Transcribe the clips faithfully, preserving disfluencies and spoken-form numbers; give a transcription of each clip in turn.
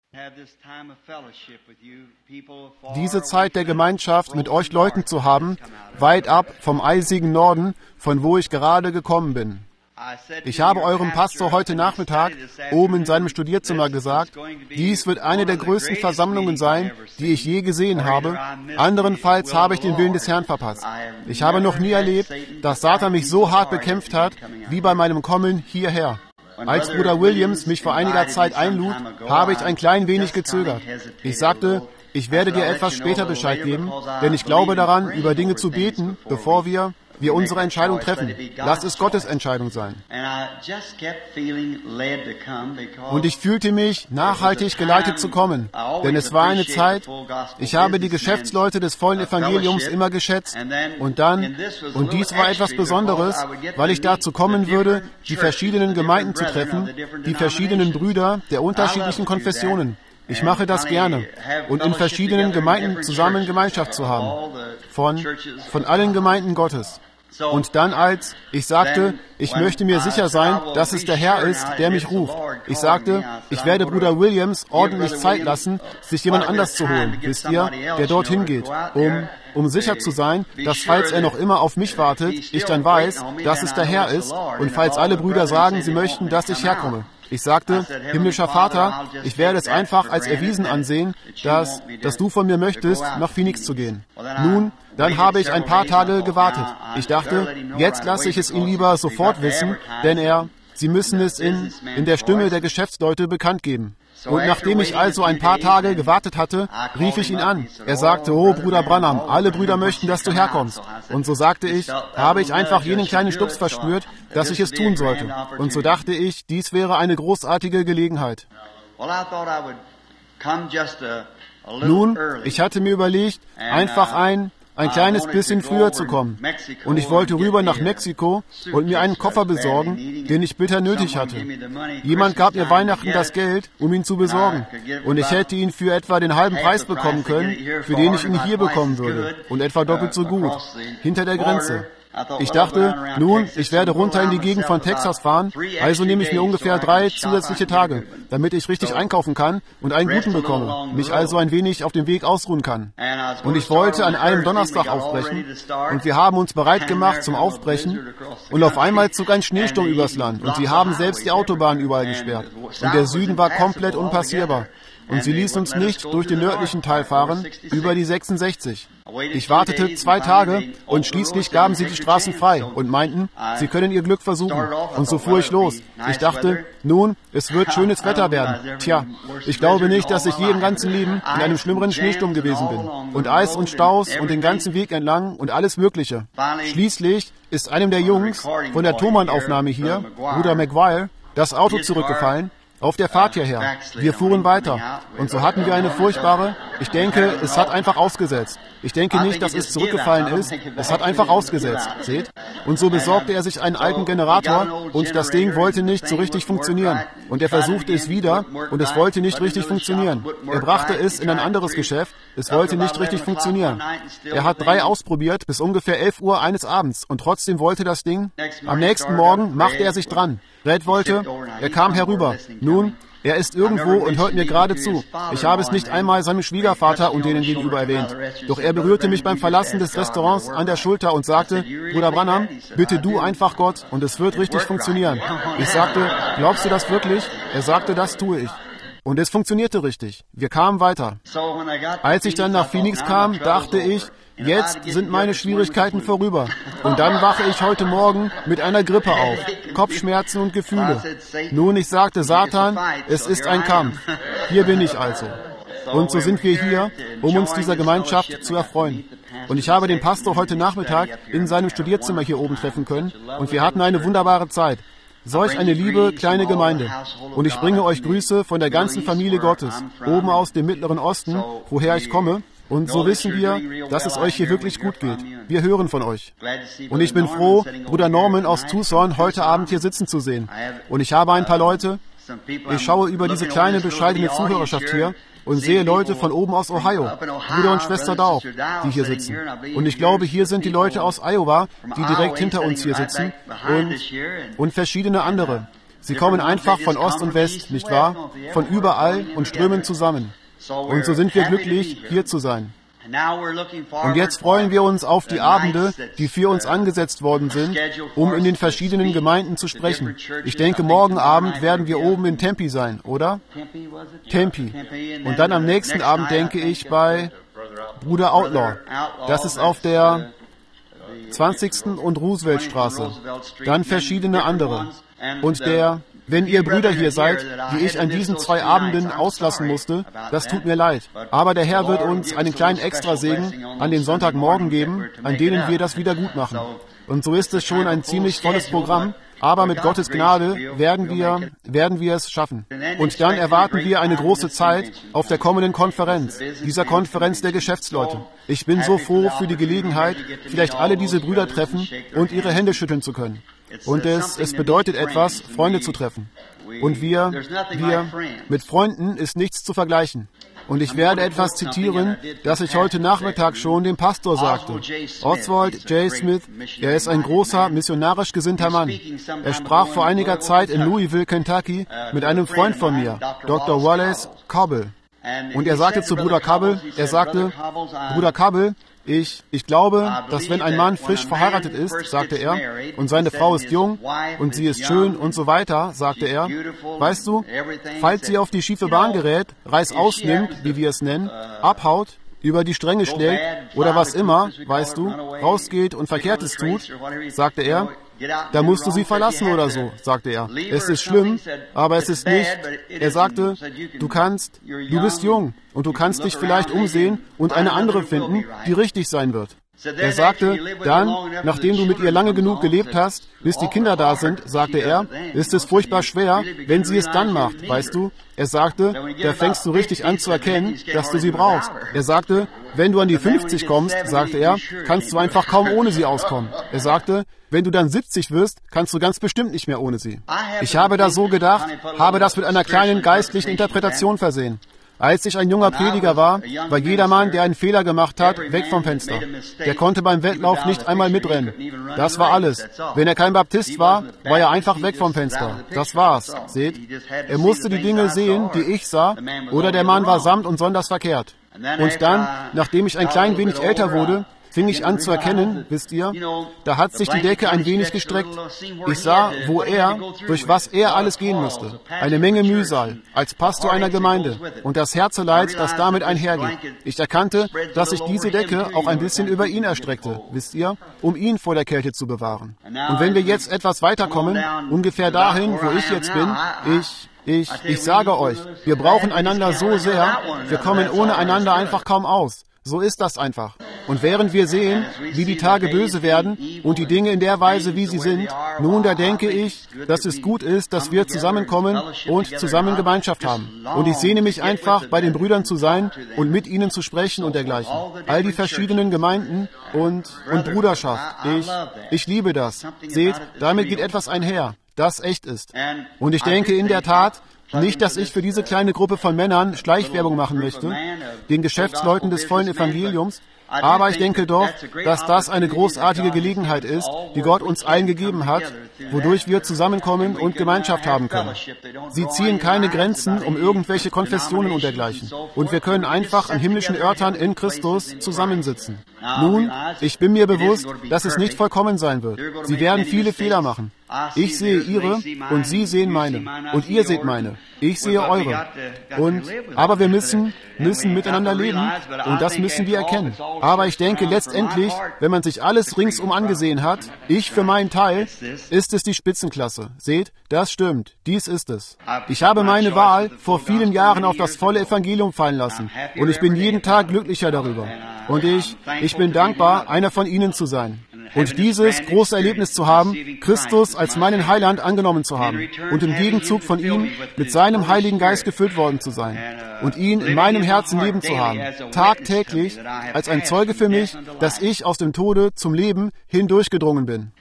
diese Zeit der Gemeinschaft mit euch Leuten zu haben, weit ab vom eisigen Norden, von wo ich gerade gekommen bin. Ich habe eurem Pastor heute Nachmittag oben in seinem Studierzimmer gesagt, dies wird eine der größten Versammlungen sein, die ich je gesehen habe. Anderenfalls habe ich den Willen des Herrn verpasst. Ich habe noch nie erlebt, dass Satan mich so hart bekämpft hat, wie bei meinem Kommen hierher. Als Bruder Williams mich vor einiger Zeit einlud, habe ich ein klein wenig gezögert. Ich sagte, ich werde dir etwas später Bescheid geben, denn ich glaube daran, über Dinge zu beten, bevor wir... wir unsere Entscheidung treffen. Lass es Gottes Entscheidung sein. Und ich fühlte mich, nachhaltig geleitet zu kommen. Denn es war eine Zeit, ich habe die Geschäftsleute des vollen Evangeliums immer geschätzt. Und dann, und dies war etwas Besonderes, weil ich dazu kommen würde, die verschiedenen Gemeinden zu treffen, die verschiedenen Brüder der unterschiedlichen Konfessionen. Ich mache das gerne. Und in verschiedenen Gemeinden zusammen Gemeinschaft zu haben. Von, von allen Gemeinden Gottes. Und dann als ich sagte, ich möchte mir sicher sein, dass es der Herr ist, der mich ruft. Ich sagte, ich werde Bruder Williams ordentlich Zeit lassen, sich jemand anders zu holen, wisst ihr, der dorthin geht, um, um sicher zu sein, dass falls er noch immer auf mich wartet, ich dann weiß, dass es der Herr ist und falls alle Brüder sagen, sie möchten, dass ich herkomme. Ich sagte, himmlischer Vater, ich werde es einfach als erwiesen ansehen, dass, dass du von mir möchtest, nach Phoenix zu gehen. Nun, dann habe ich ein paar Tage gewartet. Ich dachte, jetzt lasse ich es ihn lieber sofort wissen, denn er, sie müssen es in, in der Stimme der Geschäftsleute bekannt geben. Und nachdem ich also ein paar Tage gewartet hatte, rief ich ihn an. Er sagte, oh Bruder Branham, alle Brüder möchten, dass du herkommst. Und so sagte ich, habe ich einfach jenen kleinen Stups verspürt, dass ich es tun sollte. Und so dachte ich, dies wäre eine großartige Gelegenheit. Nun, ich hatte mir überlegt, einfach ein... ein kleines bisschen früher zu kommen. Und ich wollte rüber nach Mexiko und mir einen Koffer besorgen, den ich bitter nötig hatte. Jemand gab mir Weihnachten das Geld, um ihn zu besorgen. Und ich hätte ihn für etwa den halben Preis bekommen können, für den ich ihn hier bekommen würde. Und etwa doppelt so gut, hinter der Grenze. Ich dachte, nun, ich werde runter in die Gegend von Texas fahren, also nehme ich mir ungefähr drei zusätzliche Tage, damit ich richtig einkaufen kann und einen guten bekomme, mich also ein wenig auf dem Weg ausruhen kann. Und ich wollte an einem Donnerstag aufbrechen und wir haben uns bereit gemacht zum Aufbrechen und auf einmal zog ein Schneesturm übers Land und sie haben selbst die Autobahn überall gesperrt und der Süden war komplett unpassierbar. Und sie ließen uns nicht durch den nördlichen Teil fahren, über die sechsundsechzig. Ich wartete zwei Tage und schließlich gaben sie die Straßen frei und meinten, sie können ihr Glück versuchen. Und so fuhr ich los. Ich dachte, nun, es wird schönes Wetter werden. Tja, ich glaube nicht, dass ich je im ganzen Leben in einem schlimmeren Schneesturm gewesen bin. Und Eis und Staus und den ganzen Weg entlang und alles Mögliche. Schließlich ist einem der Jungs von der Thomann-Aufnahme hier, Bruder McGuire, das Auto zurückgefallen. Auf der Fahrt hierher. Wir fuhren weiter. Und so hatten wir eine furchtbare, ich denke, es hat einfach ausgesetzt. Ich denke nicht, dass es zurückgefallen ist. Es hat einfach ausgesetzt. Seht? Und so besorgte er sich einen alten Generator und das Ding wollte nicht so richtig funktionieren. Und er versuchte es wieder und es wollte nicht richtig funktionieren. Er brachte es in ein anderes Geschäft. Es wollte nicht richtig funktionieren. Er hat drei ausprobiert bis ungefähr elf Uhr eines Abends und trotzdem wollte das Ding. Am nächsten Morgen machte er sich dran. Red wollte, er kam herüber. Nun, er ist irgendwo und hört mir gerade zu. Ich habe es nicht einmal seinem Schwiegervater und denen gegenüber erwähnt. Doch er berührte mich beim Verlassen des Restaurants an der Schulter und sagte, Bruder Branham, bitte du einfach Gott und es wird richtig funktionieren. Ich sagte, glaubst du das wirklich? Er sagte, das tue ich. Und es funktionierte richtig. Wir kamen weiter. Als ich dann nach Phoenix kam, dachte ich, jetzt sind meine Schwierigkeiten vorüber. Und dann wache ich heute Morgen mit einer Grippe auf, Kopfschmerzen und Gefühle. Nun, ich sagte, Satan, es ist ein Kampf. Hier bin ich also. Und so sind wir hier, um uns dieser Gemeinschaft zu erfreuen. Und ich habe den Pastor heute Nachmittag in seinem Studierzimmer hier oben treffen können und wir hatten eine wunderbare Zeit. Solch eine liebe kleine Gemeinde. Und ich bringe euch Grüße von der ganzen Familie Gottes, oben aus dem Mittleren Osten, woher ich komme. Und so wissen wir, dass es euch hier wirklich gut geht. Wir hören von euch. Und ich bin froh, Bruder Norman aus Tucson heute Abend hier sitzen zu sehen. Und ich habe ein paar Leute. Ich schaue über diese kleine, bescheidene Zuhörerschaft hier und sehe Leute von oben aus Ohio, Bruder und Schwester Dow, die hier sitzen. Und ich glaube, hier sind die Leute aus Iowa, die direkt hinter uns hier sitzen und, und verschiedene andere. Sie kommen einfach von Ost und West, nicht wahr? Von überall und strömen zusammen. Und so sind wir glücklich, hier zu sein. Und jetzt freuen wir uns auf die Abende, die für uns angesetzt worden sind, um in den verschiedenen Gemeinden zu sprechen. Ich denke, morgen Abend werden wir oben in Tempe sein, oder? Tempe. Und dann am nächsten Abend denke ich bei Bruder Outlaw. Das ist auf der zwanzigsten und Rooseveltstraße. Dann verschiedene andere. Und der... Wenn ihr Brüder hier seid, die ich an diesen zwei Abenden auslassen musste, das tut mir leid. Aber der Herr wird uns einen kleinen Extrasegen an den Sonntagmorgen geben, an denen wir das wieder gut machen. Und so ist es schon ein ziemlich volles Programm, aber mit Gottes Gnade werden wir, werden wir es schaffen. Und dann erwarten wir eine große Zeit auf der kommenden Konferenz, dieser Konferenz der Geschäftsleute. Ich bin so froh für die Gelegenheit, vielleicht alle diese Brüder treffen und ihre Hände schütteln zu können. Und es, es bedeutet etwas, Freunde zu treffen. Und wir, wir, mit Freunden ist nichts zu vergleichen. Und ich werde etwas zitieren, das ich heute Nachmittag schon dem Pastor sagte. Oswald J. Smith, er ist ein großer, missionarisch gesinnter Mann. Er sprach vor einiger Zeit in Louisville, Kentucky, mit einem Freund von mir, Doktor Wallace Cobble. Und er sagte zu Bruder Cobble, er sagte, Bruder Cobble, Ich, ich glaube, dass wenn ein Mann frisch verheiratet ist, sagte er, und seine Frau ist jung und sie ist schön und so weiter, sagte er, weißt du, falls sie auf die schiefe Bahn gerät, Reißaus nimmt, wie wir es nennen, abhaut, über die Stränge schlägt oder was immer, weißt du, rausgeht und Verkehrtes tut, sagte er, da musst du sie verlassen oder so, sagte er. Es ist schlimm, aber es ist nicht. Er sagte, du kannst, du bist jung und du kannst dich vielleicht umsehen und eine andere finden, die richtig sein wird. Er sagte, dann, nachdem du mit ihr lange genug gelebt hast, bis die Kinder da sind, sagte er, ist es furchtbar schwer, wenn sie es dann macht, weißt du? Er sagte, da fängst du richtig an zu erkennen, dass du sie brauchst. Er sagte, wenn du an die fünfzig kommst, sagte er, kannst du einfach kaum ohne sie auskommen. Er sagte, wenn du dann siebzig wirst, kannst du ganz bestimmt nicht mehr ohne sie. Ich habe da so gedacht, habe das mit einer kleinen geistlichen Interpretation versehen. Als ich ein junger Prediger war, war jeder Mann, der einen Fehler gemacht hat, weg vom Fenster. Der konnte beim Wettlauf nicht einmal mitrennen. Das war alles. Wenn er kein Baptist war, war er einfach weg vom Fenster. Das war's. Seht? Er musste die Dinge sehen, die ich sah, oder der Mann war samt und sonders verkehrt. Und dann, nachdem ich ein klein wenig älter wurde, fing ich an zu erkennen, wisst ihr, da hat sich die Decke ein wenig gestreckt. Ich sah, wo er, durch was er alles gehen musste. Eine Menge Mühsal, als Pastor einer Gemeinde und das Herzeleid, das damit einhergeht. Ich erkannte, dass sich diese Decke auch ein bisschen über ihn erstreckte, wisst ihr, um ihn vor der Kälte zu bewahren. Und wenn wir jetzt etwas weiterkommen, ungefähr dahin, wo ich jetzt bin, ich... Ich, ich sage euch, wir brauchen einander so sehr, wir kommen ohne einander einfach kaum aus. So ist das einfach. Und während wir sehen, wie die Tage böse werden und die Dinge in der Weise, wie sie sind, nun da denke ich, dass es gut ist, dass wir zusammenkommen und zusammen Gemeinschaft haben. Und ich sehne mich einfach, bei den Brüdern zu sein und mit ihnen zu sprechen und dergleichen. All die verschiedenen Gemeinden und, und Bruderschaft. Ich, ich liebe das. Seht, damit geht etwas einher, das echt ist. Und ich denke in der Tat, nicht, dass ich für diese kleine Gruppe von Männern Schleichwerbung machen möchte, den Geschäftsleuten des vollen Evangeliums, aber ich denke doch, dass das eine großartige Gelegenheit ist, die Gott uns allen gegeben hat, wodurch wir zusammenkommen und Gemeinschaft haben können. Sie ziehen keine Grenzen um irgendwelche Konfessionen und dergleichen. Und wir können einfach an himmlischen Örtern in Christus zusammensitzen. Nun, ich bin mir bewusst, dass es nicht vollkommen sein wird. Sie werden viele Fehler machen. Ich sehe ihre und Sie sehen meine. Und ihr seht meine. Ich sehe eure. Und, aber wir müssen, müssen miteinander leben und das müssen wir erkennen. Aber ich denke letztendlich, wenn man sich alles ringsum angesehen hat, ich für meinen Teil, ist es die Spitzenklasse. Seht, das stimmt. Dies ist es. Ich habe meine Wahl vor vielen Jahren auf das volle Evangelium fallen lassen. Und ich bin jeden Tag glücklicher darüber. Und ich, ich bin dankbar, einer von Ihnen zu sein. Und dieses große Erlebnis zu haben, Christus als meinen Heiland angenommen zu haben und im Gegenzug von ihm mit seinem Heiligen Geist gefüllt worden zu sein und ihn in meinem Herzen leben zu haben, tagtäglich als ein Zeuge für mich, dass ich aus dem Tode zum Leben hindurchgedrungen bin.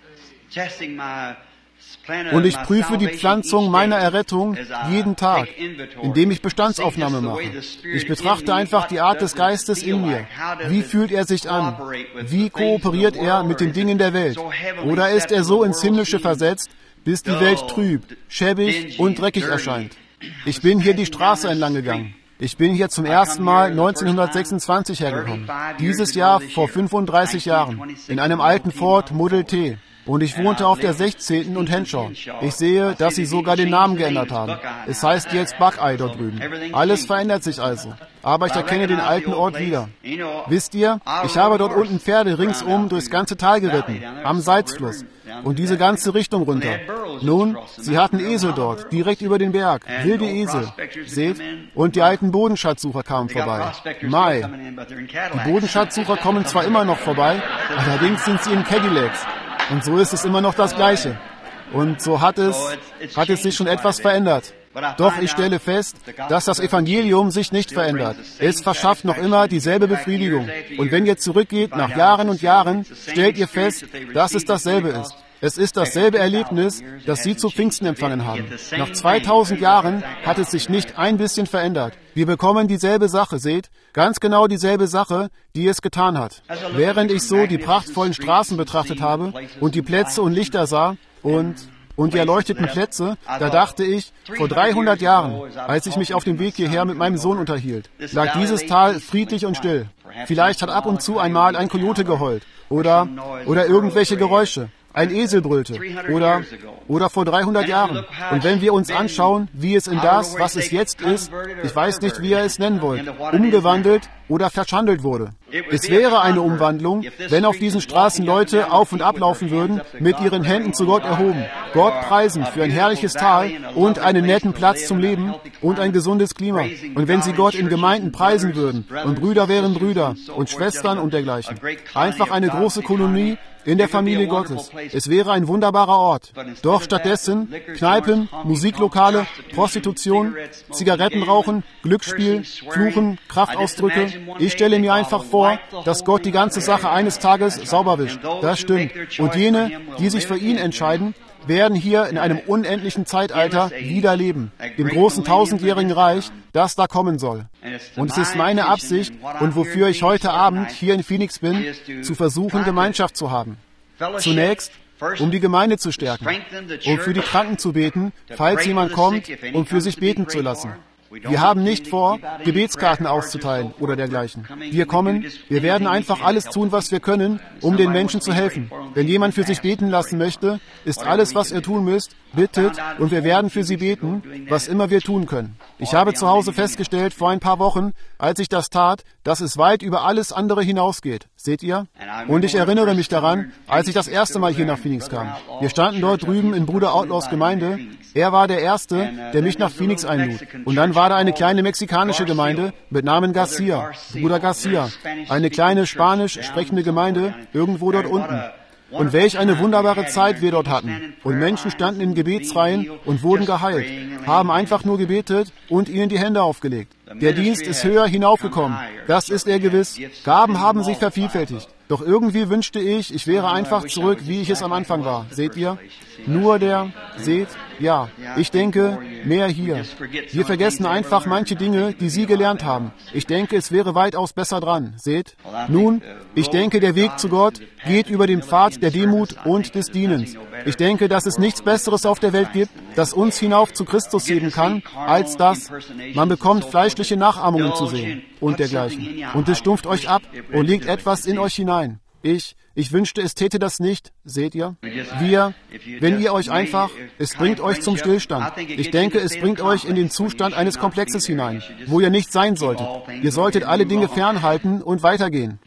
Und ich prüfe die Pflanzung meiner Errettung jeden Tag, indem ich Bestandsaufnahme mache. Ich betrachte einfach die Art des Geistes in mir. Wie fühlt er sich an? Wie kooperiert er mit den Dingen der Welt? Oder ist er so ins Himmlische versetzt, bis die Welt trüb, schäbig und dreckig erscheint. Ich bin hier die Straße entlang gegangen. Ich bin hier zum ersten Mal neunzehnhundertsechsundzwanzig hergekommen. Dieses Jahr vor fünfunddreißig Jahren. In einem alten Ford Model T. Und ich wohnte auf der sechzehnten und Henshaw. Ich sehe, dass sie sogar den Namen geändert haben. Es heißt jetzt Buckeye dort drüben. Alles verändert sich also. Aber ich erkenne den alten Ort wieder. Wisst ihr, ich habe dort unten Pferde ringsum durchs ganze Tal geritten, am Salzfluss. Und diese ganze Richtung runter. Nun, sie hatten Esel dort, direkt über den Berg. Wilde Esel. Seht? Und die alten Bodenschatzsucher kamen vorbei. Mai. Die Bodenschatzsucher kommen zwar immer noch vorbei, allerdings sind sie in Cadillacs. Und so ist es immer noch das Gleiche. Und so hat es, hat es sich schon etwas verändert. Doch ich stelle fest, dass das Evangelium sich nicht verändert. Es verschafft noch immer dieselbe Befriedigung. Und wenn ihr zurückgeht nach Jahren und Jahren, stellt ihr fest, dass es dasselbe ist. Es ist dasselbe Erlebnis, das Sie zu Pfingsten empfangen haben. Nach zweitausend Jahren hat es sich nicht ein bisschen verändert. Wir bekommen dieselbe Sache, seht? Ganz genau dieselbe Sache, die es getan hat. Während ich so die prachtvollen Straßen betrachtet habe und die Plätze und Lichter sah und... Und die erleuchteten Plätze, da dachte ich, vor dreihundert Jahren, als ich mich auf dem Weg hierher mit meinem Sohn unterhielt, lag dieses Tal friedlich und still. Vielleicht hat ab und zu einmal ein Kojote geheult oder, oder irgendwelche Geräusche. Ein Esel brüllte. Oder, oder vor dreihundert Jahren. Und wenn wir uns anschauen, wie es in das, was es jetzt ist, ich weiß nicht, wie ihr es nennen wollt, umgewandelt oder verschandelt wurde. Es wäre eine Umwandlung, wenn auf diesen Straßen Leute auf und ablaufen würden, mit ihren Händen zu Gott erhoben, Gott preisen für ein herrliches Tal und einen netten Platz zum Leben und ein gesundes Klima. Und wenn sie Gott in Gemeinden preisen würden und Brüder wären Brüder und Schwestern und dergleichen. Einfach eine große Kolonie in der Familie Gottes. Es wäre ein wunderbarer Ort. Doch stattdessen Kneipen, Musiklokale, Prostitution, Zigarettenrauchen, Glücksspiel, Fluchen, Kraftausdrücke. Ich stelle mir einfach vor, dass Gott die ganze Sache eines Tages sauber wischt. Das stimmt. Und jene, die sich für ihn entscheiden, werden hier in einem unendlichen Zeitalter wieder leben, dem großen tausendjährigen Reich, das da kommen soll. Und es ist meine Absicht und wofür ich heute Abend hier in Phoenix bin, zu versuchen, Gemeinschaft zu haben. Zunächst, um die Gemeinde zu stärken, um für die Kranken zu beten, falls jemand kommt, um für sich beten zu lassen. Wir haben nicht vor, Gebetskarten auszuteilen oder dergleichen. Wir kommen, wir werden einfach alles tun, was wir können, um den Menschen zu helfen. Wenn jemand für sich beten lassen möchte, ist alles, was ihr tun müsst, bittet, und wir werden für sie beten, was immer wir tun können. Ich habe zu Hause festgestellt, vor ein paar Wochen, als ich das tat, dass es weit über alles andere hinausgeht. Seht ihr? Und ich erinnere mich daran, als ich das erste Mal hier nach Phoenix kam. Wir standen dort drüben in Bruder Outlaws Gemeinde. Er war der Erste, der mich nach Phoenix einlud. Und dann war da eine kleine mexikanische Gemeinde mit Namen Garcia, Bruder Garcia. Eine kleine spanisch sprechende Gemeinde irgendwo dort unten. Und welch eine wunderbare Zeit wir dort hatten. Und Menschen standen in Gebetsreihen und wurden geheilt, haben einfach nur gebetet und ihnen die Hände aufgelegt. Der Dienst ist höher hinaufgekommen. Das ist er gewiss. Gaben haben sich vervielfältigt. Doch irgendwie wünschte ich, ich wäre einfach zurück, wie ich es am Anfang war. Seht ihr? Nur der, seht, ja, ich denke, mehr hier. Wir vergessen einfach manche Dinge, die Sie gelernt haben. Ich denke, es wäre weitaus besser dran. Seht? Nun, ich denke, der Weg zu Gott geht über den Pfad der Demut und des Dienens. Ich denke, dass es nichts Besseres auf der Welt gibt, das uns hinauf zu Christus heben kann, als das, man bekommt fleischliche Nachahmungen zu sehen und dergleichen. Und es stumpft euch ab und legt etwas in euch hinein. Ich, ich wünschte, es täte das nicht, seht ihr? Wir, wenn ihr euch einfach, es bringt euch zum Stillstand. Ich denke, es bringt euch in den Zustand eines Komplexes hinein, wo ihr nicht sein solltet. Ihr solltet alle Dinge fernhalten und weitergehen.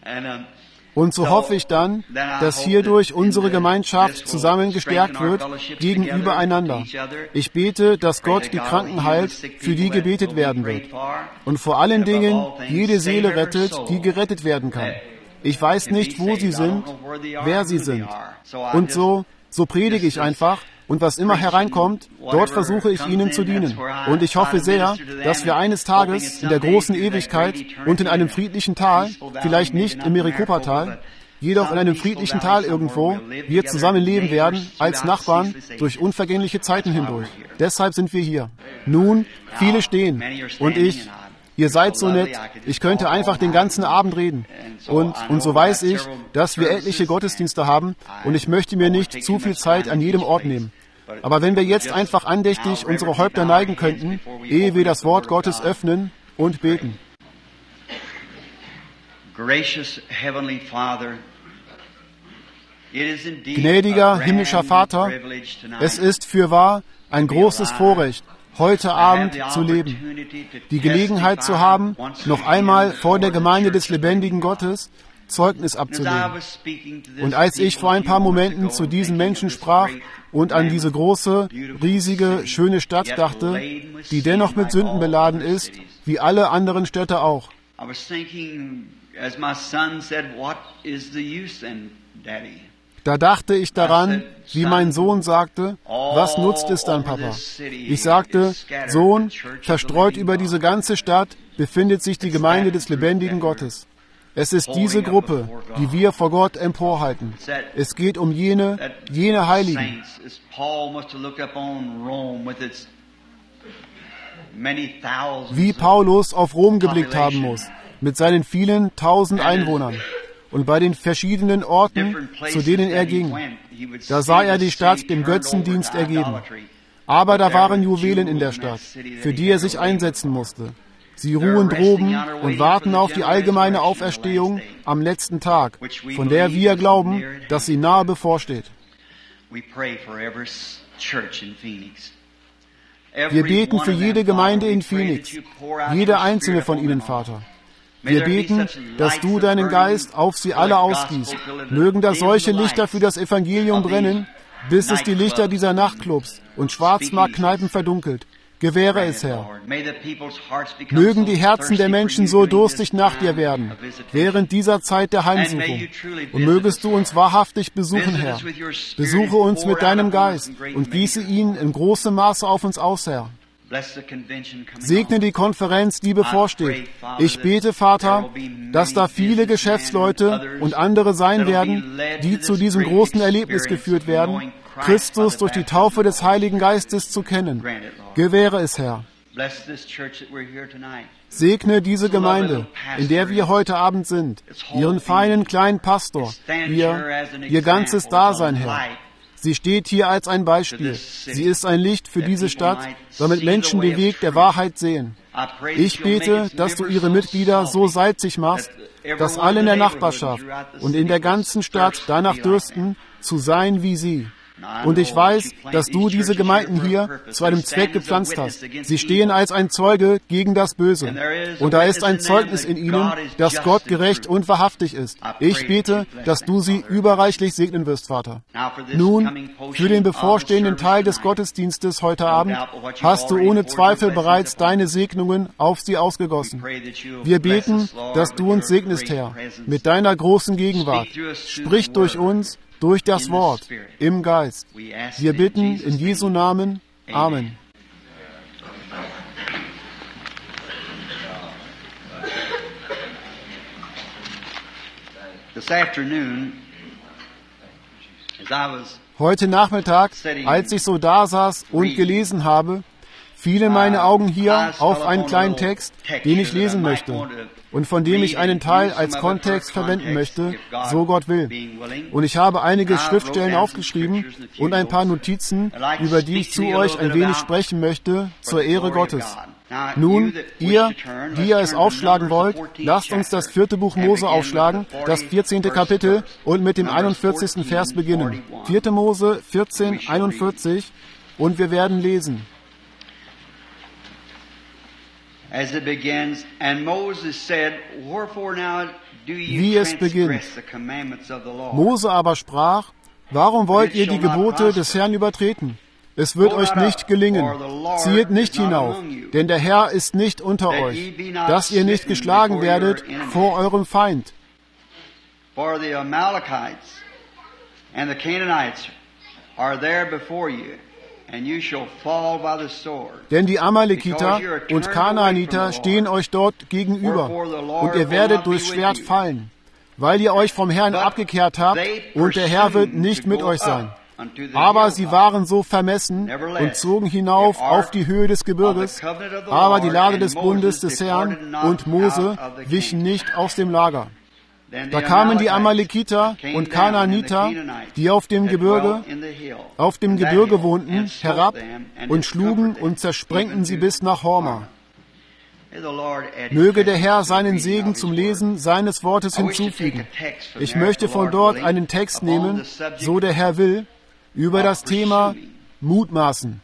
Und so hoffe ich dann, dass hierdurch unsere Gemeinschaft zusammen gestärkt wird gegenüber einander. Ich bete, dass Gott die Kranken heilt, für die gebetet werden wird. Und vor allen Dingen jede Seele rettet, die gerettet werden kann. Ich weiß nicht, wo sie sind, wer sie sind. Und so, so predige ich einfach. Und was immer hereinkommt, dort versuche ich ihnen zu dienen. Und ich hoffe sehr, dass wir eines Tages in der großen Ewigkeit und in einem friedlichen Tal, vielleicht nicht im Maricopa-Tal, jedoch in einem friedlichen Tal irgendwo, wir zusammen leben werden, als Nachbarn, durch unvergängliche Zeiten hindurch. Deshalb sind wir hier. Nun, viele stehen. Und ich... Ihr seid so nett, ich könnte einfach den ganzen Abend reden. Und, und so weiß ich, dass wir etliche Gottesdienste haben und ich möchte mir nicht zu viel Zeit an jedem Ort nehmen. Aber wenn wir jetzt einfach andächtig unsere Häupter neigen könnten, ehe wir das Wort Gottes öffnen und beten. Gnädiger himmlischer Vater, es ist fürwahr ein großes Vorrecht, heute Abend zu leben, die Gelegenheit zu haben, noch einmal vor der Gemeinde des lebendigen Gottes Zeugnis abzulegen. Und als ich vor ein paar Momenten zu diesen Menschen sprach und an diese große, riesige, schöne Stadt dachte, die dennoch mit Sünden beladen ist, wie alle anderen Städte auch, da dachte ich daran, wie mein Sohn sagte, was nutzt es dann, Papa? Ich sagte, Sohn, verstreut über diese ganze Stadt befindet sich die Gemeinde des lebendigen Gottes. Es ist diese Gruppe, die wir vor Gott emporhalten. Es geht um jene, jene Heiligen. Wie Paulus auf Rom geblickt haben muss, mit seinen vielen tausend Einwohnern. Und bei den verschiedenen Orten, zu denen er ging, da sah er die Stadt dem Götzendienst ergeben. Aber da waren Juwelen in der Stadt, für die er sich einsetzen musste. Sie ruhen droben und warten auf die allgemeine Auferstehung am letzten Tag, von der wir glauben, dass sie nahe bevorsteht. Wir beten für jede Gemeinde in Phoenix, jede einzelne von ihnen, Vater. Wir beten, dass du deinen Geist auf sie alle ausgießt. Mögen da solche Lichter für das Evangelium brennen, bis es die Lichter dieser Nachtclubs und Schwarzmarktkneipen verdunkelt. Gewähre es, Herr. Mögen die Herzen der Menschen so durstig nach dir werden, während dieser Zeit der Heimsuchung. Und mögest du uns wahrhaftig besuchen, Herr. Besuche uns mit deinem Geist und gieße ihn in großem Maße auf uns aus, Herr. Segne die Konferenz, die bevorsteht. Ich bete, Vater, dass da viele Geschäftsleute und andere sein werden, die zu diesem großen Erlebnis geführt werden, Christus durch die Taufe des Heiligen Geistes zu kennen. Gewähre es, Herr. Segne diese Gemeinde, in der wir heute Abend sind, ihren feinen kleinen Pastor, ihr, ihr ganzes Dasein, Herr. Sie steht hier als ein Beispiel. Sie ist ein Licht für diese Stadt, damit Menschen den Weg der Wahrheit sehen. Ich bete, dass du ihre Mitglieder so salzig machst, dass alle in der Nachbarschaft und in der ganzen Stadt danach dürsten, zu sein wie sie. Und ich weiß, dass du diese Gemeinden hier zu einem Zweck gepflanzt hast. Sie stehen als ein Zeuge gegen das Böse. Und da ist ein Zeugnis in ihnen, dass Gott gerecht und wahrhaftig ist. Ich bete, dass du sie überreichlich segnen wirst, Vater. Nun, für den bevorstehenden Teil des Gottesdienstes heute Abend hast du ohne Zweifel bereits deine Segnungen auf sie ausgegossen. Wir beten, dass du uns segnest, Herr, mit deiner großen Gegenwart. Sprich durch uns, durch das Wort, im Geist. Wir bitten in Jesu Namen. Amen. Heute Nachmittag, als ich so da saß und gelesen habe, fielen meine Augen hier auf einen kleinen Text, den ich lesen möchte und von dem ich einen Teil als Kontext verwenden möchte, so Gott will. Und ich habe einige Schriftstellen aufgeschrieben und ein paar Notizen, über die ich zu euch ein wenig sprechen möchte, zur Ehre Gottes. Nun, ihr, die ihr es aufschlagen wollt, lasst uns das vierte Buch Mose aufschlagen, das vierzehnte Kapitel und mit dem einundvierzigsten Vers beginnen. vierte Mose vierzehn, einundvierzig und wir werden lesen. As it begins, and Moses said, wherefore now do Wie you es beginnt. transgress the commandments of the Lord? Mose aber sprach, warum wollt ihr die Gebote des Herrn übertreten? Es wird euch nicht gelingen. Ziehet nicht hinauf, denn der Herr ist nicht unter euch, dass ihr nicht geschlagen werdet vor eurem Feind. For the Amalekites and the Canaanites are there before you, and you shall fall by the sword. Denn die Amalekiter und Kanaaniter stehen euch dort gegenüber, und ihr werdet durchs Schwert fallen, weil ihr euch vom Herrn abgekehrt habt, und der Herr wird nicht mit euch sein. Aber sie waren so vermessen und zogen hinauf auf die Höhe des Gebirges, aber die Lade des Bundes des Herrn und Mose wichen nicht aus dem Lager. Da kamen die Amalekiter und Kanaaniter, die auf dem Gebirge, auf dem Gebirge wohnten, herab und schlugen und zersprengten sie bis nach Horma. Möge der Herr seinen Segen zum Lesen seines Wortes hinzufügen. Ich möchte von dort einen Text nehmen, so der Herr will, über das Thema Mutmaßen.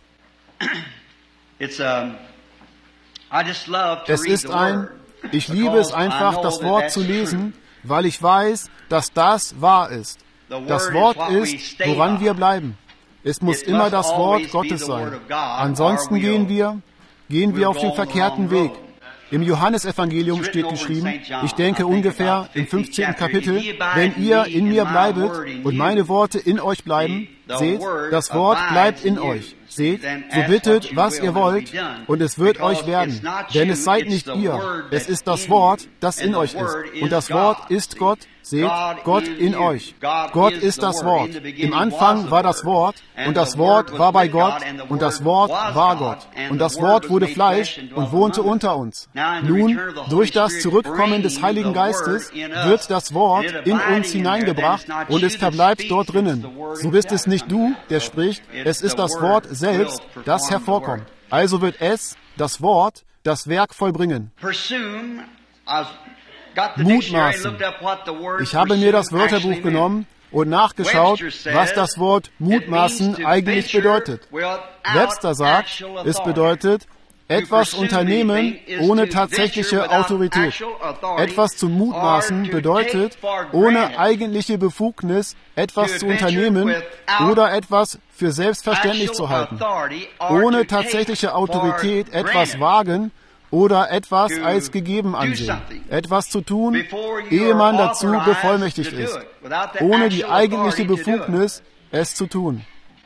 Es ist ein, ich liebe es einfach, das Wort zu lesen, weil ich weiß, dass das wahr ist. Das Wort ist, woran wir bleiben. Es muss immer das Wort Gottes sein. Ansonsten gehen wir, gehen wir auf den verkehrten Weg. Im Johannesevangelium steht geschrieben, ich denke ungefähr im fünfzehnten Kapitel, wenn ihr in mir bleibet und meine Worte in euch bleiben, seht, das Wort bleibt in euch. Seht, so bittet, was ihr wollt, und es wird euch werden. Denn es seid nicht ihr, es ist das Wort, das in euch ist. Und das Wort ist Gott. Seht, Gott in euch. Gott ist das Wort. Im Anfang war das Wort, und das Wort war bei Gott, und das Wort war Gott. Und das Wort wurde Fleisch und wohnte unter uns. Nun, durch das Zurückkommen des Heiligen Geistes wird das Wort in uns hineingebracht, und es verbleibt dort drinnen. So bist es nicht du, der spricht, es ist das Wort selbst, das hervorkommt. Also wird es, das Wort, das Werk vollbringen. Mutmaßen. Ich habe mir das Wörterbuch genommen und nachgeschaut, was das Wort Mutmaßen eigentlich bedeutet. Webster sagt, es bedeutet, etwas unternehmen ohne tatsächliche Autorität. Etwas zu mutmaßen bedeutet, ohne eigentliche Befugnis etwas zu unternehmen oder etwas für selbstverständlich zu halten. Ohne tatsächliche Autorität etwas wagen oder etwas als gegeben ansehen. Etwas zu tun, ehe man dazu bevollmächtigt ist. Ohne die eigentliche Befugnis, es zu tun.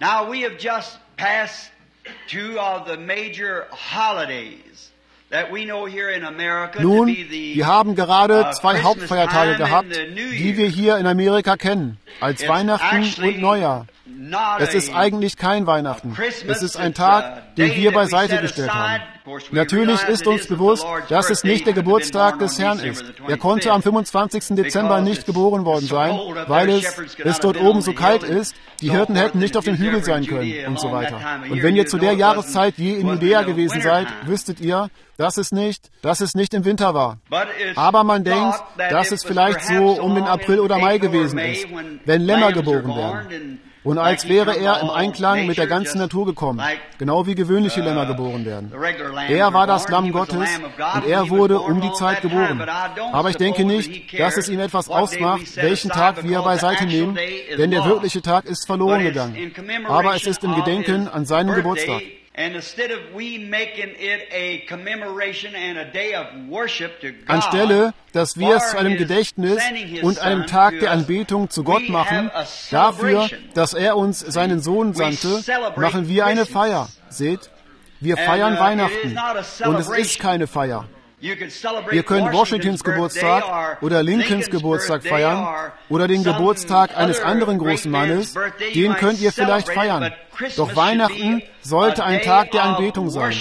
Nun, wir haben gerade zwei Hauptfeiertage gehabt, die wir hier in Amerika kennen, als Weihnachten und Neujahr. Es ist eigentlich kein Weihnachten. Es ist ein Tag, den wir beiseite gestellt haben. Natürlich ist uns bewusst, dass es nicht der Geburtstag des Herrn ist. Er konnte am fünfundzwanzigsten Dezember nicht geboren worden sein, weil es, es dort oben so kalt ist. Die Hirten hätten nicht auf dem Hügel sein können und so weiter. Und wenn ihr zu der Jahreszeit je in Judäa gewesen seid, wüsstet ihr, dass es nicht, dass es nicht im Winter war. Aber man denkt, dass es vielleicht so um den April oder Mai gewesen ist, wenn Lämmer geboren werden. Und als wäre er im Einklang mit der ganzen Natur gekommen, genau wie gewöhnliche Lämmer geboren werden. Er war das Lamm Gottes und er wurde um die Zeit geboren. Aber ich denke nicht, dass es ihm etwas ausmacht, welchen Tag wir beiseite nehmen, denn der wirkliche Tag ist verloren gegangen. Aber es ist im Gedenken an seinen Geburtstag. Anstelle, dass wir es zu einem Gedächtnis und einem Tag der Anbetung zu Gott machen, dafür, dass er uns seinen Sohn sandte, machen wir eine Feier. Seht, wir feiern Weihnachten und es ist keine Feier. Ihr könnt Washingtons Geburtstag oder Lincolns Geburtstag feiern oder den Geburtstag eines anderen großen Mannes, den könnt ihr vielleicht feiern. Doch Weihnachten sollte ein Tag der Anbetung sein.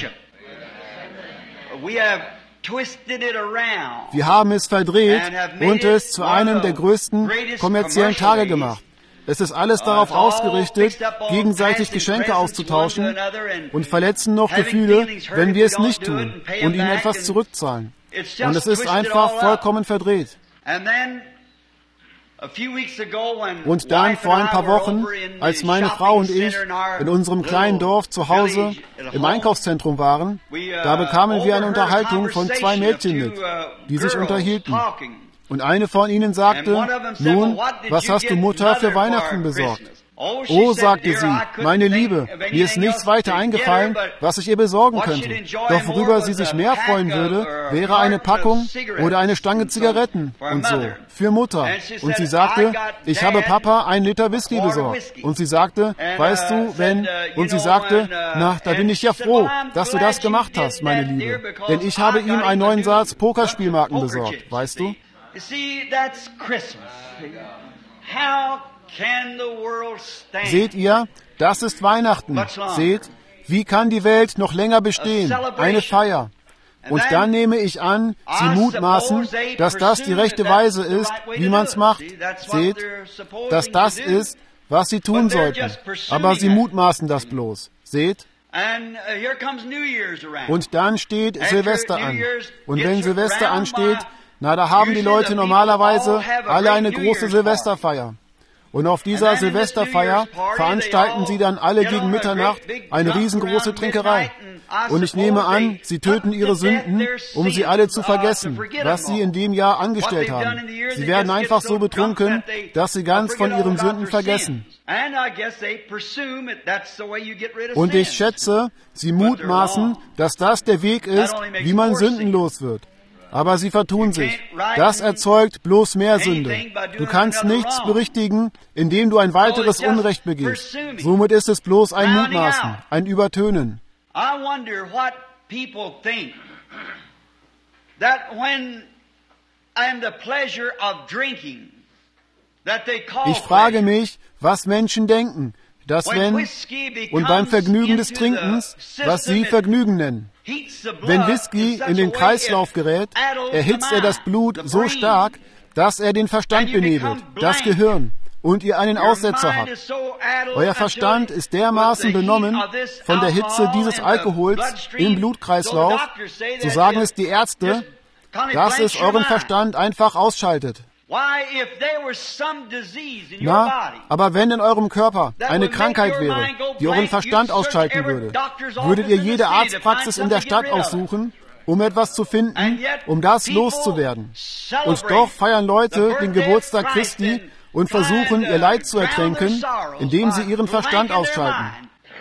Wir haben es verdreht und es zu einem der größten kommerziellen Tage gemacht. Es ist alles darauf ausgerichtet, gegenseitig Geschenke auszutauschen und verletzen noch Gefühle, wenn wir es nicht tun und ihnen etwas zurückzahlen. Und es ist einfach vollkommen verdreht. Und dann vor ein paar Wochen, als meine Frau und ich in unserem kleinen Dorf zu Hause im Einkaufszentrum waren, da bekamen wir eine Unterhaltung von zwei Mädchen mit, die sich unterhielten. Und eine von ihnen sagte, nun, was hast du Mutter für Weihnachten besorgt? Oh, sagte sie, meine Liebe, mir ist nichts weiter eingefallen, was ich ihr besorgen könnte. Doch worüber sie sich mehr freuen würde, wäre eine Packung oder eine Stange Zigaretten und so, für Mutter. Und sie sagte, ich habe Papa einen Liter Whisky besorgt. Und sie sagte, weißt du, wenn, und sie sagte, na, da bin ich ja froh, dass du das gemacht hast, meine Liebe. Denn ich habe ihm einen neuen Satz Pokerspielmarken besorgt, weißt du? Seht ihr, das ist Weihnachten. Seht, wie kann die Welt noch länger bestehen? Eine Feier. Und dann nehme ich an, sie mutmaßen, dass das die rechte Weise ist, wie man es macht. Seht, dass das ist, was sie tun sollten. Aber sie mutmaßen das bloß. Seht? Und dann steht Silvester an. Und wenn Silvester ansteht, na, da haben die Leute normalerweise alle eine große Silvesterfeier. Und auf dieser Silvesterfeier veranstalten sie dann alle gegen Mitternacht eine riesengroße Trinkerei. Und ich nehme an, sie töten ihre Sünden, um sie alle zu vergessen, was sie in dem Jahr angestellt haben. Sie werden einfach so betrunken, dass sie ganz von ihren Sünden vergessen. Und ich schätze, sie mutmaßen, dass das der Weg ist, wie man sündenlos wird. Aber sie vertun sich. Das erzeugt bloß mehr Sünde. Du kannst nichts berichtigen, indem du ein weiteres Unrecht begehst. Somit ist es bloß ein Mutmaßen, ein Übertönen. Ich frage mich, was Menschen denken, dass wenn, und beim Vergnügen des Trinkens, was sie Vergnügen nennen. Wenn Whisky in den Kreislauf gerät, erhitzt er das Blut so stark, dass er den Verstand benebelt, das Gehirn, und ihr einen Aussetzer habt. Euer Verstand ist dermaßen benommen von der Hitze dieses Alkohols im Blutkreislauf, so sagen es die Ärzte, dass es euren Verstand einfach ausschaltet. Na, aber wenn in eurem Körper eine Krankheit wäre, die euren Verstand ausschalten würde, würdet ihr jede Arztpraxis in der Stadt aufsuchen, um etwas zu finden, um das loszuwerden. Und doch feiern Leute den Geburtstag Christi und versuchen, ihr Leid zu ertränken, indem sie ihren Verstand ausschalten.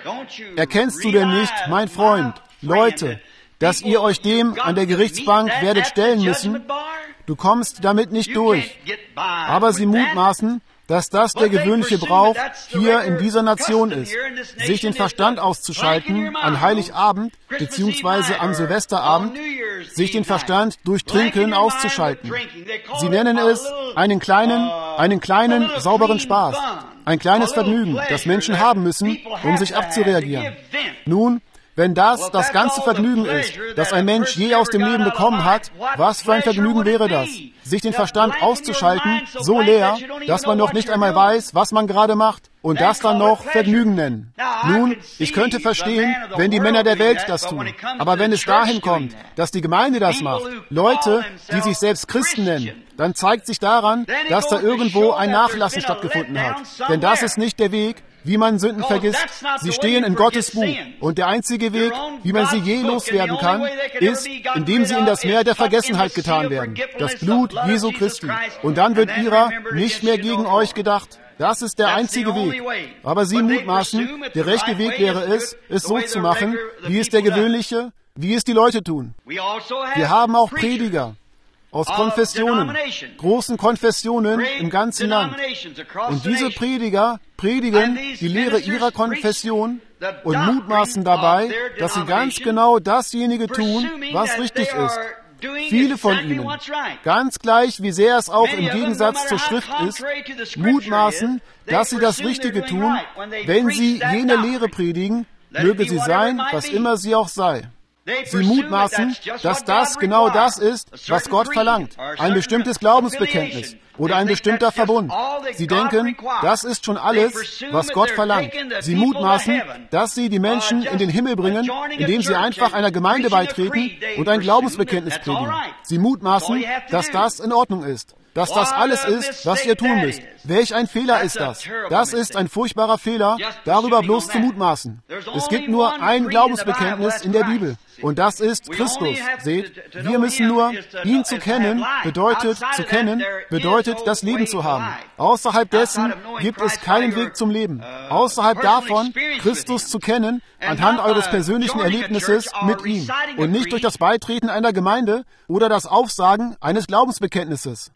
Erkennst du denn nicht, mein Freund, Leute, dass ihr euch dem an der Gerichtsbank werdet stellen müssen? Du kommst damit nicht durch. Aber sie mutmaßen, dass das der gewöhnliche Brauch hier in dieser Nation ist, sich den Verstand auszuschalten an Heiligabend bzw. am Silvesterabend, sich den Verstand durch Trinken auszuschalten. Sie nennen es einen kleinen, einen kleinen, sauberen Spaß, ein kleines Vergnügen, das Menschen haben müssen, um sich abzureagieren. Nun, wenn das das ganze Vergnügen ist, das ein Mensch je aus dem Leben bekommen hat, was für ein Vergnügen wäre das? Sich den Verstand auszuschalten, so leer, dass man noch nicht einmal weiß, was man gerade macht, und das dann noch Vergnügen nennen. Nun, ich könnte verstehen, wenn die Männer der Welt das tun. Aber wenn es dahin kommt, dass die Gemeinde das macht, Leute, die sich selbst Christen nennen, dann zeigt sich daran, dass da irgendwo ein Nachlassen stattgefunden hat. Denn das ist nicht der Weg, wie man Sünden vergisst. Sie stehen in Gottes Buch. Und der einzige Weg, wie man sie je loswerden kann, ist, indem sie in das Meer der Vergessenheit getan werden. Das Blut Jesu Christi. Und dann wird ihrer nicht mehr gegen euch gedacht. Das ist der einzige Weg. Aber sie mutmaßen, der rechte Weg wäre es, es so zu machen, wie es der gewöhnliche, wie es die Leute tun. Wir haben auch Prediger aus Konfessionen, großen Konfessionen im ganzen Land. Und diese Prediger predigen die Lehre ihrer Konfession und mutmaßen dabei, dass sie ganz genau dasjenige tun, was richtig ist. Viele von ihnen, ganz gleich wie sehr es auch im Gegensatz zur Schrift ist, mutmaßen, dass sie das Richtige tun, wenn sie jene Lehre predigen, möge sie sein, was immer sie auch sei. Sie mutmaßen, dass das genau das ist, was Gott verlangt. Ein bestimmtes Glaubensbekenntnis oder ein bestimmter Verbund. Sie denken, das ist schon alles, was Gott verlangt. Sie mutmaßen, dass sie die Menschen in den Himmel bringen, indem sie einfach einer Gemeinde beitreten und ein Glaubensbekenntnis predigen. Sie mutmaßen, dass das in Ordnung ist. Dass das alles ist, was ihr tun müsst. Welch ein Fehler ist das? Das ist ein furchtbarer Fehler, darüber bloß zu mutmaßen. Es gibt nur ein Glaubensbekenntnis in der Bibel. Und das ist Christus. Seht, wir müssen nur, ihn zu kennen, bedeutet, zu kennen, bedeutet, das Leben zu haben. Außerhalb dessen gibt es keinen Weg zum Leben. Außerhalb davon, Christus zu kennen, anhand eures persönlichen Erlebnisses mit ihm. Und nicht durch das Beitreten einer Gemeinde oder das Aufsagen eines Glaubensbekenntnisses.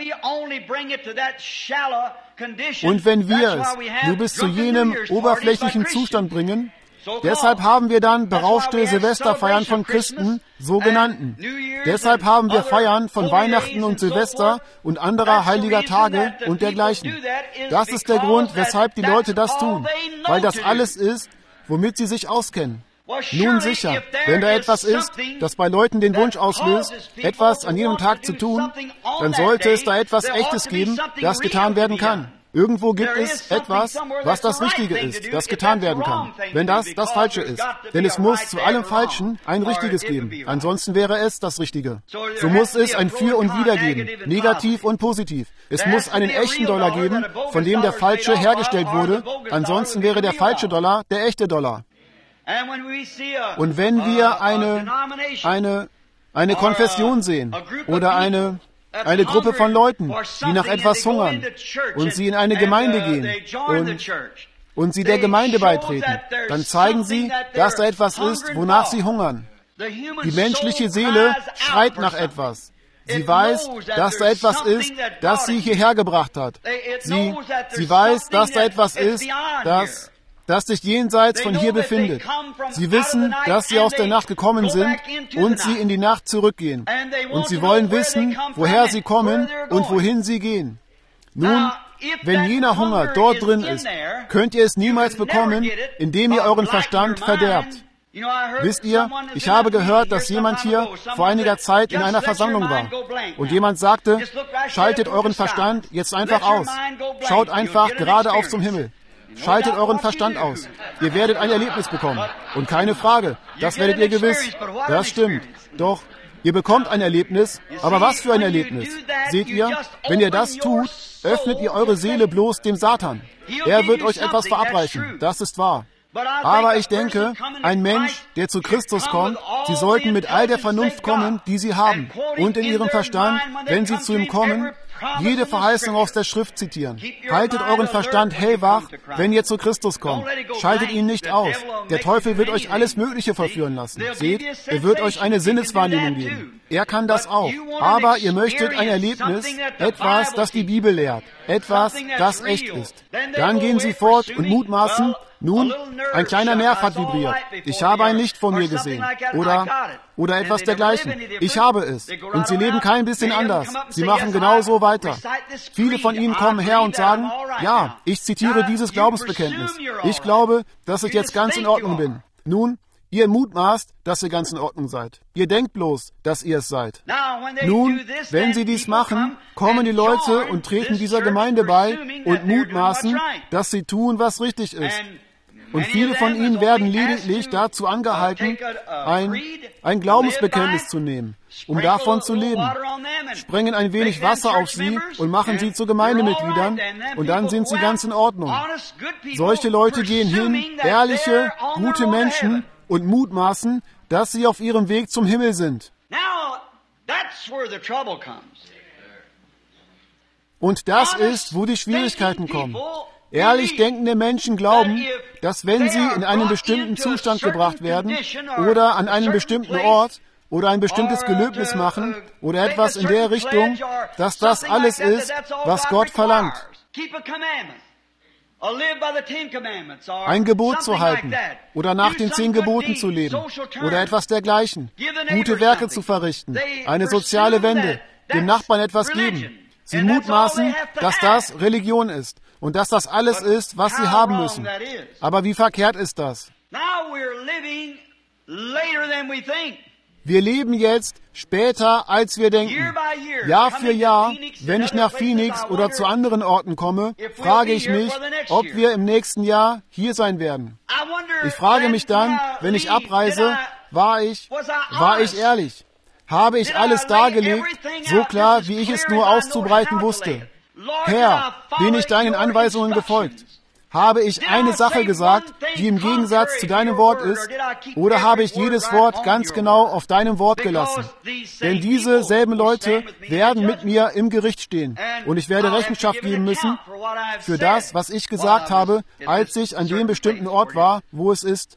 Und wenn wir es nur bis zu jenem oberflächlichen Zustand bringen, deshalb haben wir dann berauschte Silvesterfeiern von Christen, sogenannten. Deshalb haben wir Feiern von Weihnachten und Silvester und anderer heiliger Tage und dergleichen. Das ist der Grund, weshalb die Leute das tun, weil das alles ist, womit sie sich auskennen. Nun sicher, wenn da etwas ist, das bei Leuten den Wunsch auslöst, etwas an jedem Tag zu tun, dann sollte es da etwas Echtes geben, das getan werden kann. Irgendwo gibt es etwas, was das Richtige ist, das getan werden kann, wenn das das Falsche ist. Denn es muss zu allem Falschen ein Richtiges geben, ansonsten wäre es das Richtige. So muss es ein Für und Wider geben, negativ und positiv. Es muss einen echten Dollar geben, von dem der falsche hergestellt wurde, ansonsten wäre der falsche Dollar der echte Dollar. Und wenn wir eine, eine, eine Konfession sehen oder eine Eine Gruppe von Leuten, die nach etwas hungern und sie in eine Gemeinde gehen und, und sie der Gemeinde beitreten, dann zeigen sie, dass da etwas ist, wonach sie hungern. Die menschliche Seele schreit nach etwas. Sie weiß, dass da etwas ist, das sie hierher gebracht hat. Sie, sie weiß, dass da etwas ist, das... das sich jenseits von hier befindet. Sie wissen, dass sie aus der Nacht gekommen sind und sie in die Nacht zurückgehen. Und sie wollen wissen, woher sie kommen und wohin sie gehen. Nun, wenn jener Hunger dort drin ist, könnt ihr es niemals bekommen, indem ihr euren Verstand verderbt. Wisst ihr, ich habe gehört, dass jemand hier vor einiger Zeit in einer Versammlung war. Und jemand sagte, schaltet euren Verstand jetzt einfach aus. Schaut einfach geradeaus zum Himmel. Schaltet euren Verstand aus. Ihr werdet ein Erlebnis bekommen. Und keine Frage, das werdet ihr gewiss. Das stimmt. Doch, ihr bekommt ein Erlebnis. Aber was für ein Erlebnis? Seht ihr, wenn ihr das tut, öffnet ihr eure Seele bloß dem Satan. Er wird euch etwas verabreichen. Das ist wahr. Aber ich denke, ein Mensch, der zu Christus kommt, sie sollten mit all der Vernunft kommen, die sie haben. Und in ihrem Verstand, wenn sie zu ihm kommen, jede Verheißung aus der Schrift zitieren. Haltet euren Verstand hellwach, wenn ihr zu Christus kommt. Schaltet ihn nicht aus. Der Teufel wird euch alles Mögliche verführen lassen. Seht, er wird euch eine Sinneswahrnehmung geben. Er kann das auch. Aber ihr möchtet ein Erlebnis, etwas, das die Bibel lehrt. Etwas, das echt ist. Dann gehen sie fort und mutmaßen, nun, ein kleiner Nerv hat vibriert. Ich habe ein Licht vor mir gesehen. Oder, oder etwas dergleichen. Ich habe es. Und sie leben kein bisschen anders. Sie machen genauso weiter. Viele von ihnen kommen her und sagen, ja, ich zitiere dieses Glaubensbekenntnis. Ich glaube, dass ich jetzt ganz in Ordnung bin. Nun, ihr mutmaßt, dass ihr ganz in Ordnung seid. Ihr denkt bloß, dass ihr es seid. Nun, wenn sie dies machen, kommen die Leute und treten dieser Gemeinde bei und mutmaßen, dass sie tun, was richtig ist. Und viele von ihnen werden lediglich dazu angehalten, ein, ein Glaubensbekenntnis zu nehmen, um davon zu leben, sprengen ein wenig Wasser auf sie und machen sie zu Gemeindemitgliedern und dann sind sie ganz in Ordnung. Solche Leute gehen hin, ehrliche, gute Menschen, und mutmaßen, dass sie auf ihrem Weg zum Himmel sind. Und das ist, wo die Schwierigkeiten kommen. Ehrlich denkende Menschen glauben, dass wenn sie in einen bestimmten Zustand gebracht werden oder an einen bestimmten Ort oder ein bestimmtes Gelöbnis machen oder etwas in der Richtung, dass das alles ist, was Gott verlangt. Ein Gebot zu halten oder nach den zehn Geboten zu leben oder etwas dergleichen, gute Werke zu verrichten, eine soziale Wende, dem Nachbarn etwas geben. Sie mutmaßen, dass das Religion ist und dass das alles ist, was sie haben müssen. Aber wie verkehrt ist das? Wir leben jetzt später, als wir denken. Jahr für Jahr, wenn ich nach Phoenix oder zu anderen Orten komme, frage ich mich, ob wir im nächsten Jahr hier sein werden. Ich frage mich dann, wenn ich abreise, war ich, war ich ehrlich? Habe ich alles dargelegt, so klar, wie ich es nur auszubreiten wusste? Herr, bin ich deinen Anweisungen gefolgt? Habe ich eine Sache gesagt, die im Gegensatz zu deinem Wort ist, oder habe ich jedes Wort ganz genau auf deinem Wort gelassen? Denn diese selben Leute werden mit mir im Gericht stehen, und ich werde Rechenschaft geben müssen für das, was ich gesagt habe, als ich an dem bestimmten Ort war, wo es ist.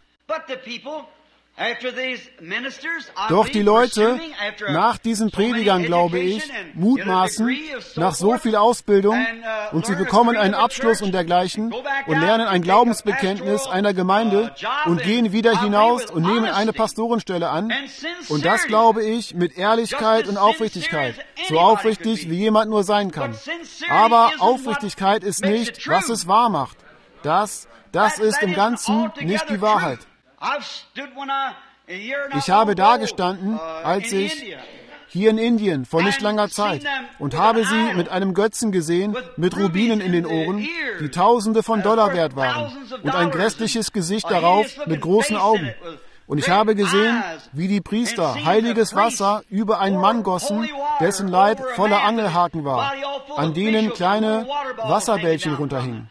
Doch die Leute, nach diesen Predigern, glaube ich, mutmaßen, nach so viel Ausbildung, und sie bekommen einen Abschluss und dergleichen und lernen ein Glaubensbekenntnis einer Gemeinde und gehen wieder hinaus und nehmen eine Pastorenstelle an. Und das glaube ich mit Ehrlichkeit und Aufrichtigkeit, so aufrichtig wie jemand nur sein kann. Aber Aufrichtigkeit ist nicht, was es wahr macht. Das, das ist im Ganzen nicht die Wahrheit. Ich habe da gestanden, als ich hier in Indien vor nicht langer Zeit und habe sie mit einem Götzen gesehen, mit Rubinen in den Ohren, die Tausende von Dollar wert waren und ein grässliches Gesicht darauf mit großen Augen. Und ich habe gesehen, wie die Priester heiliges Wasser über einen Mann gossen, dessen Leib voller Angelhaken war, an denen kleine Wasserbällchen runterhingen.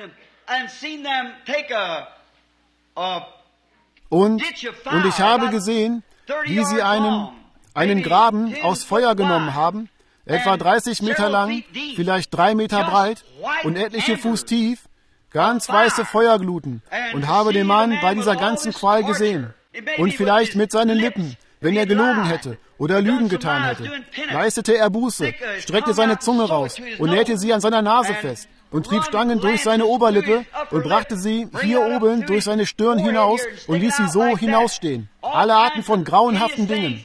Und, und ich habe gesehen, wie sie einen, einen Graben aus Feuer genommen haben, etwa dreißig Meter lang, vielleicht drei Meter breit und etliche Fuß tief, ganz weiße Feuergluten, und habe den Mann bei dieser ganzen Qual gesehen. Und vielleicht mit seinen Lippen, wenn er gelogen hätte oder Lügen getan hätte, leistete er Buße, streckte seine Zunge raus und nähte sie an seiner Nase fest und trieb Stangen durch seine Oberlippe und brachte sie hier oben durch seine Stirn hinaus und ließ sie so hinausstehen. Alle Arten von grauenhaften Dingen.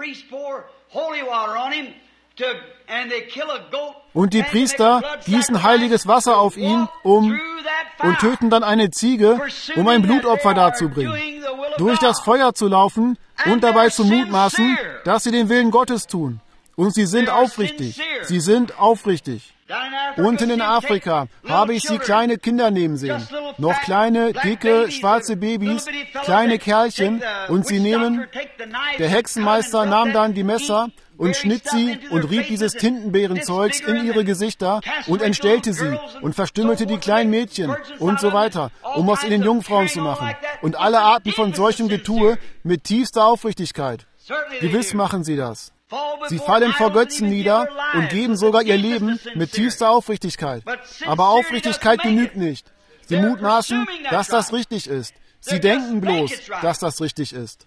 Und die Priester gießen heiliges Wasser auf ihn, um und töten dann eine Ziege, um ein Blutopfer darzubringen, durch das Feuer zu laufen und dabei zu mutmaßen, dass sie den Willen Gottes tun. Und sie sind aufrichtig. Sie sind aufrichtig. Unten in Afrika habe ich sie kleine Kinder nehmen sehen. Noch kleine, dicke, schwarze Babys, kleine Kerlchen. Und sie nehmen, der Hexenmeister nahm dann die Messer und schnitt sie und rieb dieses Tintenbeerenzeugs in ihre Gesichter und entstellte sie und verstümmelte die kleinen Mädchen und so weiter, um aus ihnen Jungfrauen zu machen. Und alle Arten von solchem Getue mit tiefster Aufrichtigkeit. Gewiss machen sie das. Sie fallen vor Götzen nieder und geben sogar ihr Leben mit tiefster Aufrichtigkeit. Aber Aufrichtigkeit genügt nicht. Sie mutmaßen, dass das richtig ist. Sie denken bloß, dass das richtig ist.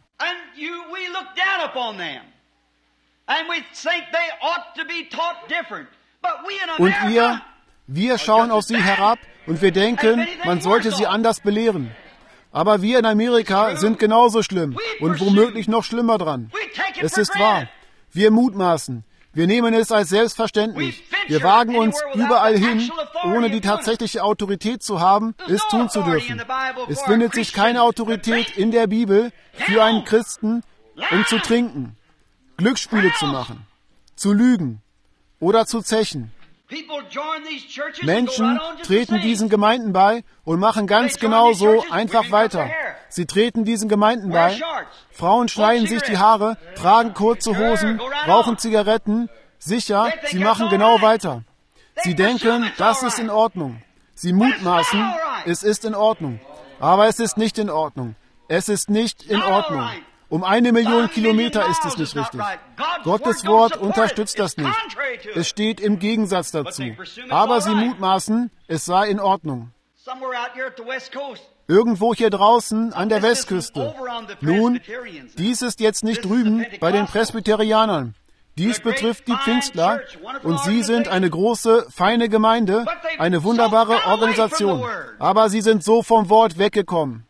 Und ihr, wir schauen auf sie herab und wir denken, man sollte sie anders belehren. Aber wir in Amerika sind genauso schlimm und womöglich noch schlimmer dran. Es ist wahr. Wir mutmaßen. Wir nehmen es als selbstverständlich. Wir wagen uns überall hin, ohne die tatsächliche Autorität zu haben, es tun zu dürfen. Es findet sich keine Autorität in der Bibel für einen Christen, um zu trinken, Glücksspiele zu machen, zu lügen oder zu zechen. Menschen treten diesen Gemeinden bei und machen ganz genau so einfach weiter. Sie treten diesen Gemeinden bei. Frauen schneiden sich die Haare, tragen kurze Hosen, rauchen Zigaretten. Sicher, sie machen genau weiter. Sie denken, das ist in Ordnung. Sie mutmaßen, es ist in Ordnung. Aber es ist nicht in Ordnung. Es ist nicht in Ordnung. Um eine Million Kilometer ist es nicht richtig. Gottes Wort unterstützt das nicht. Es steht im Gegensatz dazu. Aber sie mutmaßen, es sei in Ordnung. Irgendwo hier draußen an der Westküste. Nun, dies ist jetzt nicht drüben bei den Presbyterianern. Dies betrifft die Pfingstler und sie sind eine große, feine Gemeinde, eine wunderbare Organisation. Aber sie sind so vom Wort weggekommen.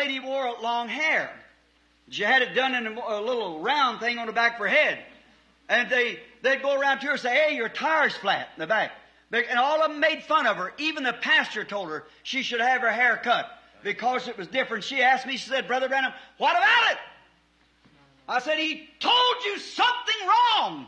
She had it done in a, a little round thing on the back of her head. And they, they'd go around to her and say, hey, your tire's flat in the back. And all of them made fun of her. Even the pastor told her she should have her hair cut because it was different. She asked me, she said, Brother Branham, what about it? I said, he told you something wrong.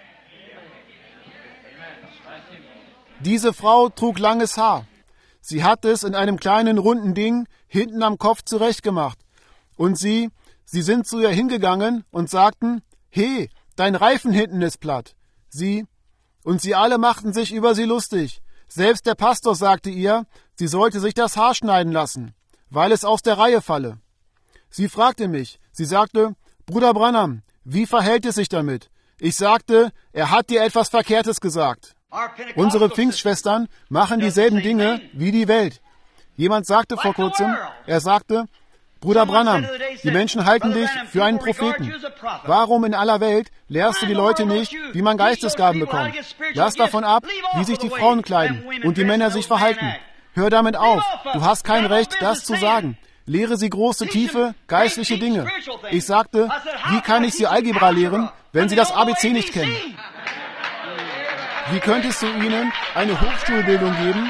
Diese Frau trug langes Haar. Sie hat es in einem kleinen runden Ding hinten am Kopf zurechtgemacht. Und sie... Sie sind zu ihr hingegangen und sagten, hey, dein Reifen hinten ist platt. Sie, und sie alle machten sich über sie lustig. Selbst der Pastor sagte ihr, sie sollte sich das Haar schneiden lassen, weil es aus der Reihe falle. Sie fragte mich, sie sagte, Bruder Branham, wie verhält es sich damit? Ich sagte, er hat dir etwas Verkehrtes gesagt. Unsere Pfingstschwestern machen dieselben Dinge wie die Welt. Jemand sagte vor kurzem, er sagte, Bruder Branham, die Menschen halten dich für einen Propheten. Warum in aller Welt lehrst du die Leute nicht, wie man Geistesgaben bekommt? Lass davon ab, wie sich die Frauen kleiden und die Männer sich verhalten. Hör damit auf. Du hast kein Recht, das zu sagen. Lehre sie große, tiefe, geistliche Dinge. Ich sagte, wie kann ich sie Algebra lehren, wenn sie das A B C nicht kennen? Wie könntest du ihnen eine Hochschulbildung geben?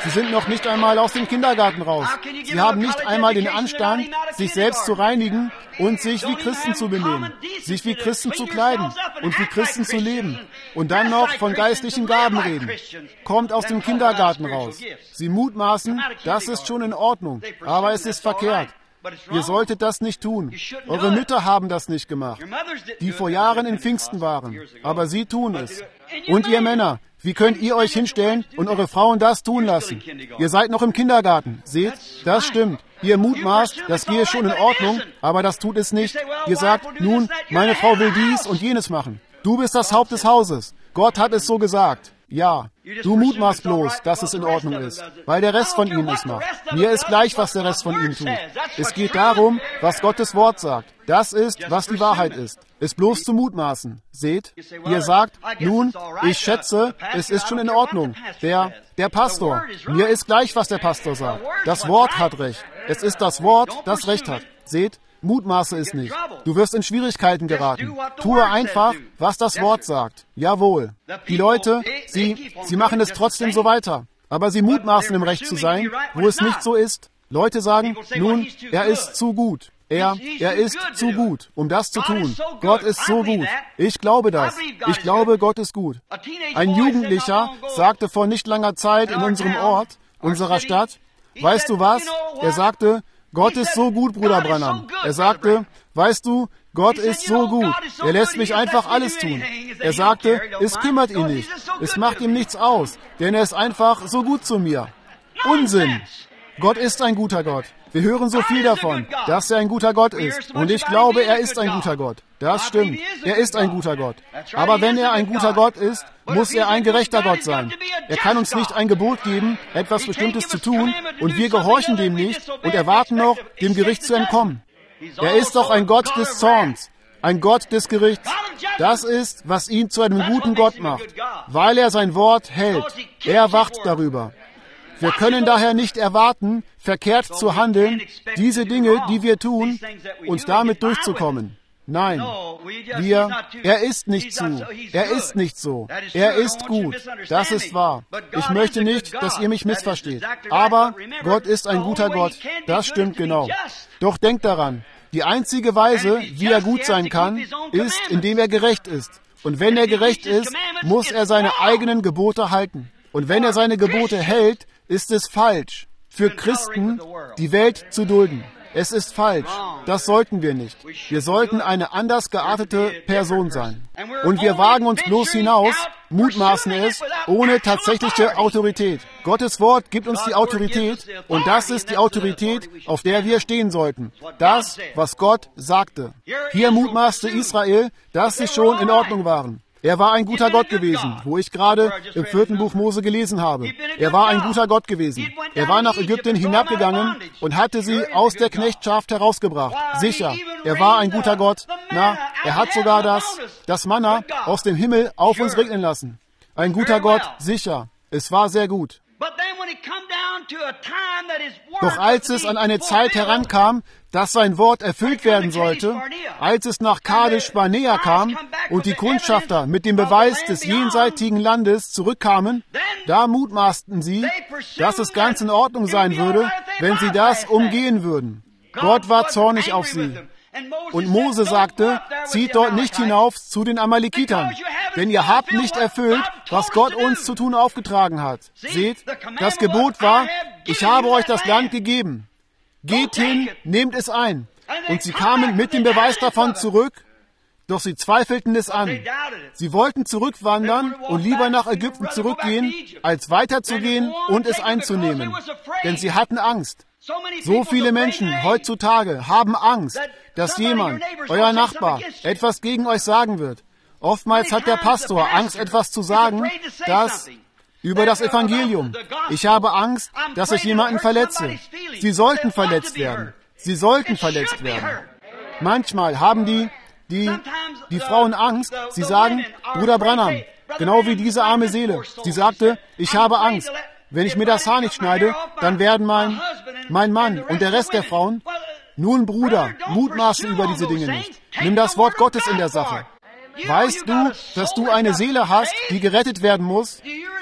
Sie sind noch nicht einmal aus dem Kindergarten raus. Sie haben nicht einmal den Anstand, sich selbst zu reinigen und sich wie Christen zu benehmen, sich wie Christen zu kleiden und wie Christen zu leben und dann noch von geistlichen Gaben reden. Kommt aus dem Kindergarten raus. Sie mutmaßen, das ist schon in Ordnung, aber es ist verkehrt. Ihr solltet das nicht tun. Eure Mütter haben das nicht gemacht, die vor Jahren in Pfingsten waren. Aber sie tun es. Und ihr Männer, wie könnt ihr euch hinstellen und eure Frauen das tun lassen? Ihr seid noch im Kindergarten. Seht, das stimmt. Ihr mutmaßt, das gehe schon in Ordnung, aber das tut es nicht. Ihr sagt, nun, meine Frau will dies und jenes machen. Du bist das Haupt des Hauses. Gott hat es so gesagt. Ja, du mutmaßt bloß, dass es in Ordnung ist, weil der Rest von ihnen es macht. Mir ist gleich, was der Rest von ihnen tut. Es geht darum, was Gottes Wort sagt. Das ist, was die Wahrheit ist. Es bloß zu mutmaßen. Seht, ihr sagt, nun, ich schätze, es ist schon in Ordnung. Der, der Pastor, mir ist gleich, was der Pastor sagt. Das Wort hat Recht. Es ist das Wort, das Recht hat. Seht, mutmaße es nicht. Du wirst in Schwierigkeiten geraten. Tue einfach, was das Wort sagt. Jawohl. Die Leute, sie, sie machen es trotzdem so weiter. Aber sie mutmaßen, im Recht zu sein, wo es nicht so ist. Leute sagen, nun, er ist zu gut. Er, er ist zu gut, um das zu tun. Gott ist so gut. Ich glaube das. Ich glaube, Gott ist gut. Ein Jugendlicher sagte vor nicht langer Zeit in unserem Ort, unserer Stadt, weißt du was? Er sagte, Gott ist so gut, Bruder Branham. Er sagte, weißt du, Gott ist so gut. Er lässt mich einfach alles tun. Er sagte, es kümmert ihn nicht. Es macht ihm nichts aus, denn er ist einfach so gut zu mir. Unsinn. Gott ist ein guter Gott. Wir hören so viel davon, dass er ein guter Gott ist. Und ich glaube, er ist ein guter Gott. Das stimmt. Er ist ein guter Gott. Aber wenn er ein guter Gott ist, muss er ein gerechter Gott sein. Er kann uns nicht ein Gebot geben, etwas Bestimmtes zu tun, und wir gehorchen dem nicht und erwarten noch, dem Gericht zu entkommen. Er ist doch ein Gott des Zorns, ein Gott des Gerichts. Das ist, was ihn zu einem guten Gott macht, weil er sein Wort hält. Er wacht darüber. Wir können daher nicht erwarten, verkehrt zu handeln, diese Dinge, die wir tun, uns damit durchzukommen. Nein, wir, er ist nicht zu, er ist nicht so, er ist gut, das ist wahr. Ich möchte nicht, dass ihr mich missversteht, aber Gott ist ein guter Gott, das stimmt genau. Doch denkt daran, die einzige Weise, wie er gut sein kann, ist, indem er gerecht ist. Und wenn er gerecht ist, muss er seine eigenen Gebote halten. Und wenn er seine Gebote hält, ist es falsch, für Christen die Welt zu dulden. Es ist falsch. Das sollten wir nicht. Wir sollten eine anders geartete Person sein. Und wir wagen uns bloß hinaus, mutmaßen es, ohne tatsächliche Autorität. Gottes Wort gibt uns die Autorität, und das ist die Autorität, auf der wir stehen sollten. Das, was Gott sagte. Hier mutmaßte Israel, dass sie schon in Ordnung waren. Er war ein guter Gott gewesen, wo ich gerade im vierten Buch Mose gelesen habe. Er war ein guter Gott gewesen. Er war nach Ägypten hinabgegangen und hatte sie aus der Knechtschaft herausgebracht. Sicher, er war ein guter Gott. Na, er hat sogar das, das Manna aus dem Himmel auf uns regnen lassen. Ein guter Gott, sicher. Es war sehr gut. Doch als es an eine Zeit herankam, dass sein Wort erfüllt werden sollte, als es nach Kadesh Barnea kam und die Kundschafter mit dem Beweis des jenseitigen Landes zurückkamen, da mutmaßten sie, dass es ganz in Ordnung sein würde, wenn sie das umgehen würden. Gott war zornig auf sie. Und Mose sagte, zieht dort nicht hinauf zu den Amalekitern, denn ihr habt nicht erfüllt, was Gott uns zu tun aufgetragen hat. Seht, das Gebot war, ich habe euch das Land gegeben. Geht hin, nehmt es ein. Und sie kamen mit dem Beweis davon zurück, doch sie zweifelten es an. Sie wollten zurückwandern und lieber nach Ägypten zurückgehen, als weiterzugehen und es einzunehmen. Denn sie hatten Angst. So viele Menschen heutzutage haben Angst, dass jemand, euer Nachbar, etwas gegen euch sagen wird. Oftmals hat der Pastor Angst, etwas zu sagen, das über das Evangelium. Ich habe Angst, dass ich jemanden verletze. Sie sollten verletzt werden. Sie sollten verletzt werden. Manchmal haben die, die, die Frauen Angst. Sie sagen, Bruder Branham, genau wie diese arme Seele. Sie sagte, ich habe Angst. Wenn ich mir das Haar nicht schneide, dann werden mein, mein Mann und der Rest der Frauen, nun Bruder, mutmaße über diese Dinge nicht. Nimm das Wort Gottes in der Sache. Weißt du, dass du eine Seele hast, die gerettet werden muss?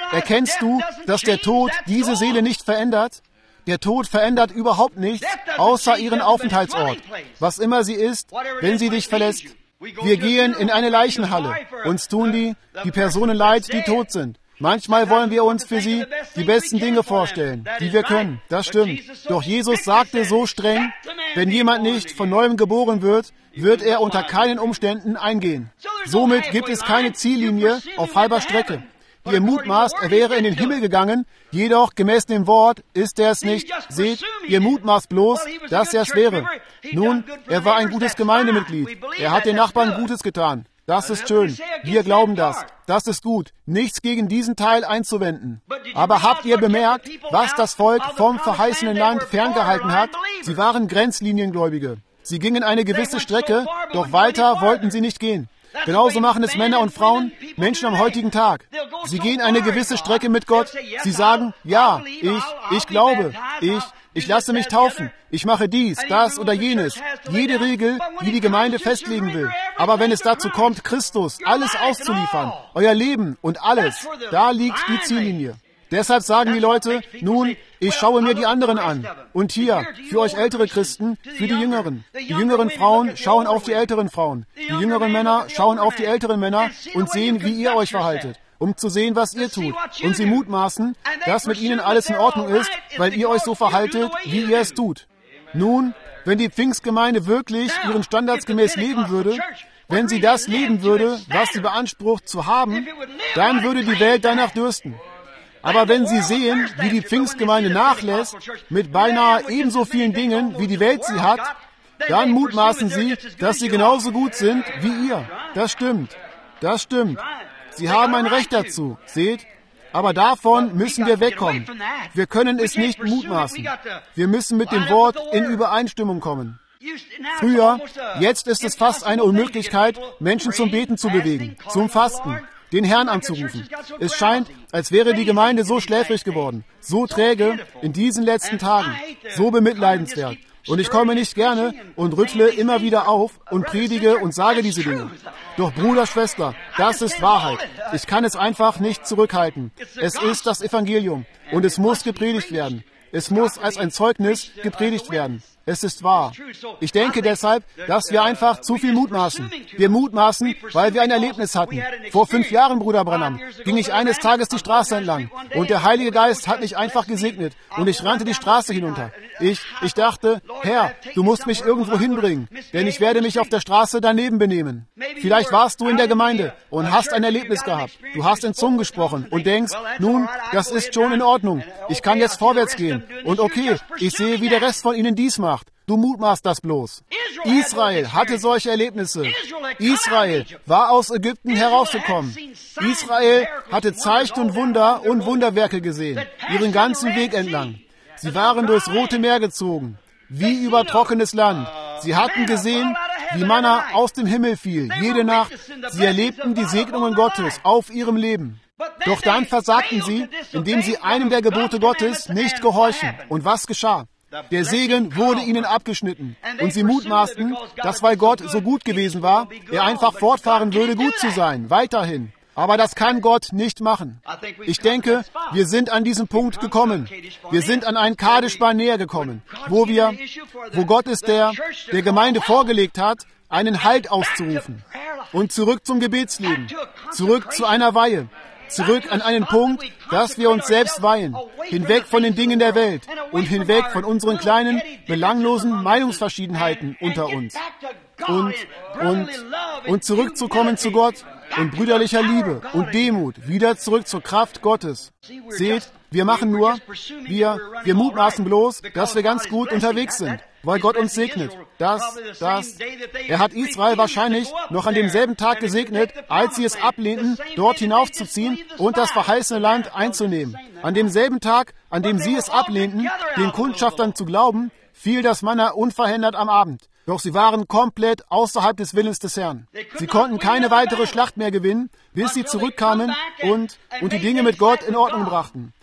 Erkennst du, dass der Tod diese Seele nicht verändert? Der Tod verändert überhaupt nichts, außer ihren Aufenthaltsort. Was immer sie ist, wenn sie dich verlässt. Wir gehen in eine Leichenhalle. Uns tun die, die Personen leid, die tot sind. Manchmal wollen wir uns für sie die besten Dinge vorstellen, die wir können. Das stimmt. Doch Jesus sagte so streng, wenn jemand nicht von neuem geboren wird, wird er unter keinen Umständen eingehen. Somit gibt es keine Ziellinie auf halber Strecke. Ihr mutmaßt, er wäre in den Himmel gegangen, jedoch gemäß dem Wort ist er es nicht. Seht, ihr mutmaßt bloß, dass er es wäre. Nun, er war ein gutes Gemeindemitglied. Er hat den Nachbarn Gutes getan. Das ist schön. Wir glauben das. Das ist gut. Nichts gegen diesen Teil einzuwenden. Aber habt ihr bemerkt, was das Volk vom verheißenen Land ferngehalten hat? Sie waren Grenzliniengläubige. Sie gingen eine gewisse Strecke, doch weiter wollten sie nicht gehen. Genauso machen es Männer und Frauen, Menschen am heutigen Tag. Sie gehen eine gewisse Strecke mit Gott. Sie sagen, ja, ich, ich glaube, ich, ich lasse mich taufen. Ich mache dies, das oder jenes. Jede Regel, die die Gemeinde festlegen will. Aber wenn es dazu kommt, Christus, alles auszuliefern, euer Leben und alles, da liegt die Ziellinie. Deshalb sagen die Leute, nun, ich schaue mir die anderen an. Und hier, für euch ältere Christen, für die Jüngeren. Die jüngeren Frauen schauen auf die älteren Frauen. Die jüngeren Männer schauen auf die älteren Männer und sehen, wie ihr euch verhaltet, um zu sehen, was ihr tut. Und sie mutmaßen, dass mit ihnen alles in Ordnung ist, weil ihr euch so verhaltet, wie ihr es tut. Nun, wenn die Pfingstgemeinde wirklich ihren Standards gemäß leben würde, wenn sie das leben würde, was sie beansprucht zu haben, dann würde die Welt danach dürsten. Aber wenn Sie sehen, wie die Pfingstgemeinde nachlässt, mit beinahe ebenso vielen Dingen, wie die Welt sie hat, dann mutmaßen Sie, dass Sie genauso gut sind wie ihr. Das stimmt. Das stimmt. Sie haben ein Recht dazu. Seht? Aber davon müssen wir wegkommen. Wir können es nicht mutmaßen. Wir müssen mit dem Wort in Übereinstimmung kommen. Früher, jetzt ist es fast eine Unmöglichkeit, Menschen zum Beten zu bewegen, zum Fasten, den Herrn anzurufen. Es scheint, als wäre die Gemeinde so schläfrig geworden, so träge in diesen letzten Tagen, so bemitleidenswert. Und ich komme nicht gerne und rüttle immer wieder auf und predige und sage diese Dinge. Doch Bruder, Schwester, das ist Wahrheit. Ich kann es einfach nicht zurückhalten. Es ist das Evangelium und es muss gepredigt werden. Es muss als ein Zeugnis gepredigt werden. Es ist wahr. Ich denke deshalb, dass wir einfach zu viel mutmaßen. Wir mutmaßen, weil wir ein Erlebnis hatten. Vor fünf Jahren, Bruder Branham, ging ich eines Tages die Straße entlang und der Heilige Geist hat mich einfach gesegnet und ich rannte die Straße hinunter. Ich, ich dachte, Herr, du musst mich irgendwo hinbringen, denn ich werde mich auf der Straße daneben benehmen. Vielleicht warst du in der Gemeinde und hast ein Erlebnis gehabt. Du hast in Zungen gesprochen und denkst, nun, das ist schon in Ordnung. Ich kann jetzt vorwärts gehen. Und okay, ich sehe, wie der Rest von ihnen dies macht. Du mutmaßt das bloß. Israel hatte solche Erlebnisse. Israel war aus Ägypten herausgekommen. Israel hatte Zeichen und Wunder und Wunderwerke gesehen, ihren ganzen Weg entlang. Sie waren durchs Rote Meer gezogen, wie über trockenes Land. Sie hatten gesehen, wie Manna aus dem Himmel fiel, jede Nacht. Sie erlebten die Segnungen Gottes auf ihrem Leben. Doch dann versagten sie, indem sie einem der Gebote Gottes nicht gehorchen. Und was geschah? Der Segen wurde ihnen abgeschnitten. Und sie mutmaßten, dass weil Gott so gut gewesen war, er einfach fortfahren würde, gut zu sein, weiterhin. Aber das kann Gott nicht machen. Ich denke, wir sind an diesem Punkt gekommen. Wir sind an einen Kadesh-Barnea gekommen, wo wir, wo Gott es der, der Gemeinde vorgelegt hat, einen Halt auszurufen. Und zurück zum Gebetsleben. Zurück zu einer Weihe. Zurück an einen Punkt, dass wir uns selbst weihen, hinweg von den Dingen der Welt und hinweg von unseren kleinen, belanglosen Meinungsverschiedenheiten unter uns. Und, und, und zurückzukommen zu Gott und brüderlicher Liebe und Demut, wieder zurück zur Kraft Gottes. Seht, wir machen nur, wir, wir mutmaßen bloß, dass wir ganz gut unterwegs sind, weil Gott uns segnet. Das, das, er hat Israel wahrscheinlich noch an demselben Tag gesegnet, als sie es ablehnten, dort hinaufzuziehen und das verheißene Land einzunehmen. An demselben Tag, an dem sie es ablehnten, den Kundschaftern zu glauben, fiel das Manna unverhindert am Abend. Doch sie waren komplett außerhalb des Willens des Herrn. Sie konnten keine weitere Schlacht mehr gewinnen, bis sie zurückkamen und, und die Dinge mit Gott in Ordnung brachten.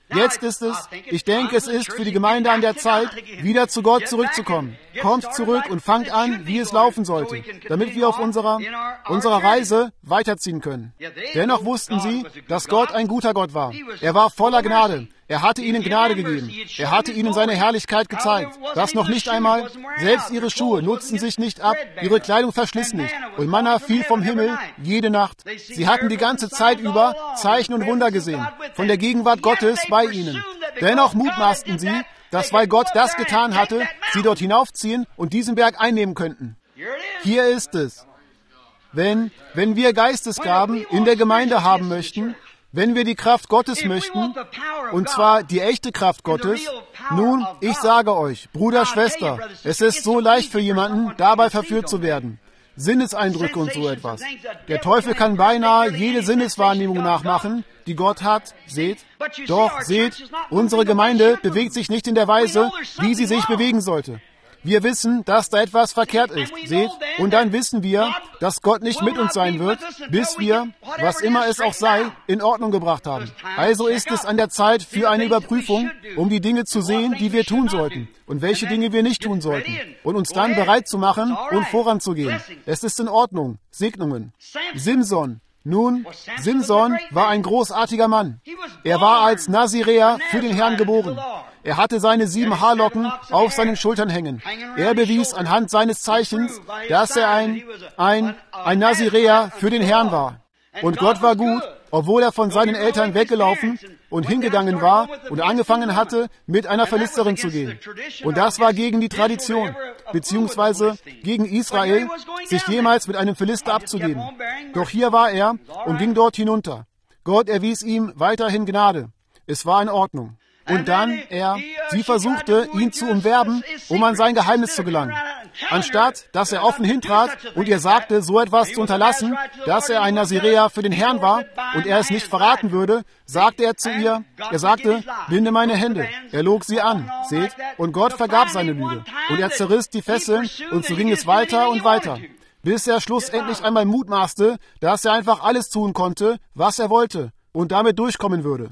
Jetzt ist es, ich denke, es ist für die Gemeinde an der Zeit, wieder zu Gott zurückzukommen. Kommt zurück und fangt an, wie es laufen sollte, damit wir auf unserer, unserer Reise weiterziehen können. Dennoch wussten sie, dass Gott ein guter Gott war. Er war voller Gnade. Er hatte ihnen Gnade gegeben. Er hatte ihnen seine Herrlichkeit gezeigt. Das noch nicht einmal. Selbst ihre Schuhe nutzten sich nicht ab, ihre Kleidung verschliss nicht. Und Manna fiel vom Himmel jede Nacht. Sie hatten die ganze Zeit über Zeichen und Wunder gesehen, von der Gegenwart Gottes bei ihnen. Dennoch mutmaßten sie, dass weil Gott das getan hatte, sie dort hinaufziehen und diesen Berg einnehmen könnten. Hier ist es. Wenn, wenn wir Geistesgaben in der Gemeinde haben möchten, wenn wir die Kraft Gottes möchten, und zwar die echte Kraft Gottes, nun, ich sage euch, Bruder, Schwester, es ist so leicht für jemanden, dabei verführt zu werden. Sinneseindrücke und so etwas. Der Teufel kann beinahe jede Sinneswahrnehmung nachmachen, die Gott hat, seht. Doch, seht, unsere Gemeinde bewegt sich nicht in der Weise, wie sie sich bewegen sollte. Wir wissen, dass da etwas verkehrt ist, seht, und dann wissen wir, dass Gott nicht mit uns sein wird, bis wir, was immer es auch sei, in Ordnung gebracht haben. Also ist es an der Zeit für eine Überprüfung, um die Dinge zu sehen, die wir tun sollten und welche Dinge wir nicht tun sollten und uns dann bereit zu machen und voranzugehen. Es ist in Ordnung. Segnungen. Simson. Nun, Simson war ein großartiger Mann. Er war als Naziräer für den Herrn geboren. Er hatte seine sieben Haarlocken auf seinen Schultern hängen. Er bewies anhand seines Zeichens, dass er ein, ein, ein Naziräer für den Herrn war. Und Gott war gut, obwohl er von seinen Eltern weggelaufen und hingegangen war und angefangen hatte, mit einer Philisterin zu gehen. Und das war gegen die Tradition, beziehungsweise gegen Israel, sich jemals mit einem Philister abzugeben. Doch hier war er und ging dort hinunter. Gott erwies ihm weiterhin Gnade. Es war in Ordnung. Und dann, er, sie versuchte, ihn zu umwerben, um an sein Geheimnis zu gelangen. Anstatt, dass er offen hintrat und ihr sagte, so etwas zu unterlassen, dass er ein Naziräer für den Herrn war und er es nicht verraten würde, sagte er zu ihr, er sagte, binde meine Hände. Er log sie an, seht, und Gott vergab seine Lüge. Und er zerriss die Fesseln und so ging es weiter und weiter, bis er schlussendlich einmal mutmaßte, dass er einfach alles tun konnte, was er wollte und damit durchkommen würde.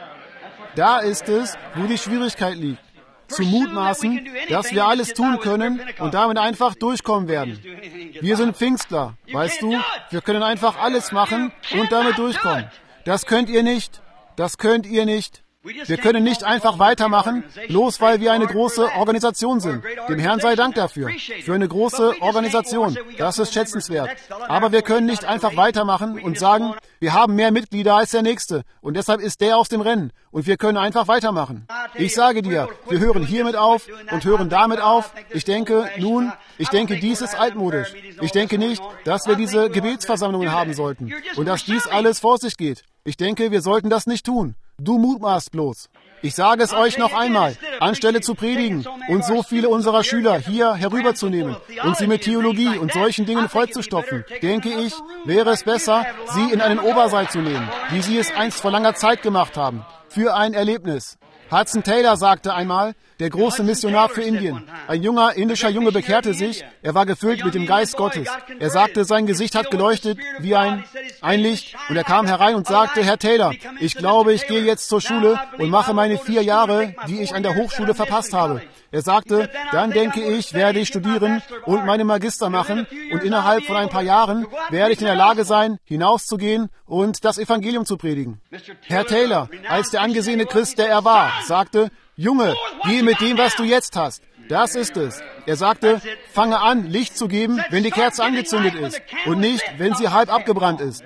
Da ist es, wo die Schwierigkeit liegt. Zu mutmaßen, dass wir alles tun können und damit einfach durchkommen werden. Wir sind Pfingstler, weißt du? Wir können einfach alles machen und damit durchkommen. Das könnt ihr nicht. Das könnt ihr nicht. Wir können nicht einfach weitermachen, bloß weil wir eine große Organisation sind. Dem Herrn sei Dank dafür. Für eine große Organisation. Das ist schätzenswert. Aber wir können nicht einfach weitermachen und sagen, wir haben mehr Mitglieder als der Nächste und deshalb ist der aus dem Rennen und wir können einfach weitermachen. Ich sage dir, wir hören hiermit auf und hören damit auf. Ich denke, nun, ich denke, dies ist altmodisch. Ich denke nicht, dass wir diese Gebetsversammlungen haben sollten und dass dies alles vor sich geht. Ich denke, wir sollten das nicht tun. Du mutmaßt bloß. Ich sage es euch noch einmal, anstelle zu predigen und so viele unserer Schüler hier herüberzunehmen und sie mit Theologie und solchen Dingen vollzustopfen, denke ich, wäre es besser, sie in einen Obersaal zu nehmen, wie sie es einst vor langer Zeit gemacht haben, für ein Erlebnis. Hudson Taylor sagte einmal, der große Missionar für Indien. Ein junger indischer Junge bekehrte sich, er war gefüllt mit dem Geist Gottes. Er sagte, sein Gesicht hat geleuchtet wie ein, ein Licht und er kam herein und sagte, Herr Taylor, ich glaube, ich gehe jetzt zur Schule und mache meine vier Jahre, die ich an der Hochschule verpasst habe. Er sagte, dann denke ich, werde ich studieren und meine Magister machen und innerhalb von ein paar Jahren werde ich in der Lage sein, hinauszugehen und das Evangelium zu predigen. Herr Taylor, als der angesehene Christ, der er war, sagte, Junge, geh mit dem, was du jetzt hast. Das ist es. Er sagte, fange an, Licht zu geben, wenn die Kerze angezündet ist und nicht, wenn sie halb abgebrannt ist.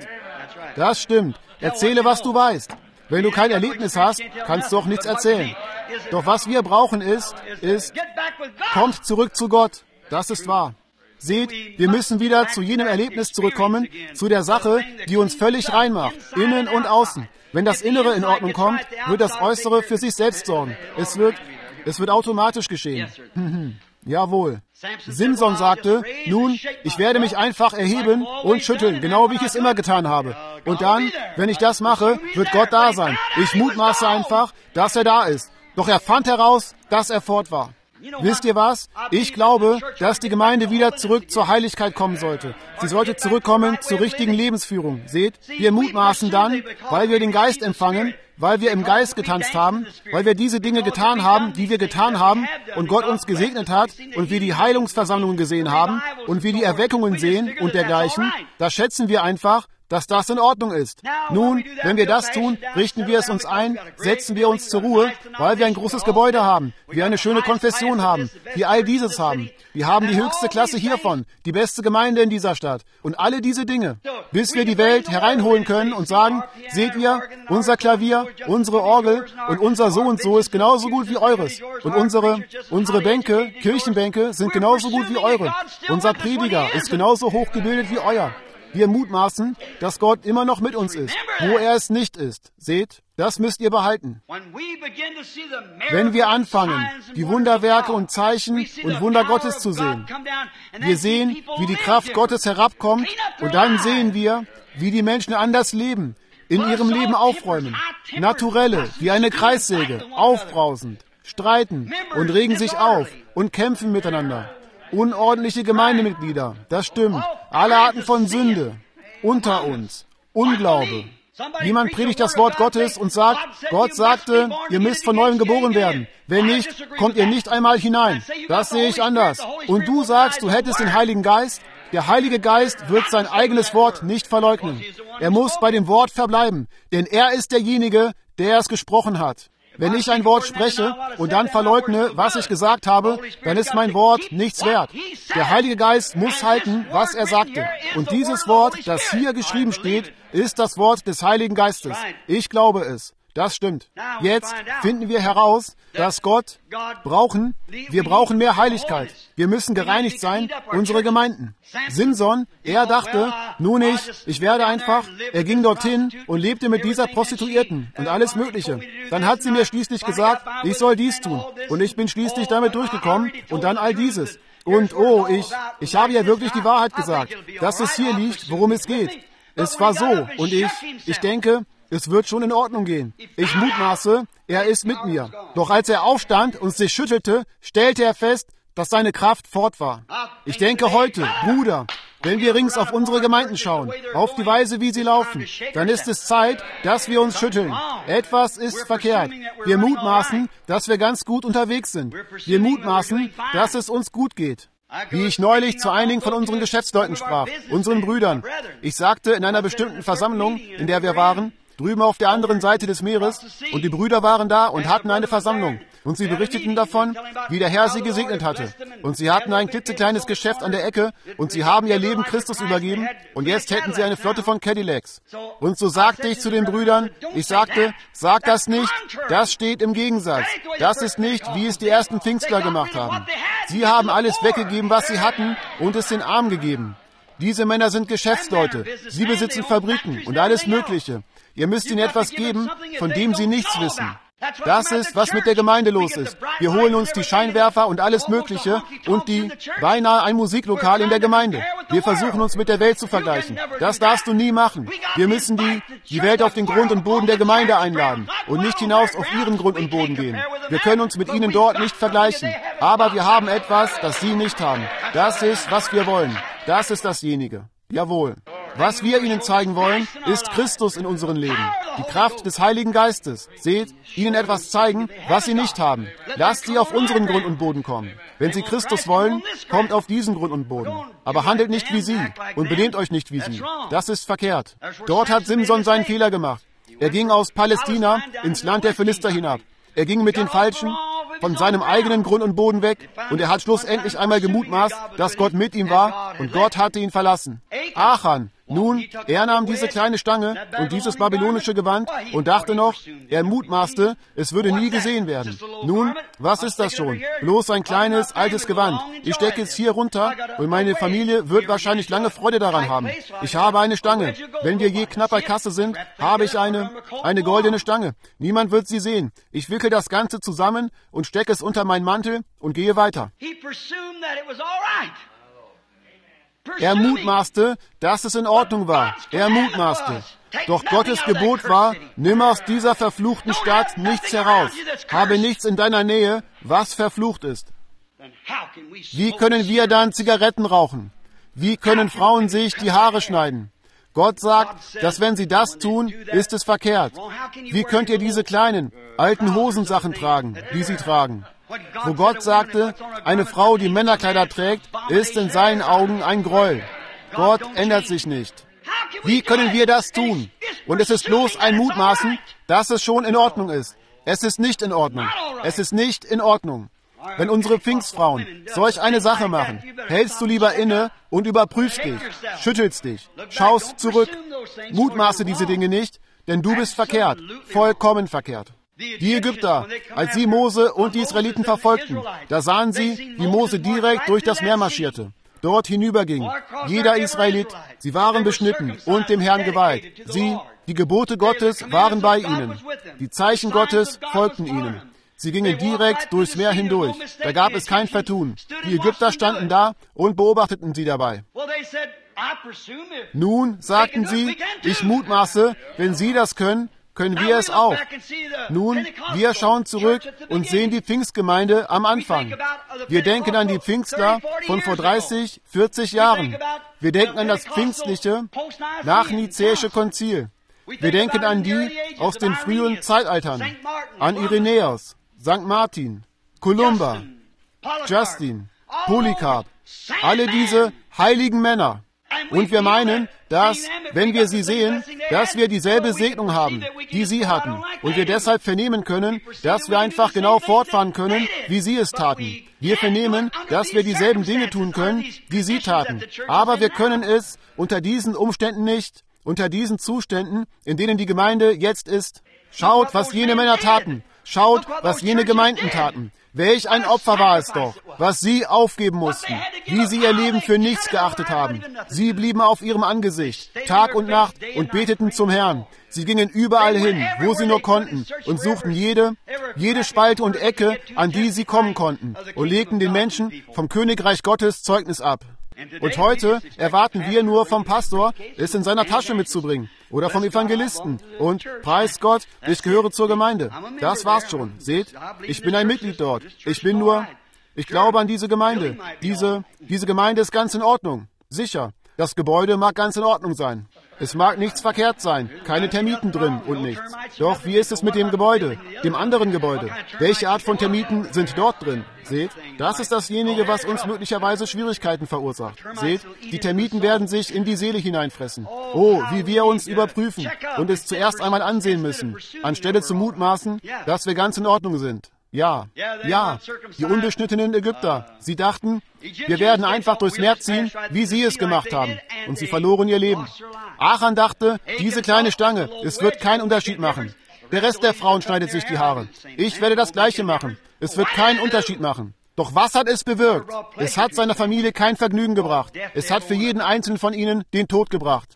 Das stimmt. Erzähle, was du weißt. Wenn du kein Erlebnis hast, kannst du auch nichts erzählen. Doch was wir brauchen ist, ist, kommt zurück zu Gott. Das ist wahr. Seht, wir müssen wieder zu jenem Erlebnis zurückkommen, zu der Sache, die uns völlig reinmacht, innen und außen. Wenn das Innere in Ordnung kommt, wird das Äußere für sich selbst sorgen. Es wird, es wird automatisch geschehen. Jawohl. Simson sagte, nun, ich werde mich einfach erheben und schütteln, genau wie ich es immer getan habe. Und dann, wenn ich das mache, wird Gott da sein. Ich mutmaße einfach, dass er da ist. Doch er fand heraus, dass er fort war. Wisst ihr was? Ich glaube, dass die Gemeinde wieder zurück zur Heiligkeit kommen sollte. Sie sollte zurückkommen zur richtigen Lebensführung. Seht, wir mutmaßen dann, weil wir den Geist empfangen, weil wir im Geist getanzt haben, weil wir diese Dinge getan haben, die wir getan haben und Gott uns gesegnet hat und wir die Heilungsversammlungen gesehen haben und wir die Erweckungen sehen und dergleichen, da schätzen wir einfach, dass das in Ordnung ist. Nun, wenn wir das tun, richten wir es uns ein, setzen wir uns zur Ruhe, weil wir ein großes Gebäude haben, wir eine schöne Konfession haben, wir all dieses haben. Wir haben die höchste Klasse hiervon, die beste Gemeinde in dieser Stadt und alle diese Dinge, bis wir die Welt hereinholen können und sagen, seht ihr, unser Klavier, unsere Orgel und unser so und so ist genauso gut wie eures. Und unsere, unsere Bänke, Kirchenbänke sind genauso gut wie eure. Unser Prediger ist genauso hochgebildet wie euer. Wir mutmaßen, dass Gott immer noch mit uns ist, wo er es nicht ist. Seht, das müsst ihr behalten. Wenn wir anfangen, die Wunderwerke und Zeichen und Wunder Gottes zu sehen, wir sehen, wie die Kraft Gottes herabkommt und dann sehen wir, wie die Menschen anders leben, in ihrem Leben aufräumen, naturelle, wie eine Kreissäge, aufbrausend, streiten und regen sich auf und kämpfen miteinander. Unordentliche Gemeindemitglieder, das stimmt. Alle Arten von Sünde unter uns. Unglaube. Jemand predigt das Wort Gottes und sagt, Gott sagte, ihr müsst von neuem geboren werden. Wenn nicht, kommt ihr nicht einmal hinein. Das sehe ich anders. Und du sagst, du hättest den Heiligen Geist. Der Heilige Geist wird sein eigenes Wort nicht verleugnen. Er muss bei dem Wort verbleiben, denn er ist derjenige, der es gesprochen hat. Wenn ich ein Wort spreche und dann verleugne, was ich gesagt habe, dann ist mein Wort nichts wert. Der Heilige Geist muss halten, was er sagte. Und dieses Wort, das hier geschrieben steht, ist das Wort des Heiligen Geistes. Ich glaube es. Das stimmt. Jetzt finden wir heraus, dass Gott brauchen, wir brauchen mehr Heiligkeit. Wir müssen gereinigt sein, unsere Gemeinden. Simson, er dachte, nun ich, ich werde einfach, er ging dorthin und lebte mit dieser Prostituierten und alles Mögliche. Dann hat sie mir schließlich gesagt, ich soll dies tun. Und ich bin schließlich damit durchgekommen und dann all dieses. Und oh, ich, ich habe ja wirklich die Wahrheit gesagt, dass es hier liegt, worum es geht. Es war so und ich, ich denke, es wird schon in Ordnung gehen. Ich mutmaße, er ist mit mir. Doch als er aufstand und sich schüttelte, stellte er fest, dass seine Kraft fort war. Ich denke heute, Bruder, wenn wir rings auf unsere Gemeinden schauen, auf die Weise, wie sie laufen, dann ist es Zeit, dass wir uns schütteln. Etwas ist verkehrt. Wir mutmaßen, dass wir ganz gut unterwegs sind. Wir mutmaßen, dass es uns gut geht. Wie ich neulich zu einigen von unseren Geschäftsleuten sprach, unseren Brüdern. Ich sagte in einer bestimmten Versammlung, in der wir waren, drüben auf der anderen Seite des Meeres, und die Brüder waren da und hatten eine Versammlung. Und sie berichteten davon, wie der Herr sie gesegnet hatte. Und sie hatten ein klitzekleines Geschäft an der Ecke und sie haben ihr Leben Christus übergeben und jetzt hätten sie eine Flotte von Cadillacs. Und so sagte ich zu den Brüdern, ich sagte, sag das nicht, das steht im Gegensatz. Das ist nicht, wie es die ersten Pfingstler gemacht haben. Sie haben alles weggegeben, was sie hatten und es den Armen gegeben. Diese Männer sind Geschäftsleute. Sie besitzen Fabriken und alles Mögliche. Ihr müsst ihnen etwas geben, von dem sie nichts wissen. Das ist, was mit der Gemeinde los ist. Wir holen uns die Scheinwerfer und alles Mögliche und die beinahe ein Musiklokal in der Gemeinde. Wir versuchen uns mit der Welt zu vergleichen. Das darfst du nie machen. Wir müssen die, die Welt auf den Grund und Boden der Gemeinde einladen und nicht hinaus auf ihren Grund und Boden gehen. Wir können uns mit ihnen dort nicht vergleichen. Aber wir haben etwas, das sie nicht haben. Das ist, was wir wollen. Das ist dasjenige. Jawohl. Was wir ihnen zeigen wollen, ist Christus in unserem Leben. Die Kraft des Heiligen Geistes. Seht, ihnen etwas zeigen, was sie nicht haben. Lasst sie auf unseren Grund und Boden kommen. Wenn sie Christus wollen, kommt auf diesen Grund und Boden. Aber handelt nicht wie sie und benehmt euch nicht wie sie. Das ist verkehrt. Dort hat Simson seinen Fehler gemacht. Er ging aus Palästina ins Land der Philister hinab. Er ging mit den Falschen von seinem eigenen Grund und Boden weg und er hat schlussendlich einmal gemutmaßt, dass Gott mit ihm war und Gott hatte ihn verlassen. Achan, nun, er nahm diese kleine Stange und dieses babylonische Gewand und dachte noch, er mutmaßte, es würde nie gesehen werden. Nun, was ist das schon? Bloß ein kleines, altes Gewand. Ich stecke es hier runter und meine Familie wird wahrscheinlich lange Freude daran haben. Ich habe eine Stange. Wenn wir je knapp bei Kasse sind, habe ich eine, eine goldene Stange. Niemand wird sie sehen. Ich wickel das Ganze zusammen und stecke es unter meinen Mantel und gehe weiter. Er mutmaßte, dass es in Ordnung war. Er mutmaßte. Doch Gottes Gebot war, nimm aus dieser verfluchten Stadt nichts heraus. Habe nichts in deiner Nähe, was verflucht ist. Wie können wir dann Zigaretten rauchen? Wie können Frauen sich die Haare schneiden? Gott sagt, dass wenn sie das tun, ist es verkehrt. Wie könnt ihr diese kleinen, alten Hosensachen tragen, die sie tragen? Wo Gott sagte, eine Frau, die Männerkleider trägt, ist in seinen Augen ein Gräuel. Gott ändert sich nicht. Wie können wir das tun? Und es ist bloß ein Mutmaßen, dass es schon in Ordnung ist. Es ist nicht in Ordnung. Es ist nicht in Ordnung. Wenn unsere Pfingstfrauen solch eine Sache machen, hältst du lieber inne und überprüfst dich, schüttelst dich, schaust zurück, mutmaße diese Dinge nicht, denn du bist verkehrt, vollkommen verkehrt. Die Ägypter, als sie Mose und die Israeliten verfolgten, da sahen sie, wie Mose direkt durch das Meer marschierte, dort hinüberging. Jeder Israelit, sie waren beschnitten und dem Herrn geweiht. Sie, die Gebote Gottes, waren bei ihnen. Die Zeichen Gottes folgten ihnen. Sie gingen direkt durchs Meer hindurch. Da gab es kein Vertun. Die Ägypter standen da und beobachteten sie dabei. Nun, sagten sie, ich mutmaße, wenn sie das können, können wir es auch. Nun, wir schauen zurück und sehen die Pfingstgemeinde am Anfang. Wir denken an die Pfingstler von vor dreißig, vierzig Jahren. Wir denken an das pfingstliche, nachnizäische Konzil. Wir denken an die aus den frühen Zeitaltern, an Irenäus, Sankt Martin, Columba, Justin, Polycarp, alle diese heiligen Männer. Und wir meinen, dass, wenn wir sie sehen, dass wir dieselbe Segnung haben, die sie hatten. Und wir deshalb vernehmen können, dass wir einfach genau fortfahren können, wie sie es taten. Wir vernehmen, dass wir dieselben Dinge tun können, die sie taten. Aber wir können es unter diesen Umständen nicht, unter diesen Zuständen, in denen die Gemeinde jetzt ist. Schaut, was jene Männer taten. Schaut, was jene Gemeinden taten. Welch ein Opfer war es doch, was sie aufgeben mussten, wie sie ihr Leben für nichts geachtet haben. Sie blieben auf ihrem Angesicht, Tag und Nacht, und beteten zum Herrn. Sie gingen überall hin, wo sie nur konnten, und suchten jede, jede Spalte und Ecke, an die sie kommen konnten, und legten den Menschen vom Königreich Gottes Zeugnis ab. Und heute erwarten wir nur vom Pastor, es in seiner Tasche mitzubringen. Oder vom Evangelisten. Und, preis Gott, ich gehöre zur Gemeinde. Das war's schon. Seht, ich bin ein Mitglied dort. Ich bin nur, ich glaube an diese Gemeinde. Diese, diese Gemeinde ist ganz in Ordnung. Sicher. Das Gebäude mag ganz in Ordnung sein. Es mag nichts verkehrt sein, keine Termiten drin und nichts. Doch wie ist es mit dem Gebäude, dem anderen Gebäude? Welche Art von Termiten sind dort drin? Seht, das ist dasjenige, was uns möglicherweise Schwierigkeiten verursacht. Seht, die Termiten werden sich in die Seele hineinfressen. Oh, wie wir uns überprüfen und es zuerst einmal ansehen müssen, anstelle zu mutmaßen, dass wir ganz in Ordnung sind. Ja, ja, die unbeschnittenen Ägypter, sie dachten, wir werden einfach durchs Meer ziehen, wie sie es gemacht haben. Und sie verloren ihr Leben. Achan dachte, diese kleine Stange, es wird keinen Unterschied machen. Der Rest der Frauen schneidet sich die Haare. Ich werde das Gleiche machen. Es wird keinen Unterschied machen. Doch was hat es bewirkt? Es hat seiner Familie kein Vergnügen gebracht. Es hat für jeden einzelnen von ihnen den Tod gebracht.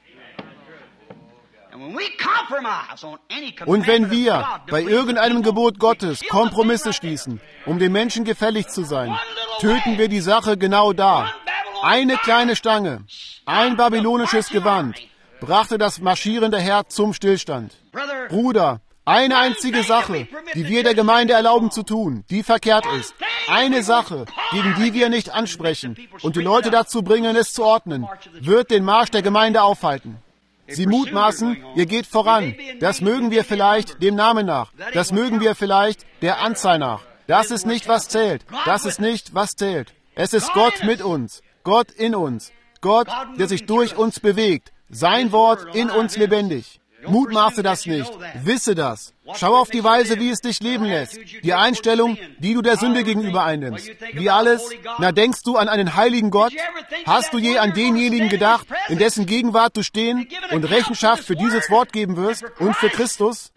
Und wenn wir bei irgendeinem Gebot Gottes Kompromisse schließen, um den Menschen gefällig zu sein, töten wir die Sache genau da. Eine kleine Stange, ein babylonisches Gewand, brachte das marschierende Herz zum Stillstand. Bruder, eine einzige Sache, die wir der Gemeinde erlauben zu tun, die verkehrt ist. Eine Sache, gegen die wir nicht ansprechen und die Leute dazu bringen, es zu ordnen, wird den Marsch der Gemeinde aufhalten. Sie mutmaßen, ihr geht voran. Das mögen wir vielleicht dem Namen nach. Das mögen wir vielleicht der Anzahl nach. Das ist nicht, was zählt. Das ist nicht, was zählt. Es ist Gott mit uns. Gott in uns. Gott, der sich durch uns bewegt. Sein Wort in uns lebendig. Mutmaße das nicht. Wisse das. Schau auf die Weise, wie es dich leben lässt. Die Einstellung, die du der Sünde gegenüber einnimmst. Wie alles, na denkst du an einen heiligen Gott? Hast du je an denjenigen gedacht, in dessen Gegenwart du stehen und Rechenschaft für dieses Wort geben wirst und für Christus?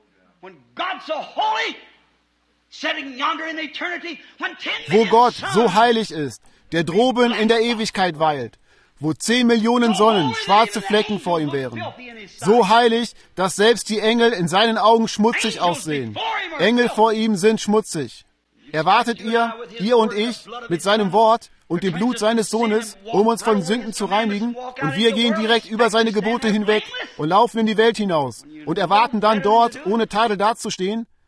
Wo Gott so heilig ist, der droben in der Ewigkeit weilt, wo zehn Millionen Sonnen schwarze Flecken vor ihm wären. So heilig, dass selbst die Engel in seinen Augen schmutzig aussehen. Engel vor ihm sind schmutzig. Erwartet ihr, ihr und ich, mit seinem Wort und dem Blut seines Sohnes, um uns von Sünden zu reinigen, und wir gehen direkt über seine Gebote hinweg und laufen in die Welt hinaus und erwarten dann dort, ohne Tadel dazustehen?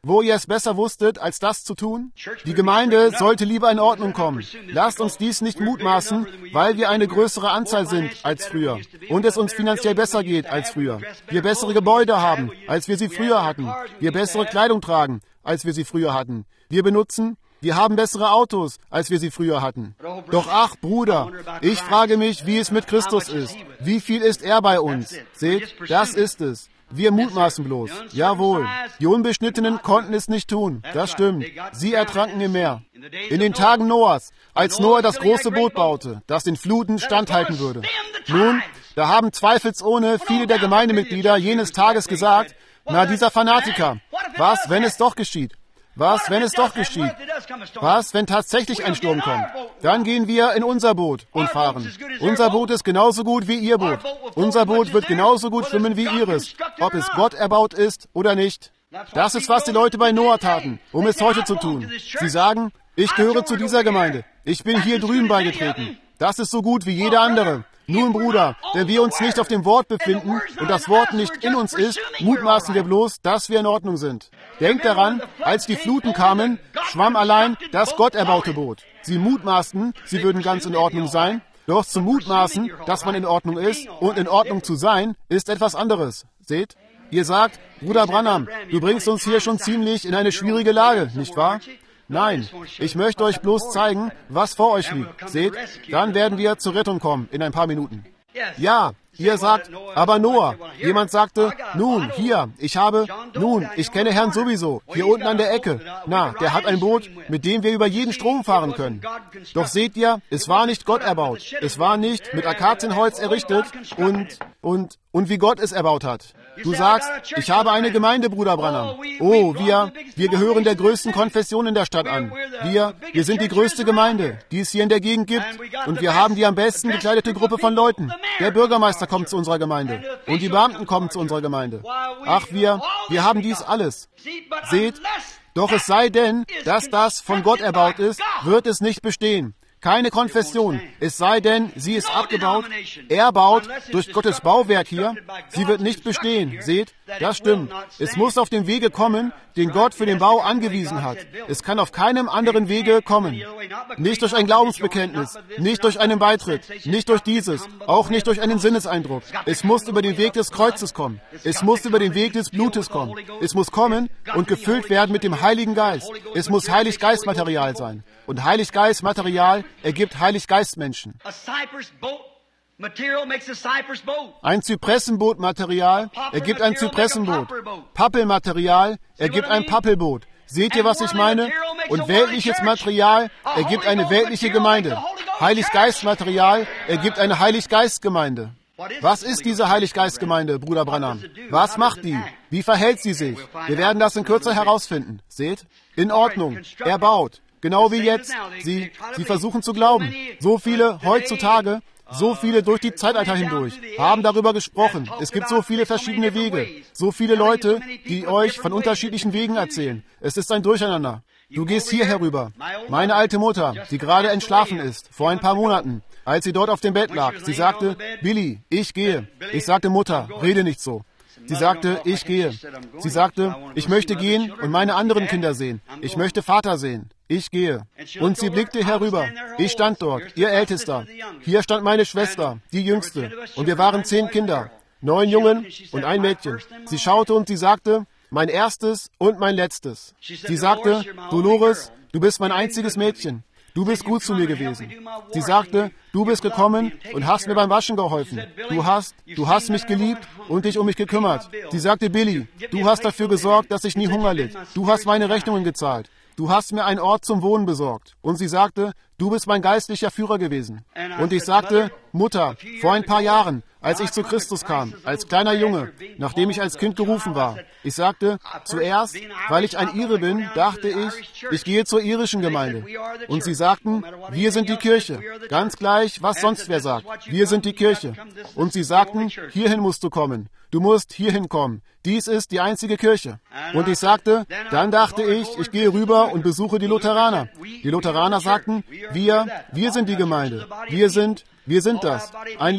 wo ihr es besser wusstet, als das zu tun? Die Gemeinde sollte lieber in Ordnung kommen. Lasst uns dies nicht mutmaßen, weil wir eine größere Anzahl sind als früher und es uns finanziell besser geht als früher. Wir bessere Gebäude haben, als wir sie früher hatten. Wir bessere Kleidung tragen, als wir sie früher hatten. Wir benutzen Wir haben bessere Autos, als wir sie früher hatten. Doch ach, Bruder, ich frage mich, wie es mit Christus ist. Wie viel ist er bei uns? Seht, das ist es. Wir mutmaßen bloß. Jawohl. Die Unbeschnittenen konnten es nicht tun. Das stimmt. Sie ertranken im Meer. In den Tagen Noahs, als Noah das große Boot baute, das den Fluten standhalten würde. Nun, da haben zweifelsohne viele der Gemeindemitglieder jenes Tages gesagt, na, dieser Fanatiker, was, wenn es doch geschieht? Was, wenn es doch geschieht? Was, wenn tatsächlich ein Sturm kommt? Dann gehen wir in unser Boot und fahren. Unser Boot ist genauso gut wie Ihr Boot. Unser Boot wird genauso gut schwimmen wie Ihres, ob es Gott erbaut ist oder nicht. Das ist, was die Leute bei Noah taten, um es heute zu tun. Sie sagen, ich gehöre zu dieser Gemeinde. Ich bin hier drüben beigetreten. Das ist so gut wie jeder andere. Nun, Bruder, wenn wir uns nicht auf dem Wort befinden und das Wort nicht in uns ist, mutmaßen wir bloß, dass wir in Ordnung sind. Denkt daran, als die Fluten kamen, schwamm allein das Gott erbaute Boot. Sie mutmaßten, sie würden ganz in Ordnung sein, doch zu mutmaßen, dass man in Ordnung ist und in Ordnung zu sein, ist etwas anderes. Seht? Ihr sagt, Bruder Branham, du bringst uns hier schon ziemlich in eine schwierige Lage, nicht wahr? Nein, ich möchte euch bloß zeigen, was vor euch liegt. Seht, dann werden wir zur Rettung kommen in ein paar Minuten. Ja, ihr sagt, aber Noah. Jemand sagte, nun, hier, ich habe, nun, ich kenne Herrn sowieso, hier unten an der Ecke. Na, der hat ein Boot, mit dem wir über jeden Strom fahren können. Doch seht ihr, es war nicht Gott erbaut. Es war nicht mit Akazienholz errichtet und, und, und wie Gott es erbaut hat. Du sagst, ich habe eine Gemeinde, Bruder Branham. Oh, wir, wir gehören der größten Konfession in der Stadt an. Wir, wir sind die größte Gemeinde, die es hier in der Gegend gibt. Und wir haben die am besten gekleidete Gruppe von Leuten. Der Bürgermeister kommt zu unserer Gemeinde. Und die Beamten kommen zu unserer Gemeinde. Ach, wir, wir haben dies alles. Seht, doch es sei denn, dass das von Gott erbaut ist, wird es nicht bestehen. Keine Konfession, es sei denn, sie ist abgebaut. Er baut durch Gottes Bauwerk hier. Sie wird nicht bestehen. Seht, das stimmt. Es muss auf dem Wege kommen, den Gott für den Bau angewiesen hat. Es kann auf keinem anderen Wege kommen. Nicht durch ein Glaubensbekenntnis, nicht durch einen Beitritt, nicht durch dieses, auch nicht durch einen Sinneseindruck. Es muss über den Weg des Kreuzes kommen. Es muss über den Weg des Blutes kommen. Es muss kommen und gefüllt werden mit dem Heiligen Geist. Es muss Heiliggeistmaterial sein. Und Heiliggeistmaterial ergibt Heiliggeistmenschen. Ein Zypressenboot-Material ergibt ein Zypressenboot. Pappelmaterial ergibt ein Pappelboot. Seht ihr, was ich meine? Und weltliches Material ergibt eine weltliche Gemeinde. Heiliggeistmaterial ergibt eine Heiliggeistgemeinde. Was ist diese Heiliggeistgemeinde, Bruder Branham? Was macht die? Wie verhält sie sich? Wir werden das in Kürze herausfinden. Seht? In Ordnung. Er baut. Genau wie jetzt. Sie, sie versuchen zu glauben. So viele heutzutage, so viele durch die Zeitalter hindurch, haben darüber gesprochen. Es gibt so viele verschiedene Wege. So viele Leute, die euch von unterschiedlichen Wegen erzählen. Es ist ein Durcheinander. Du gehst hier herüber. Meine alte Mutter, die gerade entschlafen ist, vor ein paar Monaten, als sie dort auf dem Bett lag, sie sagte, Billy, ich gehe. Ich sagte, Mutter, rede nicht so. Sie sagte, ich gehe. Sie sagte, ich möchte gehen und meine anderen Kinder sehen. Ich möchte Vater sehen. Ich gehe. Und sie blickte herüber. Ich stand dort, ihr Ältester. Hier stand meine Schwester, die Jüngste. Und wir waren zehn Kinder. Neun Jungen und ein Mädchen. Sie schaute und sie sagte, mein erstes und mein letztes. Sie sagte, Dolores, du bist mein einziges Mädchen. Du bist gut zu mir gewesen. Sie sagte, du bist gekommen und hast mir beim Waschen geholfen. Du hast, du hast mich geliebt und dich um mich gekümmert. Sie sagte, Billy, du hast dafür gesorgt, dass ich nie Hunger litt. Du hast meine Rechnungen gezahlt. Du hast mir einen Ort zum Wohnen besorgt. Und sie sagte, du bist mein geistlicher Führer gewesen. Und ich sagte, Mutter, vor ein paar Jahren, als ich zu Christus kam, als kleiner Junge, nachdem ich als Kind gerufen war, ich sagte, zuerst, weil ich ein Ire bin, dachte ich, ich gehe zur irischen Gemeinde. Und sie sagten, wir sind die Kirche. Ganz gleich, was sonst wer sagt. Wir sind die Kirche. Und sie sagten, hierhin musst du kommen. Du musst hierhin kommen. Dies ist die einzige Kirche. Und ich sagte, dann dachte ich, ich gehe rüber und besuche die Lutheraner. Die Lutheraner sagten, wir, wir sind die Gemeinde. Wir sind, wir sind das. Ein Leib.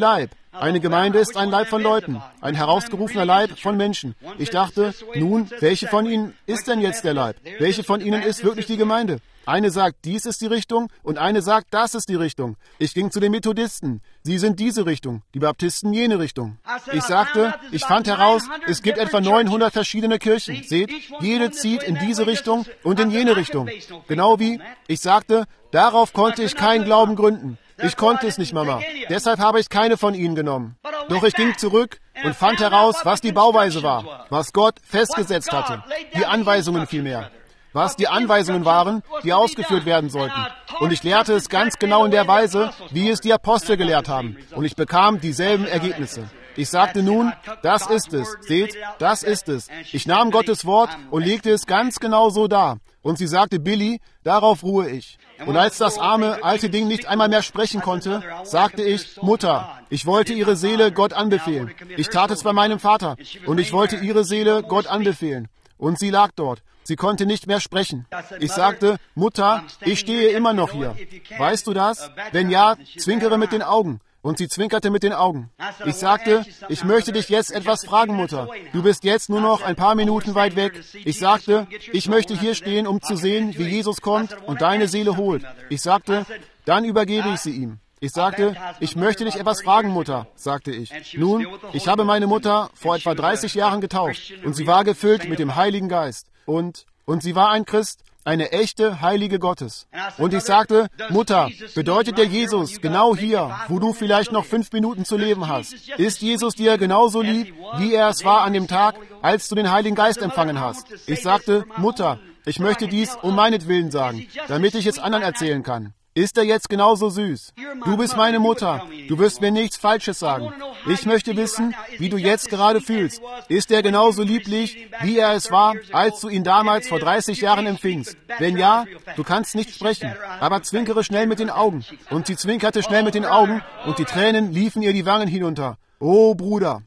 Eine Gemeinde ist ein Leib von Leuten, ein herausgerufener Leib von Menschen. Ich dachte, nun, welche von ihnen ist denn jetzt der Leib? Welche von ihnen ist wirklich die Gemeinde? Eine sagt, dies ist die Richtung und eine sagt, das ist die Richtung. Ich ging zu den Methodisten. Sie sind diese Richtung, die Baptisten jene Richtung. Ich sagte, ich fand heraus, es gibt etwa neunhundert verschiedene Kirchen. Seht, jede zieht in diese Richtung und in jene Richtung. Genau wie, ich sagte, darauf konnte ich keinen Glauben gründen. Ich konnte es nicht, Mama. Deshalb habe ich keine von ihnen genommen. Doch ich ging zurück und fand heraus, was die Bauweise war, was Gott festgesetzt hatte, die Anweisungen vielmehr. Was die Anweisungen waren, die ausgeführt werden sollten. Und ich lehrte es ganz genau in der Weise, wie es die Apostel gelehrt haben. Und ich bekam dieselben Ergebnisse. Ich sagte nun, das ist es. Seht, das ist es. Ich nahm Gottes Wort und legte es ganz genau so dar. Und sie sagte, Billy, darauf ruhe ich. Und als das arme, alte Ding nicht einmal mehr sprechen konnte, sagte ich, Mutter, ich wollte ihre Seele Gott anbefehlen. Ich tat es bei meinem Vater. Und ich wollte ihre Seele Gott anbefehlen. Und sie lag dort. Sie konnte nicht mehr sprechen. Ich sagte, Mutter, ich stehe immer noch hier. Weißt du das? Wenn ja, zwinkere mit den Augen. Und sie zwinkerte mit den Augen. Ich sagte, ich möchte dich jetzt etwas fragen, Mutter. Du bist jetzt nur noch ein paar Minuten weit weg. Ich sagte, ich möchte hier stehen, um zu sehen, wie Jesus kommt und deine Seele holt. Ich sagte, dann übergebe ich sie ihm. Ich sagte, ich möchte dich etwas fragen, Mutter, sagte ich. Nun, ich habe meine Mutter vor etwa dreißig Jahren getauft und sie war gefüllt mit dem Heiligen Geist. Und, und sie war ein Christ, eine echte Heilige Gottes. Und ich sagte, Mutter, bedeutet der Jesus genau hier, wo du vielleicht noch fünf Minuten zu leben hast? Ist Jesus dir genauso lieb, wie er es war an dem Tag, als du den Heiligen Geist empfangen hast? Ich sagte, Mutter, ich möchte dies um meinetwillen sagen, damit ich es anderen erzählen kann. Ist er jetzt genauso süß? Du bist meine Mutter. Du wirst mir nichts Falsches sagen. Ich möchte wissen, wie du jetzt gerade fühlst. Ist er genauso lieblich, wie er es war, als du ihn damals vor dreißig Jahren empfingst? Wenn ja, du kannst nicht sprechen, aber zwinkere schnell mit den Augen. Und sie zwinkerte schnell mit den Augen und die Tränen liefen ihr die Wangen hinunter. Oh, Bruder.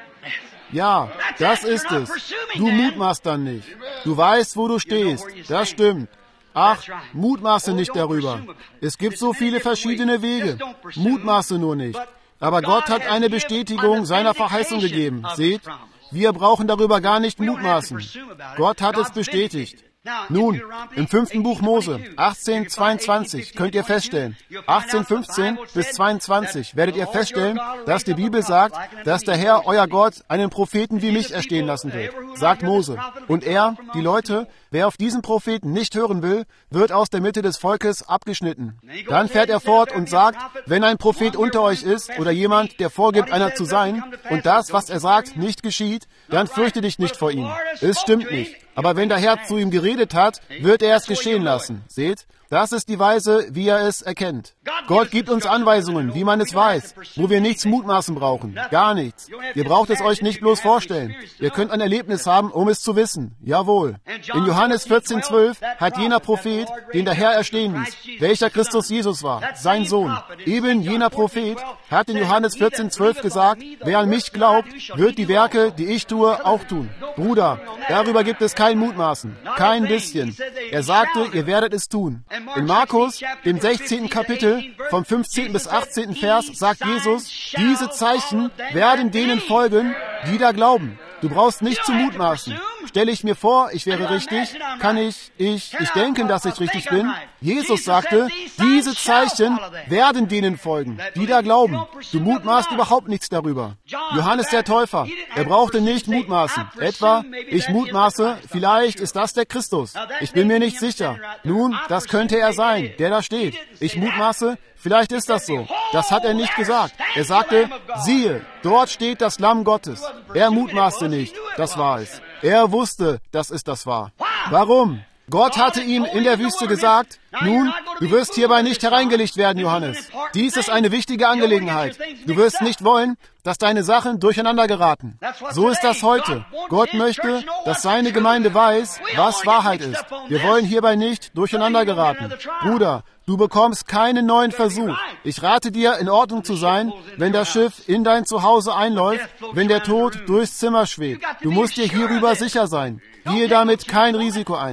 Ja, das ist es. Du mutmaßt nicht. Du weißt, wo du stehst. Das stimmt. Ach, mutmaße nicht darüber. Es gibt so viele verschiedene Wege. Mutmaße nur nicht. Aber Gott hat eine Bestätigung seiner Verheißung gegeben. Seht, wir brauchen darüber gar nicht mutmaßen. Gott hat es bestätigt. Nun, im fünften Buch Mose, achtzehn zweiundzwanzig, könnt ihr feststellen, achtzehn fünfzehn bis zweiundzwanzig, werdet ihr feststellen, dass die Bibel sagt, dass der Herr, euer Gott, einen Propheten wie mich erstehen lassen wird, sagt Mose. Und er, die Leute, wer auf diesen Propheten nicht hören will, wird aus der Mitte des Volkes abgeschnitten. Dann fährt er fort und sagt, wenn ein Prophet unter euch ist oder jemand, der vorgibt, einer zu sein, und das, was er sagt, nicht geschieht, dann fürchte dich nicht vor ihm. Es stimmt nicht. Aber wenn der Herr zu ihm geredet hat, wird er es geschehen lassen. Seht, das ist die Weise, wie er es erkennt. Gott gibt uns Anweisungen, wie man es weiß, wo wir nichts mutmaßen brauchen. Gar nichts. Ihr braucht es euch nicht bloß vorstellen. Ihr könnt ein Erlebnis haben, um es zu wissen. Jawohl. In Johannes vierzehn zwölf hat jener Prophet, den der Herr erstehen ließ, welcher Christus Jesus war, sein Sohn. Eben jener Prophet hat in Johannes vierzehn zwölf gesagt, wer an mich glaubt, wird die Werke, die ich tue, auch tun. Bruder, darüber gibt es kein Mutmaßen. Kein bisschen. Er sagte, ihr werdet es tun. In Markus, dem sechzehnten Kapitel, vom fünfzehnten bis achtzehnten Vers, sagt Jesus, diese Zeichen werden denen folgen, die da glauben. Du brauchst nicht zu mutmaßen. Stelle ich mir vor, ich wäre richtig, kann ich, ich, ich denken, dass ich richtig bin? Jesus sagte, diese Zeichen werden denen folgen, die da glauben. Du mutmaßt überhaupt nichts darüber. Johannes der Täufer, er brauchte nicht mutmaßen. Etwa, ich mutmaße, vielleicht ist das der Christus. Ich bin mir nicht sicher. Nun, das könnte er sein, der da steht. Ich mutmaße, vielleicht ist das so. Das hat er nicht gesagt. Er sagte, siehe, dort steht das Lamm Gottes. Er mutmaßte nicht, das war es. Er wusste, dass es das war. Warum? Gott hatte ihm in der Wüste gesagt, nun, du wirst hierbei nicht hereingelegt werden, Johannes. Dies ist eine wichtige Angelegenheit. Du wirst nicht wollen, dass deine Sachen durcheinander geraten. So ist das heute. Gott möchte, dass seine Gemeinde weiß, was Wahrheit ist. Wir wollen hierbei nicht durcheinander geraten. Bruder, du bekommst keinen neuen Versuch. Ich rate dir, in Ordnung zu sein, wenn das Schiff in dein Zuhause einläuft, wenn der Tod durchs Zimmer schwebt. Du musst dir hierüber sicher sein. Gehe damit kein Risiko ein.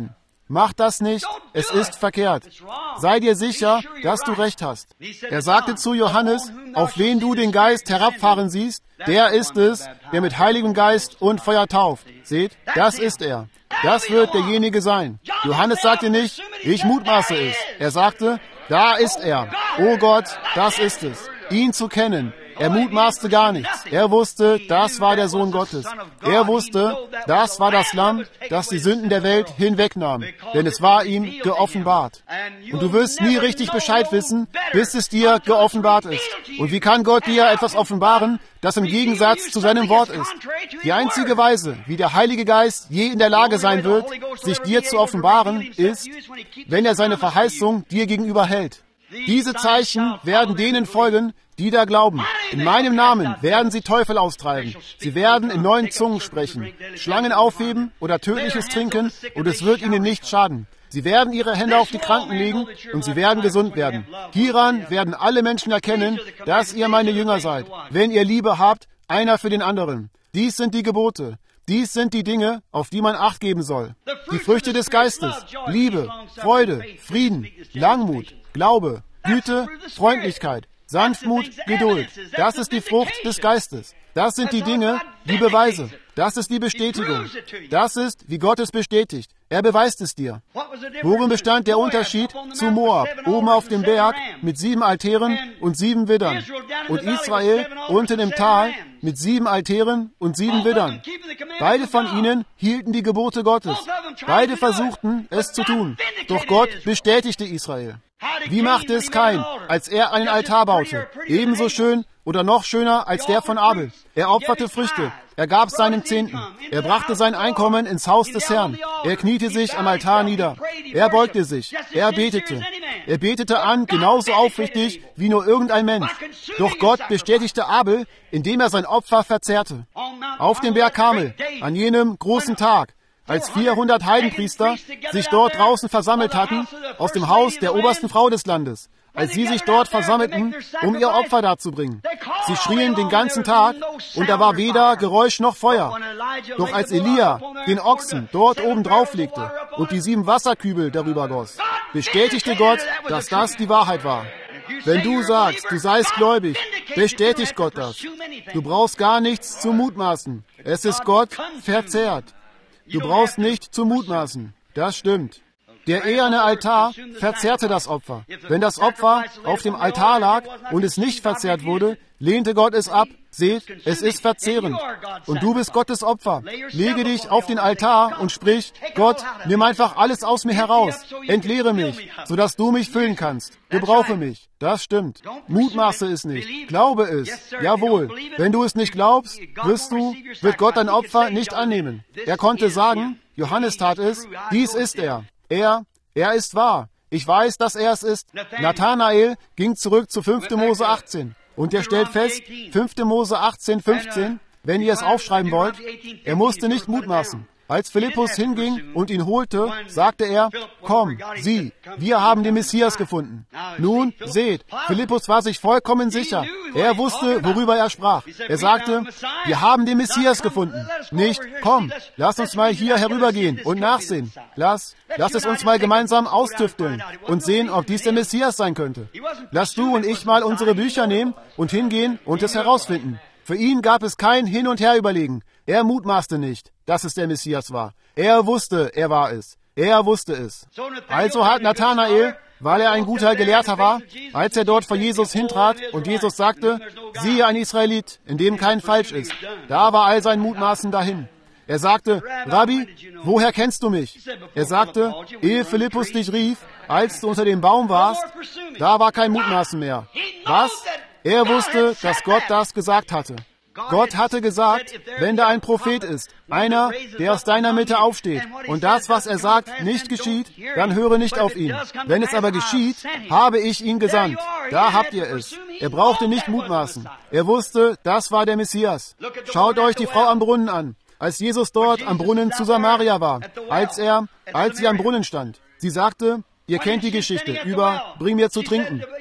Mach das nicht, es ist verkehrt. Sei dir sicher, dass du recht hast. Er sagte zu Johannes, auf wen du den Geist herabfahren siehst, der ist es, der mit Heiligem Geist und Feuer tauft. Seht, das ist er. Das wird derjenige sein. Johannes sagte nicht, ich mutmaße es. Er sagte, da ist er. Oh Gott, das ist es. Ihn zu kennen. Er mutmaßte gar nichts. Er wusste, das war der Sohn Gottes. Er wusste, das war das Lamm, das die Sünden der Welt hinwegnahm. Denn es war ihm geoffenbart. Und du wirst nie richtig Bescheid wissen, bis es dir geoffenbart ist. Und wie kann Gott dir etwas offenbaren, das im Gegensatz zu seinem Wort ist? Die einzige Weise, wie der Heilige Geist je in der Lage sein wird, sich dir zu offenbaren, ist, wenn er seine Verheißung dir gegenüber hält. Diese Zeichen werden denen folgen, die da glauben. In meinem Namen werden sie Teufel austreiben. Sie werden in neuen Zungen sprechen, Schlangen aufheben oder Tödliches trinken, und es wird ihnen nicht schaden. Sie werden ihre Hände auf die Kranken legen und sie werden gesund werden. Hieran werden alle Menschen erkennen, dass ihr meine Jünger seid, wenn ihr Liebe habt, einer für den anderen. Dies sind die Gebote. Dies sind die Dinge, auf die man Acht geben soll. Die Früchte des Geistes: Liebe, Freude, Frieden, Langmut, Glaube, Güte, Freundlichkeit, Sanftmut, Geduld. Das ist die Frucht des Geistes. Das sind die Dinge, die Beweise. Das ist die Bestätigung. Das ist, wie Gott es bestätigt. Er beweist es dir. Worin bestand der Unterschied zu Moab, oben auf dem Berg, mit sieben Altären und sieben Widdern, und Israel unten im Tal mit sieben Altären und sieben Widdern? Beide von ihnen hielten die Gebote Gottes. Beide versuchten, es zu tun. Doch Gott bestätigte Israel. Wie machte es Kain, als er einen Altar baute? Ebenso schön oder noch schöner als der von Abel. Er opferte Früchte. Er gab seinen Zehnten. Er brachte sein Einkommen ins Haus des Herrn. Er kniete sich am Altar nieder. Er beugte sich. Er betete. Er betete an, genauso aufrichtig wie nur irgendein Mensch. Doch Gott bestätigte Abel, indem er sein Opfer verzehrte. Auf dem Berg Karmel, an jenem großen Tag, als vierhundert Heidenpriester sich dort draußen versammelt hatten, aus dem Haus der obersten Frau des Landes, als sie sich dort versammelten, um ihr Opfer darzubringen. Sie schrien den ganzen Tag, und da war weder Geräusch noch Feuer. Doch als Elia den Ochsen dort oben drauf legte und die sieben Wasserkübel darüber goss, bestätigte Gott, dass das die Wahrheit war. Wenn du sagst, du seist gläubig, bestätigt Gott das. Du brauchst gar nichts zu mutmaßen. Es ist Gott verzehrt. Du brauchst nicht zu mutmaßen. Das stimmt. Der eherne Altar verzehrte das Opfer. Wenn das Opfer auf dem Altar lag und es nicht verzehrt wurde, lehnte Gott es ab. Seht, es ist verzehrend. Und du bist Gottes Opfer. Lege dich auf den Altar und sprich, Gott, nimm einfach alles aus mir heraus. Entleere mich, sodass du mich füllen kannst. Gebrauche mich. Das stimmt. Mutmaße es nicht. Glaube es. Jawohl. Wenn du es nicht glaubst, wirst du, wird Gott dein Opfer nicht annehmen. Er konnte sagen, Johannes tat es, dies ist er. Er, er ist wahr. Ich weiß, dass er es ist. Nathanael ging zurück zu fünfter Mose achtzehn. Und er stellt fest, fünfter Mose achtzehn, fünfzehn, wenn ihr es aufschreiben wollt, er musste nicht mutmaßen. Als Philippus hinging und ihn holte, sagte er, komm, sieh, wir haben den Messias gefunden. Nun, seht, Philippus war sich vollkommen sicher. Er wusste, worüber er sprach. Er sagte, wir haben den Messias gefunden. Nicht, komm, lass uns mal hier herübergehen und nachsehen. Lass, lass es uns mal gemeinsam austüfteln und sehen, ob dies der Messias sein könnte. Lass du und ich mal unsere Bücher nehmen und hingehen und es herausfinden. Für ihn gab es kein Hin- und Herüberlegen. Er mutmaßte nicht, dass es der Messias war. Er wusste, er war es. Er wusste es. Also hat Nathanael, weil er ein guter Gelehrter war, als er dort vor Jesus hintrat und Jesus sagte, siehe ein Israelit, in dem kein Falsch ist. Da war all sein Mutmaßen dahin. Er sagte, Rabbi, woher kennst du mich? Er sagte, ehe Philippus dich rief, als du unter dem Baum warst, da war kein Mutmaßen mehr. Was? Er wusste, dass Gott das gesagt hatte. Gott hatte gesagt, wenn da ein Prophet ist, einer, der aus deiner Mitte aufsteht, und das, was er sagt, nicht geschieht, dann höre nicht auf ihn. Wenn es aber geschieht, habe ich ihn gesandt. Da habt ihr es. Er brauchte nicht mutmaßen. Er wusste, das war der Messias. Schaut euch die Frau am Brunnen an, als Jesus dort am Brunnen zu Samaria war, als er, als sie am Brunnen stand. Sie sagte, ihr kennt die Geschichte über, bring mir zu trinken.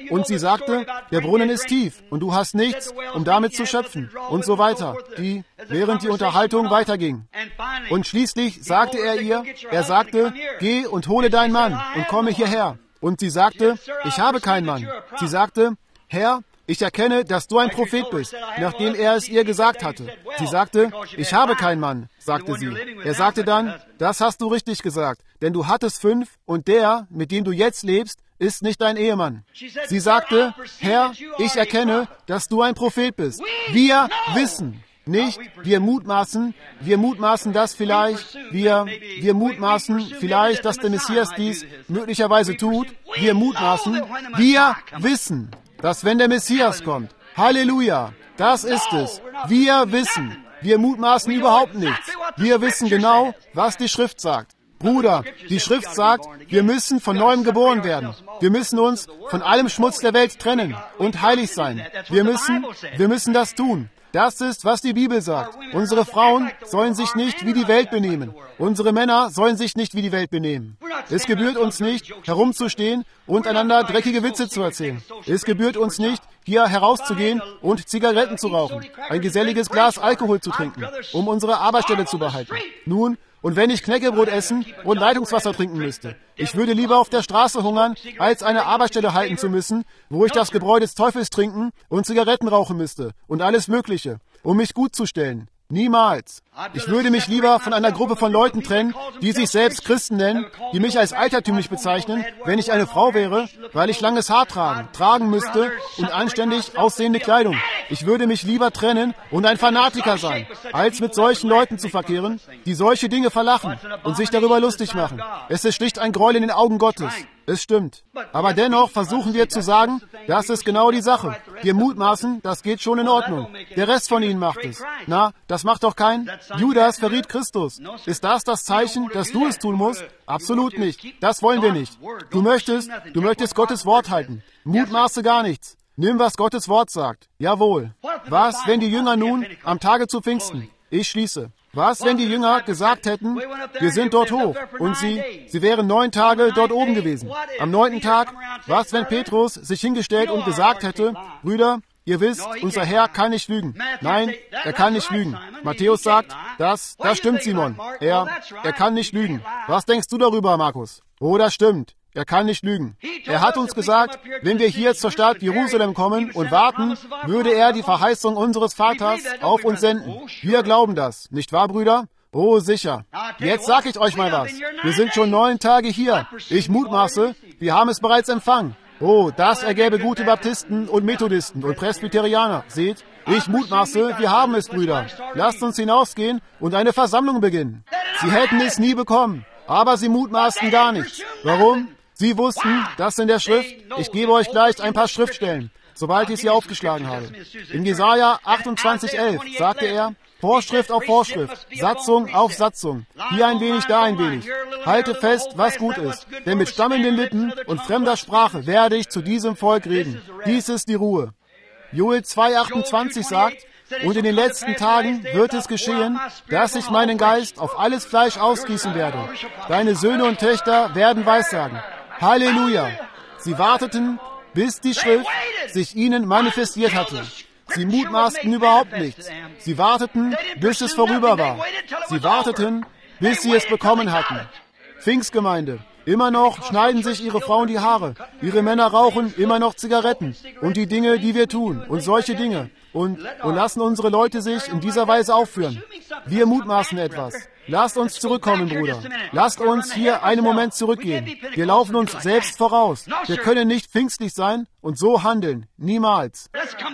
Und sie sagte, der Brunnen ist tief und du hast nichts, um damit zu schöpfen und so weiter, die, während die Unterhaltung weiterging. Und schließlich sagte er ihr, er sagte, geh und hole deinen Mann und komme hierher. Und sie sagte, ich habe keinen Mann. Sie sagte, Herr, ich erkenne, dass du ein Prophet bist, nachdem er es ihr gesagt hatte. Sie sagte, ich habe keinen Mann, sagte sie. Er sagte dann, das hast du richtig gesagt, denn du hattest fünf und der, mit dem du jetzt lebst, ist nicht dein Ehemann. Sie sagte, Herr, ich erkenne, dass du ein Prophet bist. Wir wissen. Nicht, wir mutmaßen, wir mutmaßen das vielleicht, wir, wir mutmaßen vielleicht, dass der Messias dies möglicherweise tut. Wir mutmaßen, wir wissen, dass wenn der Messias kommt, Halleluja, das ist es. Wir wissen, wir mutmaßen überhaupt nichts. Wir wissen genau, was die Schrift sagt. Bruder, die Schrift sagt, wir müssen von Neuem geboren werden. Wir müssen uns von allem Schmutz der Welt trennen und heilig sein. Wir müssen, wir müssen das tun. Das ist, was die Bibel sagt. Unsere Frauen sollen sich nicht wie die Welt benehmen. Unsere Männer sollen sich nicht wie die Welt benehmen. Es gebührt uns nicht, herumzustehen und einander dreckige Witze zu erzählen. Es gebührt uns nicht, hier herauszugehen und Zigaretten zu rauchen, ein geselliges Glas Alkohol zu trinken, um unsere Arbeitsstelle zu behalten. Nun, und wenn ich Knäckebrot essen und Leitungswasser trinken müsste, ich würde lieber auf der Straße hungern, als eine Arbeitsstelle halten zu müssen, wo ich das Gebräu des Teufels trinken und Zigaretten rauchen müsste und alles Mögliche, um mich gut zu stellen. Niemals. Ich würde mich lieber von einer Gruppe von Leuten trennen, die sich selbst Christen nennen, die mich als altertümlich bezeichnen, wenn ich eine Frau wäre, weil ich langes Haar tragen, tragen müsste und anständig aussehende Kleidung. Ich würde mich lieber trennen und ein Fanatiker sein, als mit solchen Leuten zu verkehren, die solche Dinge verlachen und sich darüber lustig machen. Es ist schlicht ein Gräuel in den Augen Gottes. Es stimmt. Aber dennoch versuchen wir zu sagen, das ist genau die Sache. Wir mutmaßen, das geht schon in Ordnung. Der Rest von ihnen macht es. Na, das macht doch kein... Judas verriet Christus. Ist das das Zeichen, dass du es tun musst? Absolut nicht. Das wollen wir nicht. Du möchtest, du möchtest Gottes Wort halten. Mutmaße gar nichts. Nimm, was Gottes Wort sagt. Jawohl. Was, wenn die Jünger nun am Tage zu Pfingsten... Ich schließe. Was, wenn die Jünger gesagt hätten, wir sind dort hoch und sie, sie wären neun Tage dort oben gewesen. Am neunten Tag, was, wenn Petrus sich hingestellt und gesagt hätte, Brüder, ihr wisst, unser Herr kann nicht lügen. Nein, er kann nicht lügen. Matthäus sagt, das, das stimmt, Simon. Er, er kann nicht lügen. Was denkst du darüber, Markus? Oh, das stimmt. Er kann nicht lügen. Er hat uns gesagt, wenn wir hier zur Stadt Jerusalem kommen und warten, würde er die Verheißung unseres Vaters auf uns senden. Wir glauben das, nicht wahr, Brüder? Oh, sicher. Jetzt sag ich euch mal was. Wir sind schon neun Tage hier. Ich mutmaße, wir haben es bereits empfangen. Oh, das ergäbe gute Baptisten und Methodisten und Presbyterianer. Seht, ich mutmaße, wir haben es, Brüder. Lasst uns hinausgehen und eine Versammlung beginnen. Sie hätten es nie bekommen, aber sie mutmaßten gar nichts. Warum? Sie wussten, dass in der Schrift, ich gebe euch gleich ein paar Schriftstellen, sobald ich sie aufgeschlagen habe. In Jesaja achtundzwanzig elf sagte er, Vorschrift auf Vorschrift, Satzung auf Satzung, hier ein wenig, da ein wenig. Halte fest, was gut ist, denn mit stammelnden Lippen und fremder Sprache werde ich zu diesem Volk reden. Dies ist die Ruhe. Joel zwei achtundzwanzig sagt, und in den letzten Tagen wird es geschehen, dass ich meinen Geist auf alles Fleisch ausgießen werde. Deine Söhne und Töchter werden Weissagen. Halleluja! Sie warteten, bis die Schrift sich ihnen manifestiert hatte. Sie mutmaßten überhaupt nichts. Sie warteten, bis es vorüber war. Sie warteten, bis sie es bekommen hatten. Pfingstgemeinde. Immer noch schneiden sich ihre Frauen die Haare. Ihre Männer rauchen immer noch Zigaretten. Und die Dinge, die wir tun. Und solche Dinge. Und, und lassen unsere Leute sich in dieser Weise aufführen. Wir mutmaßen etwas. Lasst uns zurückkommen, Bruder. Lasst uns hier einen Moment zurückgehen. Wir laufen uns selbst voraus. Wir können nicht pfingstlich sein und so handeln. Niemals.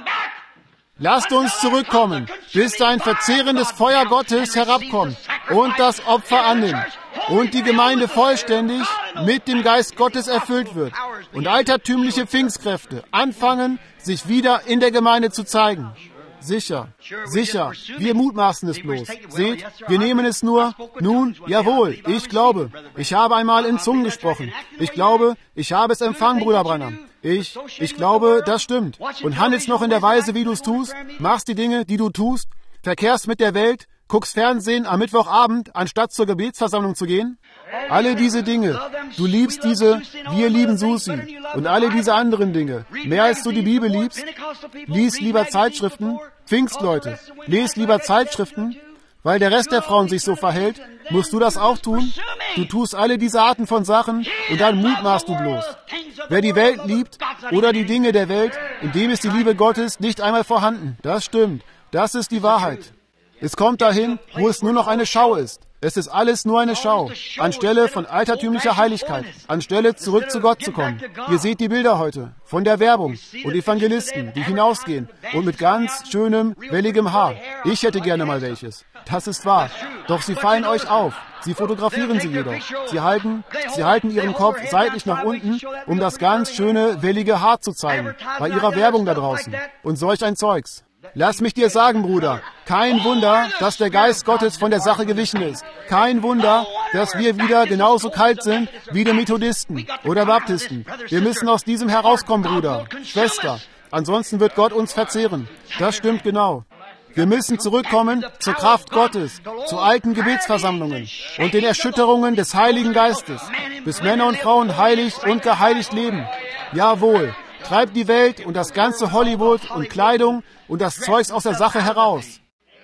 Lasst uns zurückkommen, bis ein verzehrendes Feuer Gottes herabkommt und das Opfer annimmt und die Gemeinde vollständig mit dem Geist Gottes erfüllt wird und altertümliche Pfingstkräfte anfangen, sich wieder in der Gemeinde zu zeigen. Sicher, sicher, wir mutmaßen es bloß. Seht, wir nehmen es nur, nun, jawohl, ich glaube, ich habe einmal in Zungen gesprochen. Ich glaube, ich habe es empfangen, Bruder Branham. Ich, ich glaube, das stimmt. Und handelst noch in der Weise, wie du es tust, machst die Dinge, die du tust, verkehrst mit der Welt, guckst Fernsehen am Mittwochabend, anstatt zur Gebetsversammlung zu gehen. Alle diese Dinge. Du liebst diese, wir lieben Susi. und alle diese anderen Dinge, mehr als du die Bibel liebst, lies lieber Zeitschriften, Pfingstleute, lies lieber Zeitschriften, weil der Rest der Frauen sich so verhält, musst du das auch tun? Du tust alle diese Arten von Sachen und dann mutmaßt du bloß. Wer die Welt liebt oder die Dinge der Welt, in dem ist die Liebe Gottes nicht einmal vorhanden. Das stimmt. Das ist die Wahrheit. Es kommt dahin, wo es nur noch eine Schau ist. Es ist alles nur eine Schau, anstelle von altertümlicher Heiligkeit, anstelle zurück zu Gott zu kommen. Ihr seht die Bilder heute von der Werbung und Evangelisten, die hinausgehen und mit ganz schönem, welligem Haar. Ich hätte gerne mal welches. Das ist wahr. Doch sie fallen euch auf. Sie fotografieren sie jedoch. Sie halten, sie halten ihren Kopf seitlich nach unten, um das ganz schöne, wellige Haar zu zeigen, bei ihrer Werbung da draußen. Und solch ein Zeugs. Lass mich dir sagen, Bruder, kein Wunder, dass der Geist Gottes von der Sache gewichen ist. Kein Wunder, dass wir wieder genauso kalt sind wie die Methodisten oder Baptisten. Wir müssen aus diesem herauskommen, Bruder, Schwester. Ansonsten wird Gott uns verzehren. Das stimmt genau. Wir müssen zurückkommen zur Kraft Gottes, zu alten Gebetsversammlungen und den Erschütterungen des Heiligen Geistes, bis Männer und Frauen heilig und geheiligt leben. Jawohl. Treibt die Welt und das ganze Hollywood und Kleidung und das Zeugs aus der Sache heraus.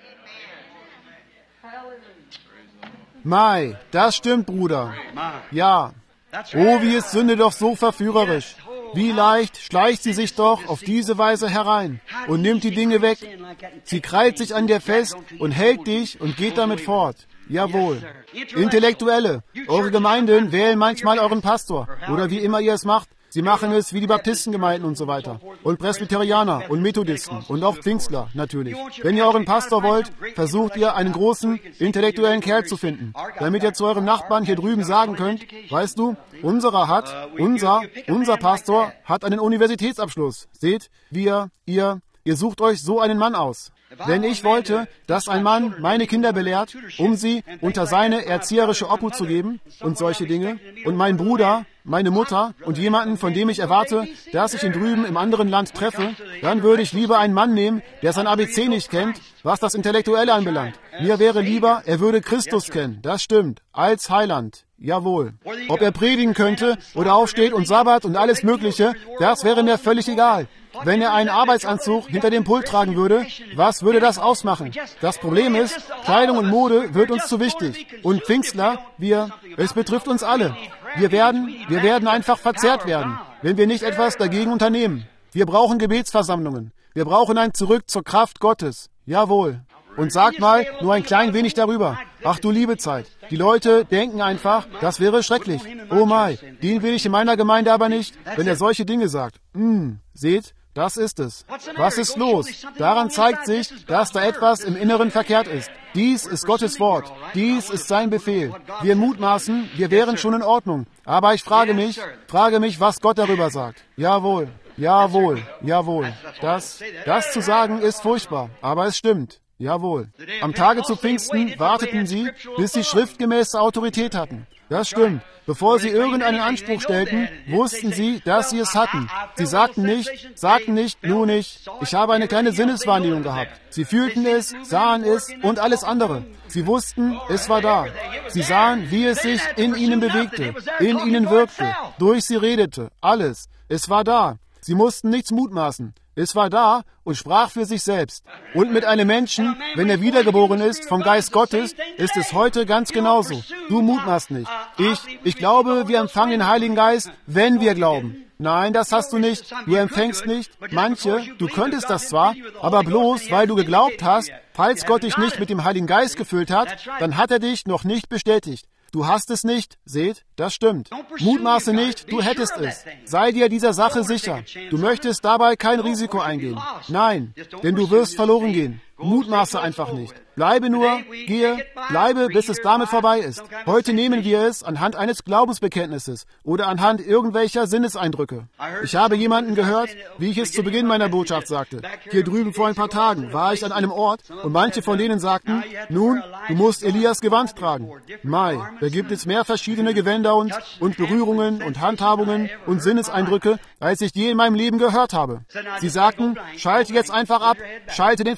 Mai, das stimmt, Bruder. Ja. Oh, wie ist Sünde doch so verführerisch. Wie leicht schleicht sie sich doch auf diese Weise herein und nimmt die Dinge weg. Sie krallt sich an dir fest und hält dich und geht damit fort. Jawohl. Intellektuelle, eure Gemeinden wählen manchmal euren Pastor oder wie immer ihr es macht. Sie machen es wie die Baptistengemeinden und so weiter. Und Presbyterianer und Methodisten und auch Pfingstler natürlich. Wenn ihr euren Pastor wollt, versucht ihr einen großen, intellektuellen Kerl zu finden, damit ihr zu eurem Nachbarn hier drüben sagen könnt, weißt du, unserer hat, unser, unser Pastor hat einen Universitätsabschluss. Seht, wir, ihr, ihr sucht euch so einen Mann aus. Wenn ich wollte, dass ein Mann meine Kinder belehrt, um sie unter seine erzieherische Obhut zu geben und solche Dinge, und mein Bruder, meine Mutter und jemanden, von dem ich erwarte, dass ich ihn drüben im anderen Land treffe, dann würde ich lieber einen Mann nehmen, der sein A B C nicht kennt, was das Intellektuelle anbelangt. Mir wäre lieber, er würde Christus kennen, das stimmt, als Heiland. Jawohl. Ob er predigen könnte oder aufsteht und Sabbat und alles Mögliche, das wäre mir völlig egal. Wenn er einen Arbeitsanzug hinter dem Pult tragen würde, was würde das ausmachen? Das Problem ist, Kleidung und Mode wird uns zu wichtig. Und Pfingstler, wir, es betrifft uns alle. Wir werden, wir werden einfach verzerrt werden, wenn wir nicht etwas dagegen unternehmen. Wir brauchen Gebetsversammlungen. Wir brauchen ein Zurück zur Kraft Gottes. Jawohl. Und sagt mal nur ein klein wenig darüber. Ach du liebe Zeit. Die Leute denken einfach, das wäre schrecklich. Oh mein, den will ich in meiner Gemeinde aber nicht, wenn er solche Dinge sagt. Hm, seht, das ist es. Was ist los? Daran zeigt sich, dass da etwas im Inneren verkehrt ist. Dies ist Gottes Wort. Dies ist sein Befehl. Wir mutmaßen, wir wären schon in Ordnung. Aber ich frage mich, frage mich, was Gott darüber sagt. Jawohl, jawohl, jawohl. Das, das zu sagen ist furchtbar, aber es stimmt. Jawohl. Am Tage zu Pfingsten warteten sie, bis sie schriftgemäße Autorität hatten. Das stimmt. Bevor sie irgendeinen Anspruch stellten, wussten sie, dass sie es hatten. Sie sagten nicht, sagten nicht, nun nicht. Ich habe eine kleine Sinneswahrnehmung gehabt. Sie fühlten es, sahen es und alles andere. Sie wussten, es war da. Sie sahen, wie es sich in ihnen bewegte, in ihnen wirkte, durch sie redete, alles. Es war da. Sie mussten nichts mutmaßen. Es war da und sprach für sich selbst. Und mit einem Menschen, wenn er wiedergeboren ist vom Geist Gottes, ist es heute ganz genauso. Du mutmaßt nicht. Ich, ich glaube, wir empfangen den Heiligen Geist, wenn wir glauben. Nein, das hast du nicht. Du empfängst nicht. Manche, du könntest das zwar, aber bloß, weil du geglaubt hast, falls Gott dich nicht mit dem Heiligen Geist gefüllt hat, dann hat er dich noch nicht bestätigt. Du hast es nicht. Seht, das stimmt. Mutmaße nicht, du hättest es. Sei dir dieser Sache sicher. Du möchtest dabei kein Risiko eingehen. Nein, denn du wirst verloren gehen. Mutmaße einfach nicht. Bleibe nur, gehe, bleibe, bis es damit vorbei ist. Heute nehmen wir es anhand eines Glaubensbekenntnisses oder anhand irgendwelcher Sinneseindrücke. Ich habe jemanden gehört, wie ich es zu Beginn meiner Botschaft sagte. Hier drüben vor ein paar Tagen war ich an einem Ort und manche von denen sagten, nun, du musst Elias Gewand tragen. Mai, da gibt es mehr verschiedene Gewänder und, und Berührungen und Handhabungen und Sinneseindrücke, als ich je in meinem Leben gehört habe. Sie sagten, schalte jetzt einfach ab, schalte den Verstand ab.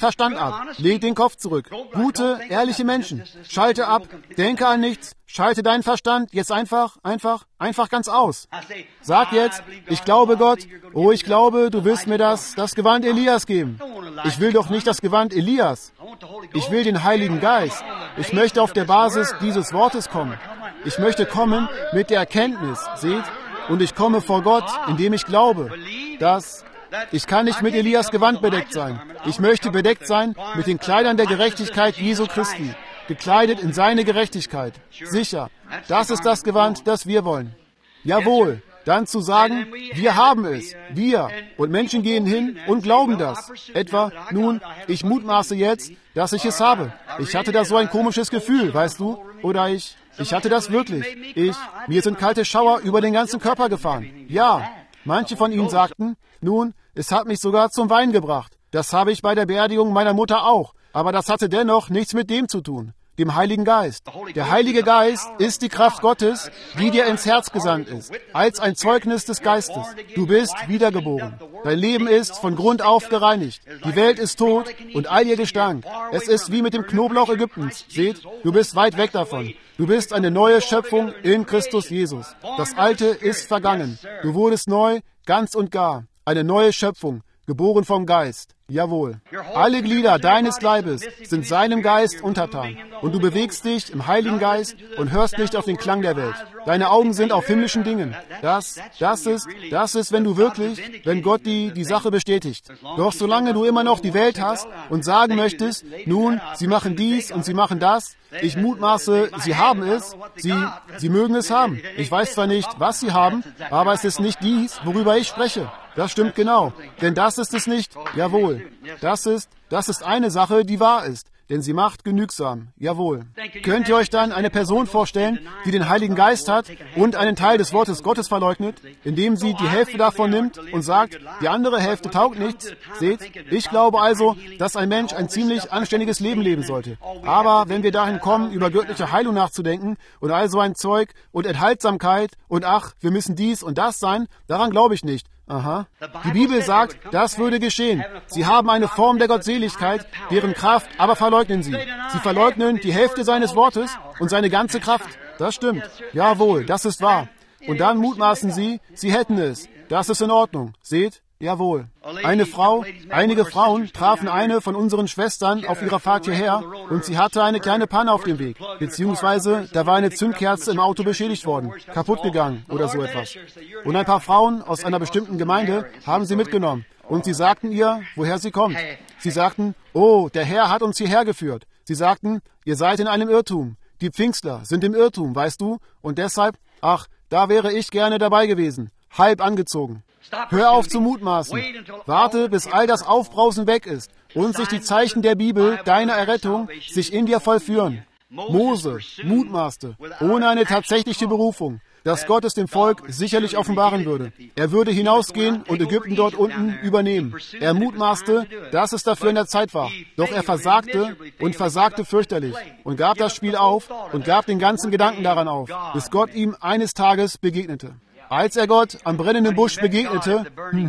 ab. Leg den Kopf zurück. Gute, ehrliche Menschen. Schalte ab. Denke an nichts. Schalte deinen Verstand jetzt einfach, einfach, einfach ganz aus. Sag jetzt, ich glaube Gott. Oh, ich glaube, du willst mir das, das Gewand Elias geben. Ich will doch nicht das Gewand Elias. Ich will den Heiligen Geist. Ich möchte auf der Basis dieses Wortes kommen. Ich möchte kommen mit der Erkenntnis, seht? Und ich komme vor Gott, indem ich glaube, dass ich kann nicht mit Elias Gewand bedeckt sein. Ich möchte bedeckt sein mit den Kleidern der Gerechtigkeit Jesu Christi, gekleidet in seine Gerechtigkeit. Sicher, das ist das Gewand, das wir wollen. Jawohl, dann zu sagen, wir haben es, wir. Und Menschen gehen hin und glauben das. Etwa, nun, ich mutmaße jetzt, dass ich es habe. Ich hatte da so ein komisches Gefühl, weißt du? Oder ich, ich hatte das wirklich. Ich, mir sind kalte Schauer über den ganzen Körper gefahren. Ja, manche von ihnen sagten, nun, es hat mich sogar zum Weinen gebracht. Das habe ich bei der Beerdigung meiner Mutter auch. Aber das hatte dennoch nichts mit dem zu tun, dem Heiligen Geist. Der Heilige Geist ist die Kraft Gottes, die dir ins Herz gesandt ist, als ein Zeugnis des Geistes. Du bist wiedergeboren. Dein Leben ist von Grund auf gereinigt. Die Welt ist tot und all ihr Gestank. Es ist wie mit dem Knoblauch Ägyptens. Seht, du bist weit weg davon. Du bist eine neue Schöpfung in Christus Jesus. Das Alte ist vergangen. Du wurdest neu, ganz und gar. Eine neue Schöpfung, geboren vom Geist. Jawohl. Alle Glieder deines Leibes sind seinem Geist untertan. Und du bewegst dich im Heiligen Geist und hörst nicht auf den Klang der Welt. Deine Augen sind auf himmlischen Dingen. Das, das ist, das ist, wenn du wirklich, wenn Gott die, die Sache bestätigt. Doch solange du immer noch die Welt hast und sagen möchtest, nun, sie machen dies und sie machen das, ich mutmaße, sie haben es, sie, sie mögen es haben. Ich weiß zwar nicht, was sie haben, aber es ist nicht dies, worüber ich spreche. Das stimmt genau. Denn das ist es nicht. Jawohl. Das ist, das ist eine Sache, die wahr ist. Denn sie macht genügsam. Jawohl. Könnt ihr euch dann eine Person vorstellen, die den Heiligen Geist hat und einen Teil des Wortes Gottes verleugnet, indem sie die Hälfte davon nimmt und sagt, die andere Hälfte taugt nichts? Seht, ich glaube also, dass ein Mensch ein ziemlich anständiges Leben leben sollte. Aber wenn wir dahin kommen, über göttliche Heilung nachzudenken und all so ein Zeug und Enthaltsamkeit und ach, wir müssen dies und das sein, daran glaube ich nicht. Aha. Die Bibel sagt, das würde geschehen. Sie haben eine Form der Gottseligkeit, deren Kraft aber verleugnen sie. Sie verleugnen die Hälfte seines Wortes und seine ganze Kraft. Das stimmt. Jawohl, das ist wahr. Und dann mutmaßen sie, sie hätten es. Das ist in Ordnung. Seht? Jawohl. Eine Frau, einige Frauen trafen eine von unseren Schwestern auf ihrer Fahrt hierher und sie hatte eine kleine Panne auf dem Weg. Beziehungsweise, da war eine Zündkerze im Auto beschädigt worden, kaputt gegangen oder so etwas. Und ein paar Frauen aus einer bestimmten Gemeinde haben sie mitgenommen. Und sie sagten ihr, woher sie kommt. Sie sagten, oh, der Herr hat uns hierher geführt. Sie sagten, ihr seid in einem Irrtum. Die Pfingstler sind im Irrtum, weißt du? Und deshalb, ach, da wäre ich gerne dabei gewesen. Halb angezogen. Hör auf zu mutmaßen. Warte, bis all das Aufbrausen weg ist und sich die Zeichen der Bibel, deiner Errettung, sich in dir vollführen. Mose mutmaßte, ohne eine tatsächliche Berufung, dass Gott es dem Volk sicherlich offenbaren würde. Er würde hinausgehen und Ägypten dort unten übernehmen. Er mutmaßte, dass es dafür in der Zeit war. Doch er versagte und versagte fürchterlich und gab das Spiel auf und gab den ganzen Gedanken daran auf, bis Gott ihm eines Tages begegnete. Als er Gott am brennenden Busch begegnete,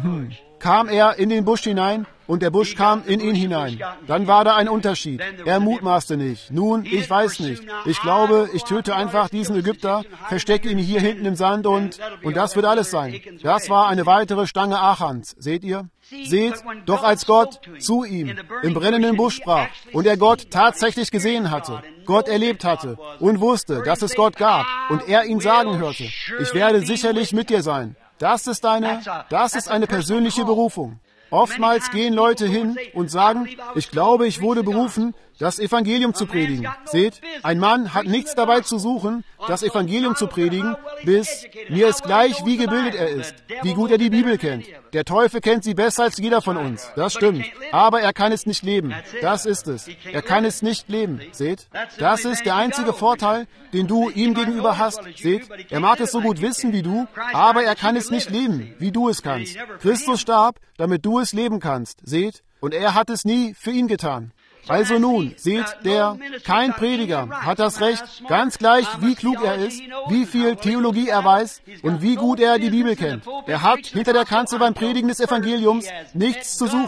kam er in den Busch hinein und der Busch kam in ihn hinein. Dann war da ein Unterschied. Er mutmaßte nicht. Nun, ich weiß nicht. Ich glaube, ich töte einfach diesen Ägypter, verstecke ihn hier hinten im Sand und, und das wird alles sein. Das war eine weitere Stange Achans. Seht ihr? Seht, doch als Gott zu ihm im brennenden Busch sprach und er Gott tatsächlich gesehen hatte, Gott erlebt hatte und wusste, dass es Gott gab und er ihn sagen hörte, ich werde sicherlich mit dir sein. Das ist eine, das ist eine persönliche Berufung. Oftmals gehen Leute hin und sagen, ich glaube, ich wurde berufen, das Evangelium zu predigen. Seht, ein Mann hat nichts dabei zu suchen, das Evangelium zu predigen, bis mir ist gleich, wie gebildet er ist, wie gut er die Bibel kennt. Der Teufel kennt sie besser als jeder von uns. Das stimmt. Aber er kann es nicht leben. Das ist es. Er kann es nicht leben. Seht, das ist der einzige Vorteil, den du ihm gegenüber hast. Seht, er mag es so gut wissen wie du, aber er kann es nicht leben, wie du es kannst. Christus starb, damit du es leben kannst. Seht, und er hat es nie für ihn getan. Also nun, seht, der, kein Prediger hat das Recht, ganz gleich, wie klug er ist, wie viel Theologie er weiß und wie gut er die Bibel kennt. Er hat hinter der Kanzel beim Predigen des Evangeliums nichts zu suchen,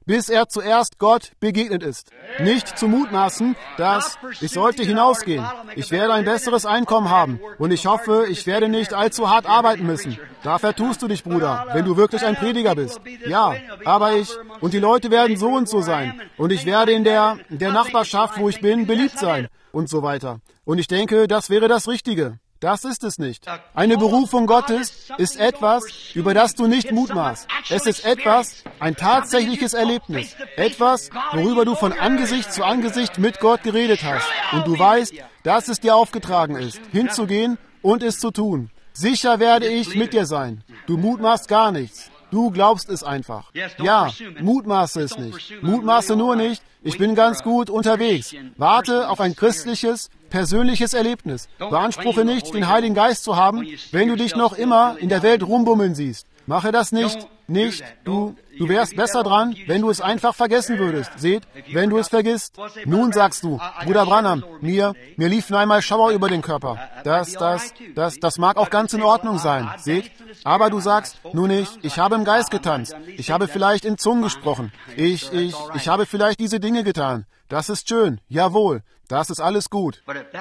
bis er zuerst Gott begegnet ist. Nicht zu mutmaßen, dass ich sollte hinausgehen. Ich werde ein besseres Einkommen haben und ich hoffe, ich werde nicht allzu hart arbeiten müssen. Da vertust du dich, Bruder, wenn du wirklich ein Prediger bist. Ja, aber ich, und die Leute werden so und so sein und ich werde in der, der Nachbarschaft, wo ich bin, beliebt sein und so weiter. Und ich denke, das wäre das Richtige. Das ist es nicht. Eine Berufung Gottes ist etwas, über das du nicht mutmaßt. Es ist etwas, ein tatsächliches Erlebnis. Etwas, worüber du von Angesicht zu Angesicht mit Gott geredet hast. Und du weißt, dass es dir aufgetragen ist, hinzugehen und es zu tun. Sicher werde ich mit dir sein. Du mutmaßt gar nichts. Du glaubst es einfach. Ja, mutmaße es nicht. Mutmaße nur nicht, ich bin ganz gut unterwegs. Warte auf ein christliches, persönliches Erlebnis. Beanspruche nicht, den Heiligen Geist zu haben, wenn du dich noch immer in der Welt rumbummeln siehst. Mache das nicht, nicht. Du, du wärst besser dran, wenn du es einfach vergessen würdest. Seht, wenn du es vergisst. Nun sagst du, Bruder Branham, mir, mir liefen einmal Schauer über den Körper. Das, das, das, das mag auch ganz in Ordnung sein. Seht, aber du sagst, nun nicht, ich habe im Geist getanzt. Ich habe vielleicht in Zungen gesprochen. Ich, ich, ich habe vielleicht diese Dinge getan. Das ist schön, jawohl. Das ist alles gut.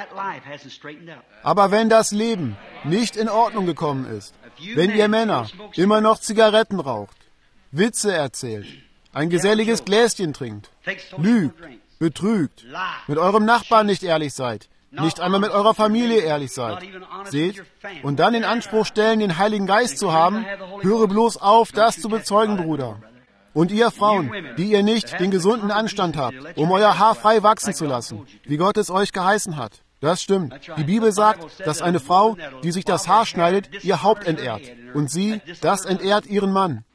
Aber wenn das Leben nicht in Ordnung gekommen ist, wenn ihr Männer immer noch Zigaretten raucht, Witze erzählt, ein geselliges Gläschen trinkt, lügt, betrügt, mit eurem Nachbarn nicht ehrlich seid, nicht einmal mit eurer Familie ehrlich seid, seht, und dann in Anspruch stellen, den Heiligen Geist zu haben, höre bloß auf, das zu bezeugen, Bruder. Und ihr Frauen, die ihr nicht den gesunden Anstand habt, um euer Haar frei wachsen zu lassen, wie Gott es euch geheißen hat. Das stimmt. Die Bibel sagt, dass eine Frau, die sich das Haar schneidet, ihr Haupt entehrt. Und sie, das entehrt ihren Mann.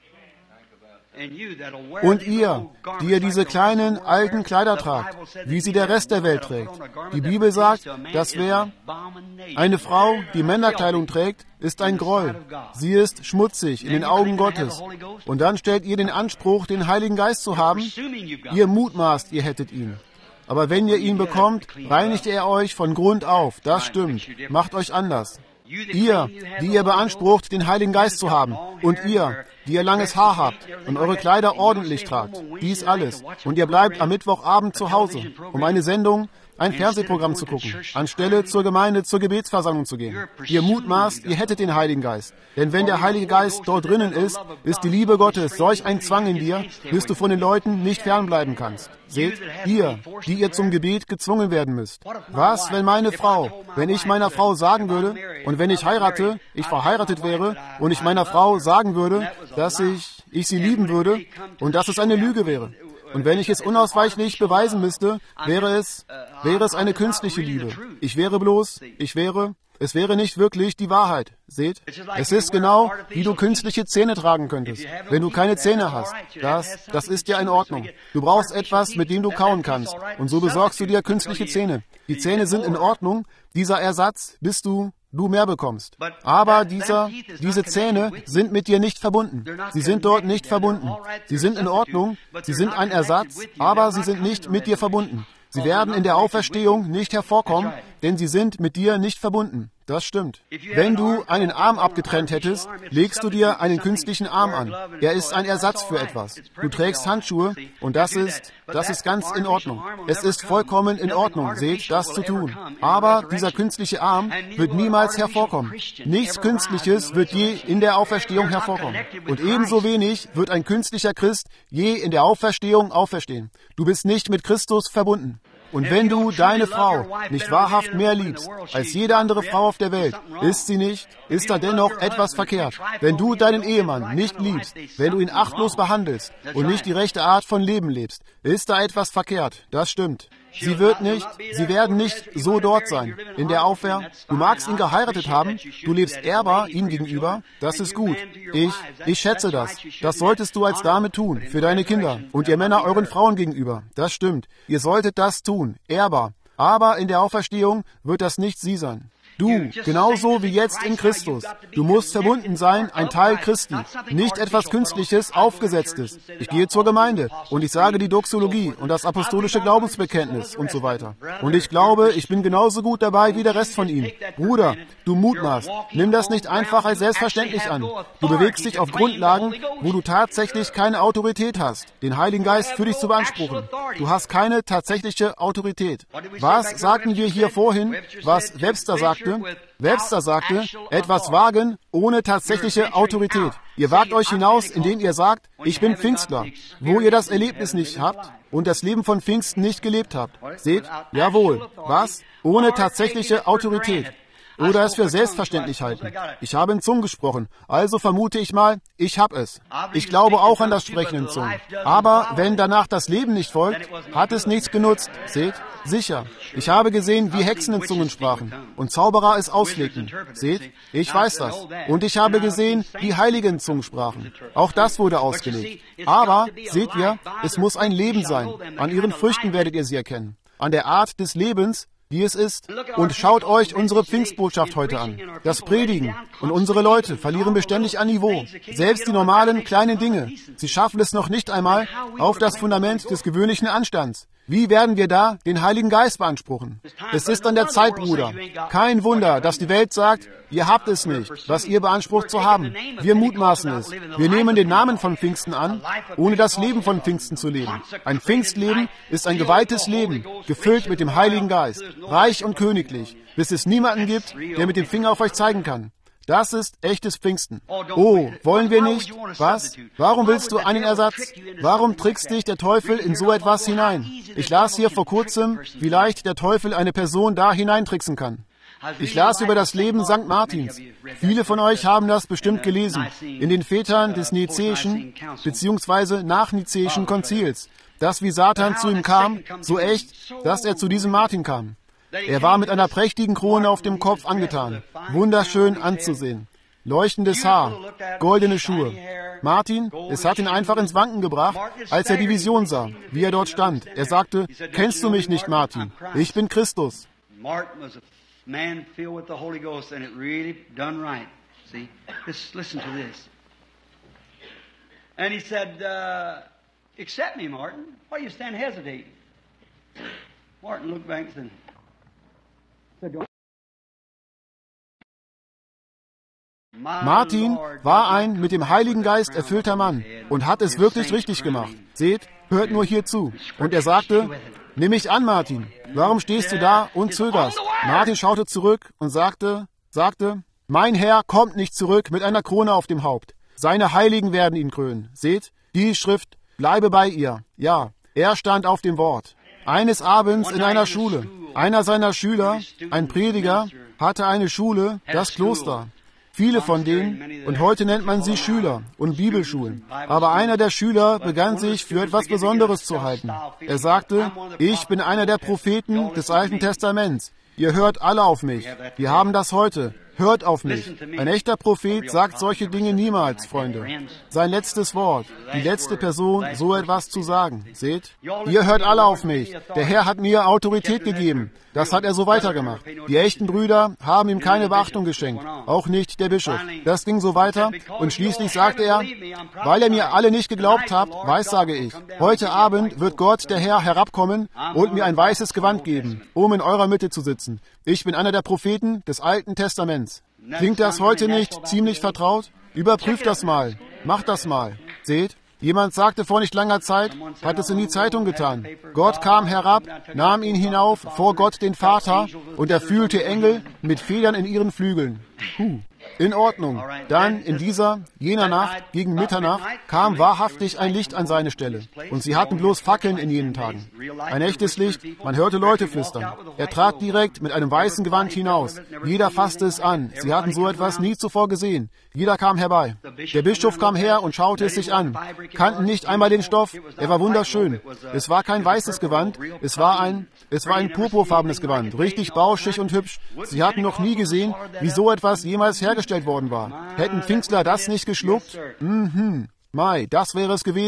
Und ihr, die ihr diese kleinen, alten Kleider tragt, wie sie der Rest der Welt trägt. Die Bibel sagt, dass wer eine Frau, die Männerkleidung trägt, ist ein Groll. Sie ist schmutzig in den Augen Gottes. Und dann stellt ihr den Anspruch, den Heiligen Geist zu haben. Ihr mutmaßt, ihr hättet ihn. Aber wenn ihr ihn bekommt, reinigt er euch von Grund auf. Das stimmt. Macht euch anders. Ihr, die ihr beansprucht, den Heiligen Geist zu haben, und ihr, die ihr langes Haar habt und eure Kleider ordentlich tragt, dies alles, und ihr bleibt am Mittwochabend zu Hause, um eine Sendung, ein Fernsehprogramm zu gucken, anstelle zur Gemeinde, zur Gebetsversammlung zu gehen. Ihr mutmaßt, ihr hättet den Heiligen Geist. Denn wenn der Heilige Geist dort drinnen ist, ist die Liebe Gottes solch ein Zwang in dir, bis du von den Leuten nicht fernbleiben kannst. Seht, ihr, die ihr zum Gebet gezwungen werden müsst. Was, wenn meine Frau, wenn ich meiner Frau sagen würde, und wenn ich heirate, ich verheiratet wäre, und ich meiner Frau sagen würde, dass ich, ich sie lieben würde, und dass es eine Lüge wäre. Und wenn ich es unausweichlich beweisen müsste, wäre es, wäre es eine künstliche Liebe. Ich wäre bloß, ich wäre, es wäre nicht wirklich die Wahrheit. Seht, es ist genau, wie du künstliche Zähne tragen könntest. Wenn du keine Zähne hast, das, das ist ja in Ordnung. Du brauchst etwas, mit dem du kauen kannst. Und so besorgst du dir künstliche Zähne. Die Zähne sind in Ordnung. Dieser Ersatz, bis du du mehr bekommst. Aber dieser, diese Zähne sind mit dir nicht verbunden. Sie sind dort nicht verbunden. Sie sind in Ordnung, sie sind ein Ersatz, aber sie sind nicht mit dir verbunden. Sie werden in der Auferstehung nicht hervorkommen, denn sie sind mit dir nicht verbunden. Das stimmt. Wenn du einen Arm abgetrennt hättest, legst du dir einen künstlichen Arm an. Er ist ein Ersatz für etwas. Du trägst Handschuhe und das ist, das ist ganz in Ordnung. Es ist vollkommen in Ordnung, seht, das zu tun. Aber dieser künstliche Arm wird niemals hervorkommen. Nichts Künstliches wird je in der Auferstehung hervorkommen. Und ebenso wenig wird ein künstlicher Christ je in der Auferstehung auferstehen. Du bist nicht mit Christus verbunden. Und wenn du deine Frau nicht wahrhaft mehr liebst als jede andere Frau auf der Welt, ist sie nicht, ist da dennoch etwas verkehrt. Wenn du deinen Ehemann nicht liebst, wenn du ihn achtlos behandelst und nicht die rechte Art von Leben lebst, ist da etwas verkehrt. Das stimmt. Sie wird nicht, sie werden nicht so dort sein. In der Aufwehr, du magst ihn geheiratet haben, du lebst ehrbar ihm gegenüber, das ist gut. Ich, ich schätze das. Das solltest du als Dame tun, für deine Kinder und ihr Männer euren Frauen gegenüber. Das stimmt. Ihr solltet das tun, ehrbar. Aber in der Auferstehung wird das nicht sie sein. Du, genauso wie jetzt in Christus. Du musst verbunden sein, ein Teil Christi. Nicht etwas Künstliches, Aufgesetztes. Ich gehe zur Gemeinde und ich sage die Doxologie und das apostolische Glaubensbekenntnis und so weiter. Und ich glaube, ich bin genauso gut dabei wie der Rest von ihm. Bruder, du Mutmaß, nimm das nicht einfach als selbstverständlich an. Du bewegst dich auf Grundlagen, wo du tatsächlich keine Autorität hast, den Heiligen Geist für dich zu beanspruchen. Du hast keine tatsächliche Autorität. Was sagten wir hier vorhin, was Webster sagte? Webster sagte, etwas wagen ohne tatsächliche Autorität. Ihr wagt euch hinaus, indem ihr sagt, ich bin Pfingstler, wo ihr das Erlebnis nicht habt und das Leben von Pfingsten nicht gelebt habt. Seht, jawohl, was? Ohne tatsächliche Autorität. Oder es für selbstverständlich halten. Ich habe in Zungen gesprochen, also vermute ich mal, ich habe es. Ich glaube auch an das Sprechen in Zungen. Aber wenn danach das Leben nicht folgt, hat es nichts genutzt. Seht? Sicher. Ich habe gesehen, wie Hexen in Zungen sprachen und Zauberer es auslegten. Seht? Ich weiß das. Und ich habe gesehen, wie Heilige in Zungen sprachen. Auch das wurde ausgelegt. Aber, seht ihr, es muss ein Leben sein. An ihren Früchten werdet ihr sie erkennen. An der Art des Lebens, wie es ist. Und schaut euch unsere Pfingstbotschaft heute an. Das Predigen. Und unsere Leute verlieren beständig an Niveau. Selbst die normalen, kleinen Dinge. Sie schaffen es noch nicht einmal auf das Fundament des gewöhnlichen Anstands. Wie werden wir da den Heiligen Geist beanspruchen? Es ist an der Zeit, Bruder. Kein Wunder, dass die Welt sagt, ihr habt es nicht, was ihr beansprucht zu haben. Wir mutmaßen es. Wir nehmen den Namen von Pfingsten an, ohne das Leben von Pfingsten zu leben. Ein Pfingstleben ist ein geweihtes Leben, gefüllt mit dem Heiligen Geist, reich und königlich, bis es niemanden gibt, der mit dem Finger auf euch zeigen kann. Das ist echtes Pfingsten. Oh, wollen wir nicht? Was? Warum willst du einen Ersatz? Warum trickst dich der Teufel in so etwas hinein? Ich las hier vor kurzem, wie leicht der Teufel eine Person da hineintricksen kann. Ich las über das Leben Sankt Martins. Viele von euch haben das bestimmt gelesen. In den Vätern des Nizäischen bzw. nachnizäischen Konzils. Das, wie Satan zu ihm kam, so echt, dass er zu diesem Martin kam. Er war mit einer prächtigen Krone auf dem Kopf angetan, wunderschön anzusehen. Leuchtendes Haar, goldene Schuhe. Martin, es hat ihn einfach ins Wanken gebracht, als er die Vision sah, wie er dort stand. Er sagte, kennst du mich nicht, Martin? Ich bin Christus. Martin was a man filled with the Holy Ghost and it really done right. See, just listen to this. And he said, uh, accept me, Martin. Why do you stand hesitating? Martin looked back and said, Martin war ein mit dem Heiligen Geist erfüllter Mann und hat es wirklich richtig gemacht. Seht, hört nur hier zu. Und er sagte, nimm mich an, Martin. Warum stehst du da und zögerst? Martin schaute zurück und sagte, sagte, mein Herr kommt nicht zurück mit einer Krone auf dem Haupt. Seine Heiligen werden ihn krönen. Seht, die Schrift, bleibe bei ihr. Ja, er stand auf dem Wort. Eines Abends in einer Schule. Einer seiner Schüler, ein Prediger, hatte eine Schule, das Kloster. Viele von denen, und heute nennt man sie Schüler und Bibelschulen. Aber einer der Schüler begann sich für etwas Besonderes zu halten. Er sagte, ich bin einer der Propheten des Alten Testaments. Ihr hört alle auf mich. Wir haben das heute. Hört auf mich. Ein echter Prophet sagt solche Dinge niemals, Freunde. Sein letztes Wort, die letzte Person, so etwas zu sagen. Seht? Ihr hört alle auf mich. Der Herr hat mir Autorität gegeben. Das hat er so weitergemacht. Die echten Brüder haben ihm keine Beachtung geschenkt. Auch nicht der Bischof. Das ging so weiter. Und schließlich sagte er, weil ihr mir alle nicht geglaubt habt, weissage ich. Heute Abend wird Gott, der Herr, herabkommen und mir ein weißes Gewand geben, um in eurer Mitte zu sitzen. Ich bin einer der Propheten des Alten Testaments. Klingt das heute nicht ziemlich vertraut? Überprüft das mal. Macht das mal. Seht? Jemand sagte vor nicht langer Zeit, hat es in die Zeitung getan. Gott kam herab, nahm ihn hinauf vor Gott den Vater und er fühlte Engel mit Federn in ihren Flügeln. Huh. In Ordnung. Dann in dieser, jener Nacht, gegen Mitternacht, kam wahrhaftig ein Licht an seine Stelle. Und sie hatten bloß Fackeln in jenen Tagen. Ein echtes Licht, man hörte Leute flüstern. Er trat direkt mit einem weißen Gewand hinaus. Jeder fasste es an. Sie hatten so etwas nie zuvor gesehen. Jeder kam herbei. Der Bischof kam her und schaute es sich an. Kannten nicht einmal den Stoff. Er war wunderschön. Es war kein weißes Gewand. Es war ein, es war ein purpurfarbenes Gewand. Richtig bauschig und hübsch. Sie hatten noch nie gesehen, wie so etwas jemals hergestellt worden war. Hätten Pfingstler das nicht geschluckt? Mhm. Mai, das wäre es gewesen.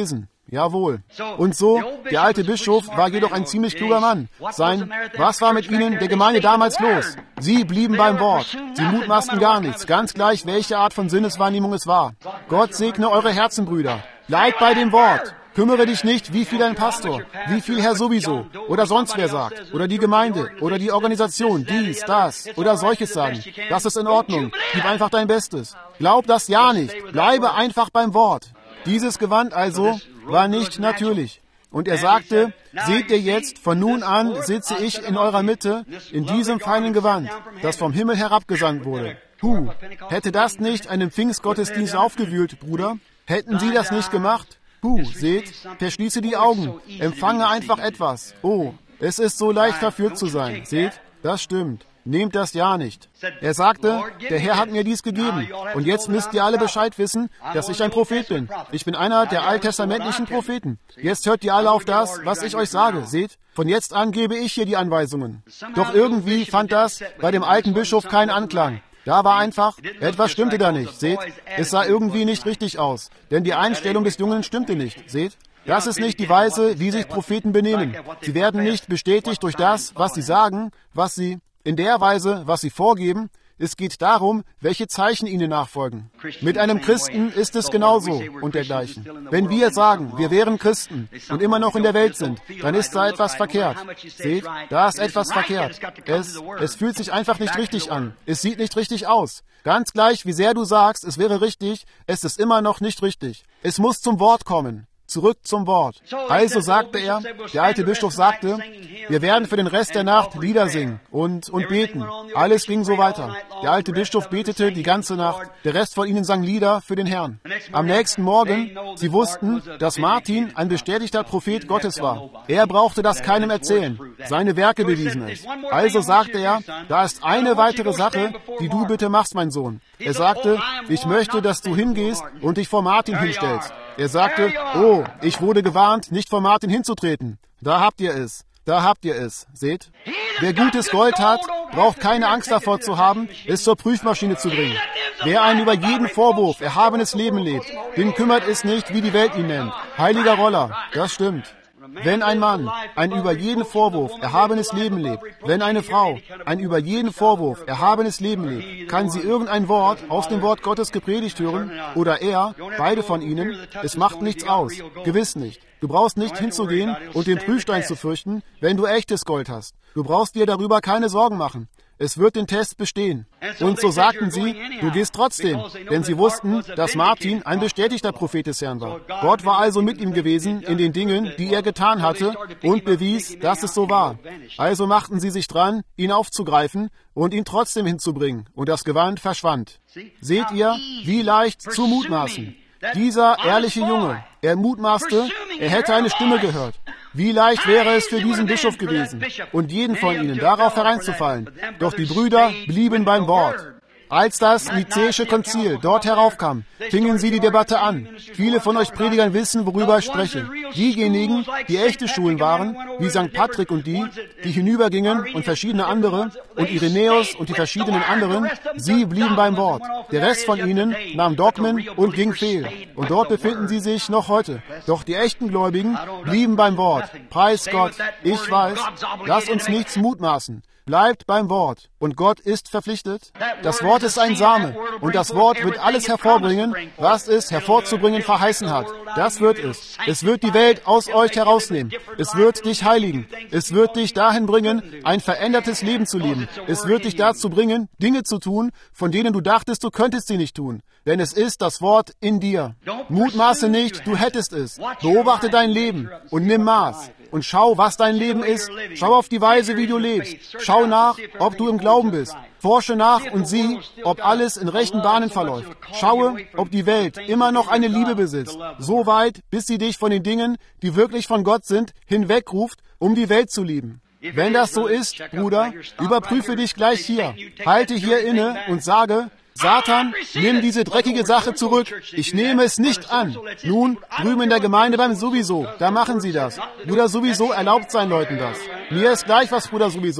Jawohl. Und so, der alte Bischof war jedoch ein ziemlich kluger Mann. Sein, was war mit ihnen, der Gemeinde damals los? Sie blieben beim Wort. Sie mutmaßten gar nichts, ganz gleich, welche Art von Sinneswahrnehmung es war. Gott segne eure Herzen, Brüder. Bleib bei dem Wort. Kümmere dich nicht, wie viel ein Pastor, wie viel Herr sowieso oder sonst wer sagt oder die Gemeinde oder die Organisation, dies, das oder solches sagen. Das ist in Ordnung. Gib einfach dein Bestes. Glaub das ja nicht. Bleibe einfach beim Wort. Dieses Gewand also war nicht natürlich. Und er sagte, seht ihr jetzt, von nun an sitze ich in eurer Mitte in diesem feinen Gewand, das vom Himmel herabgesandt wurde. Puh, hätte das nicht einen Pfingstgottesdienst aufgewühlt, Bruder? Hätten Sie das nicht gemacht? Puh, seht, verschließe die Augen, empfange einfach etwas. Oh, es ist so leicht verführt zu sein. Seht, das stimmt. Nehmt das ja nicht. Er sagte, der Herr hat mir dies gegeben. Und jetzt müsst ihr alle Bescheid wissen, dass ich ein Prophet bin. Ich bin einer der alttestamentlichen Propheten. Jetzt hört ihr alle auf das, was ich euch sage. Seht, von jetzt an gebe ich hier die Anweisungen. Doch irgendwie fand das bei dem alten Bischof keinen Anklang. Da war einfach, etwas stimmte da nicht, seht? Es sah irgendwie nicht richtig aus, denn die Einstellung des Jungen stimmte nicht, seht? Das ist nicht die Weise, wie sich Propheten benehmen. Sie werden nicht bestätigt durch das, was sie sagen, was sie, in der Weise, was sie vorgeben. Es geht darum, welche Zeichen ihnen nachfolgen. Mit einem Christen ist es genauso und dergleichen. Wenn wir sagen, wir wären Christen und immer noch in der Welt sind, dann ist da etwas verkehrt. Seht, da ist etwas verkehrt. Es, es fühlt sich einfach nicht richtig an. Es sieht nicht richtig aus. Ganz gleich, wie sehr du sagst, es wäre richtig, es ist immer noch nicht richtig. Es muss zum Wort kommen. Zurück zum Wort. Also sagte er, der alte Bischof sagte, wir werden für den Rest der Nacht Lieder singen und, und beten. Alles ging so weiter. Der alte Bischof betete die ganze Nacht. Der Rest von ihnen sang Lieder für den Herrn. Am nächsten Morgen, sie wussten, dass Martin ein bestätigter Prophet Gottes war. Er brauchte das keinem erzählen. Seine Werke bewiesen es. Also sagte er, da ist eine weitere Sache, die du bitte machst, mein Sohn. Er sagte, ich möchte, dass du hingehst und dich vor Martin hinstellst. Er sagte, oh, ich wurde gewarnt, nicht vor Martin hinzutreten. Da habt ihr es. Da habt ihr es. Seht? Wer gutes Gold hat, braucht keine Angst davor zu haben, es zur Prüfmaschine zu bringen. Wer ein über jeden Vorwurf erhabenes Leben lebt, den kümmert es nicht, wie die Welt ihn nennt. Heiliger Roller. Das stimmt. Wenn ein Mann ein über jeden Vorwurf erhabenes Leben lebt, wenn eine Frau ein über jeden Vorwurf erhabenes Leben lebt, kann sie irgendein Wort aus dem Wort Gottes gepredigt hören oder er, beide von ihnen, es macht nichts aus, gewiss nicht. Du brauchst nicht hinzugehen und den Prüfstein zu fürchten, wenn du echtes Gold hast. Du brauchst dir darüber keine Sorgen machen. Es wird den Test bestehen. Und so sagten sie, du gehst trotzdem, denn sie wussten, dass Martin ein bestätigter Prophet des Herrn war. Gott war also mit ihm gewesen in den Dingen, die er getan hatte und bewies, dass es so war. Also machten sie sich dran, ihn aufzugreifen und ihn trotzdem hinzubringen, und das Gewand verschwand. Seht ihr, wie leicht zu mutmaßen. Dieser ehrliche Junge, er mutmaßte, er hätte eine Stimme gehört. Wie leicht wäre es für diesen Bischof gewesen und jeden von ihnen darauf hereinzufallen. Doch die Brüder blieben beim Wort. Als das Nizäische Konzil dort heraufkam, fingen sie die Debatte an. Viele von euch Predigern wissen, worüber ich spreche. Diejenigen, die echte Schulen waren, wie Sankt Patrick und die, die hinübergingen und verschiedene andere und Irenäus und die verschiedenen anderen, sie blieben beim Wort. Der Rest von ihnen nahm Dogmen und ging fehl. Und dort befinden sie sich noch heute. Doch die echten Gläubigen blieben beim Wort. Preis Gott. Ich weiß, lasst uns nichts mutmaßen. Bleibt beim Wort. Und Gott ist verpflichtet. Das Wort ist ein Same. Und das Wort wird alles hervorbringen, was es hervorzubringen verheißen hat. Das wird es. Es wird die Welt aus euch herausnehmen. Es wird dich heiligen. Es wird dich dahin bringen, ein verändertes Leben zu leben. Es wird dich dazu bringen, Dinge zu tun, von denen du dachtest, du könntest sie nicht tun. Denn es ist das Wort in dir. Mutmaße nicht, du hättest es. Beobachte dein Leben und nimm Maß. Und schau, was dein Leben ist. Schau auf die Weise, wie du lebst. Schau nach, ob du im Glauben bist. Forsche nach und sieh, ob alles in rechten Bahnen verläuft. Schaue, ob die Welt immer noch eine Liebe besitzt. So weit, bis sie dich von den Dingen, die wirklich von Gott sind, hinwegruft, um die Welt zu lieben. Wenn das so ist, Bruder, überprüfe dich gleich hier. Halte hier inne und sage, Satan, nimm diese dreckige Sache zurück. Ich nehme es nicht an. Nun, drüben in der Gemeinde beim Sowieso, da machen sie das. Bruder Sowieso erlaubt seinen Leuten das. Mir ist gleich, was Bruder Sowieso macht.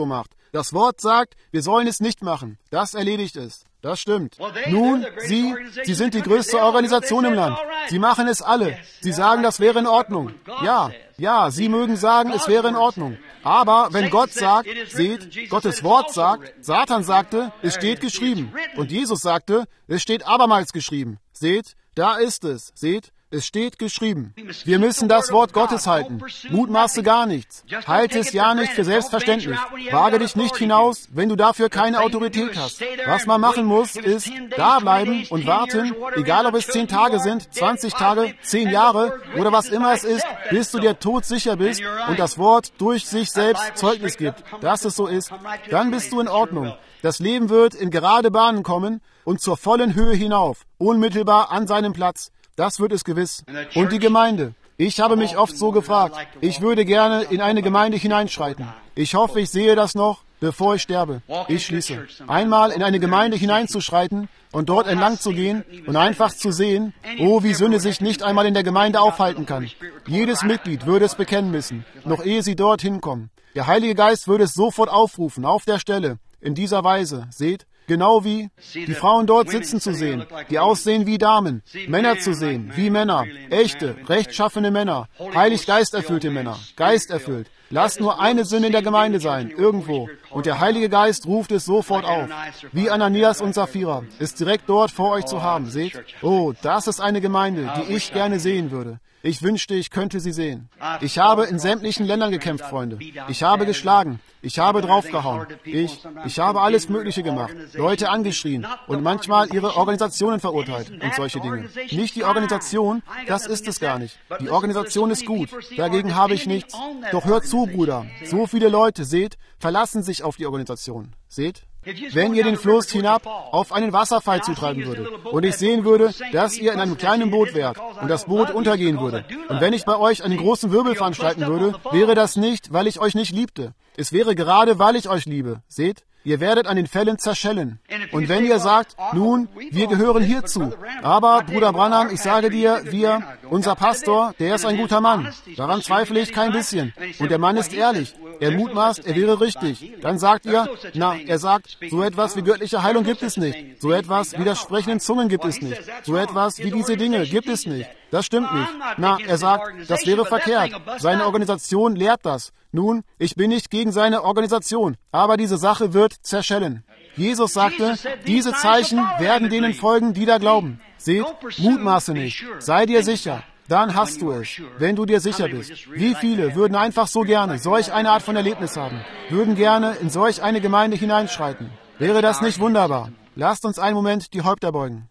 Das Wort sagt, wir sollen es nicht machen. Das erledigt es. Das stimmt. Nun, Sie, Sie sind die größte Organisation im Land. Sie machen es alle. Sie sagen, das wäre in Ordnung. Ja, ja, Sie mögen sagen, es wäre in Ordnung. Aber wenn Gott sagt, seht, Gottes Wort sagt, Satan sagte, es steht geschrieben. Und Jesus sagte, es steht abermals geschrieben. Seht, da ist es. Seht, es steht geschrieben. Wir müssen das Wort Gottes halten. Mutmaße gar nichts. Halte es ja nicht für selbstverständlich. Wage dich nicht hinaus, wenn du dafür keine Autorität hast. Was man machen muss, ist da bleiben und warten, egal ob es zehn Tage sind, zwanzig Tage, zehn Jahre oder was immer es ist, bis du dir todsicher bist und das Wort durch sich selbst Zeugnis gibt, dass es so ist. Dann bist du in Ordnung. Das Leben wird in gerade Bahnen kommen und zur vollen Höhe hinauf, unmittelbar an seinem Platz. Das wird es gewiss. Und die Gemeinde. Ich habe mich oft so gefragt, ich würde gerne in eine Gemeinde hineinschreiten. Ich hoffe, ich sehe das noch, bevor ich sterbe. Ich schließe. Einmal in eine Gemeinde hineinzuschreiten und dort entlang zu gehen und einfach zu sehen, oh, wie Sünde sich nicht einmal in der Gemeinde aufhalten kann. Jedes Mitglied würde es bekennen müssen, noch ehe sie dorthin kommen. Der Heilige Geist würde es sofort aufrufen, auf der Stelle, in dieser Weise. Seht, genau wie die Frauen dort sitzen zu sehen, die aussehen wie Damen, Männer zu sehen, wie Männer, echte, rechtschaffene Männer, heilig geisterfüllte Männer, geisterfüllt. Lasst nur eine Sünde in der Gemeinde sein, irgendwo, und der Heilige Geist ruft es sofort auf. Wie Ananias und Sapphira, ist direkt dort vor euch zu haben, seht? Oh, das ist eine Gemeinde, die ich gerne sehen würde. Ich wünschte, ich könnte sie sehen. Ich habe in sämtlichen Ländern gekämpft, Freunde. Ich habe geschlagen. Ich habe draufgehauen. Ich, ich habe alles Mögliche gemacht. Leute angeschrien und manchmal ihre Organisationen verurteilt und solche Dinge. Nicht die Organisation, das ist es gar nicht. Die Organisation ist gut. Dagegen habe ich nichts. Doch hört zu, Bruder. So viele Leute, seht, verlassen sich auf die Organisation. Seht? Wenn ihr den Fluss hinab auf einen Wasserfall zutreiben würdet und ich sehen würde, dass ihr in einem kleinen Boot wärt und das Boot untergehen würde, und wenn ich bei euch einen großen Wirbel veranstalten würde, wäre das nicht, weil ich euch nicht liebte. Es wäre gerade, weil ich euch liebe. Seht? Ihr werdet an den Fällen zerschellen. Und wenn ihr sagt, nun, wir gehören hierzu, aber Bruder Branham, ich sage dir, wir, unser Pastor, der ist ein guter Mann. Daran zweifle ich kein bisschen. Und der Mann ist ehrlich. Er mutmaßt, er wäre richtig. Dann sagt ihr, na, er sagt, so etwas wie göttliche Heilung gibt es nicht. So etwas wie das Sprechen in Zungen gibt es nicht. So etwas wie diese Dinge gibt es nicht. Das stimmt nicht. Na, er sagt, das wäre verkehrt. Seine Organisation lehrt das. Nun, ich bin nicht gegen seine Organisation, aber diese Sache wird zerschellen. Jesus sagte, diese Zeichen werden denen folgen, die da glauben. Seht, mutmaße nicht, sei dir sicher, dann hast du es, wenn du dir sicher bist. Wie viele würden einfach so gerne solch eine Art von Erlebnis haben, würden gerne in solch eine Gemeinde hineinschreiten? Wäre das nicht wunderbar? Lasst uns einen Moment die Häupter beugen.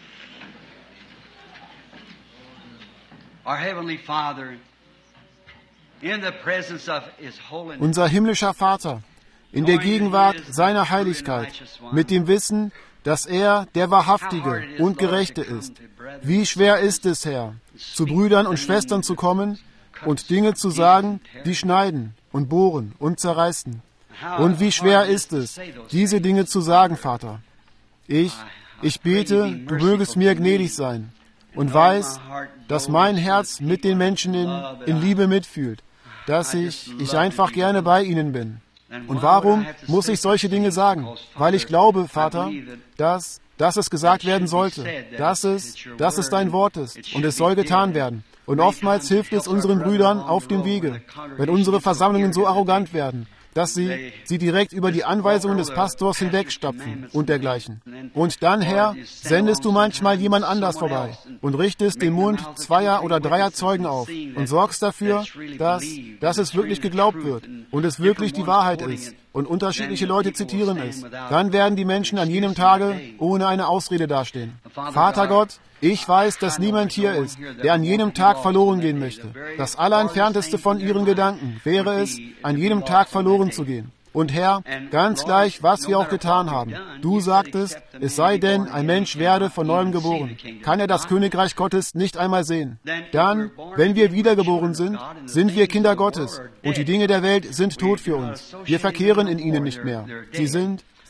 Our Heavenly Father, in the presence of His holiness, Unser himmlischer Vater, in der Gegenwart seiner Heiligkeit, mit dem Wissen, dass er der Wahrhaftige und Gerechte ist. Wie schwer ist es, Herr, zu Brüdern und Schwestern zu kommen und Dinge zu sagen, die schneiden und bohren und zerreißen. Und wie schwer ist es, diese Dinge zu sagen, Vater. Ich, ich bete, du mögest mir gnädig sein und weiß, dass mein Herz mit den Menschen in, in Liebe mitfühlt, dass ich, ich einfach gerne bei ihnen bin. Und warum muss ich solche Dinge sagen? Weil ich glaube, Vater, dass, dass es gesagt werden sollte, dass es, dass es dein Wort ist und es soll getan werden. Und oftmals hilft es unseren Brüdern auf dem Wege, wenn unsere Versammlungen so arrogant werden, dass sie, sie direkt über die Anweisungen des Pastors hinwegstapfen und dergleichen. Und dann, Herr, sendest du manchmal jemand anders vorbei und richtest den Mund zweier oder dreier Zeugen auf und sorgst dafür, dass, dass es wirklich geglaubt wird und es wirklich die Wahrheit ist und unterschiedliche Leute zitieren es. Dann werden die Menschen an jenem Tage ohne eine Ausrede dastehen. Vater Gott, ich weiß, dass niemand hier ist, der an jenem Tag verloren gehen möchte. Das Allerentfernteste von ihren Gedanken wäre es, an jedem Tag verloren zu gehen. Und Herr, ganz gleich, was wir auch getan haben, du sagtest, es sei denn, ein Mensch werde von neuem geboren, kann er das Königreich Gottes nicht einmal sehen. Dann, wenn wir wiedergeboren sind, sind wir Kinder Gottes und die Dinge der Welt sind tot für uns. Wir verkehren in ihnen nicht mehr. Sie sind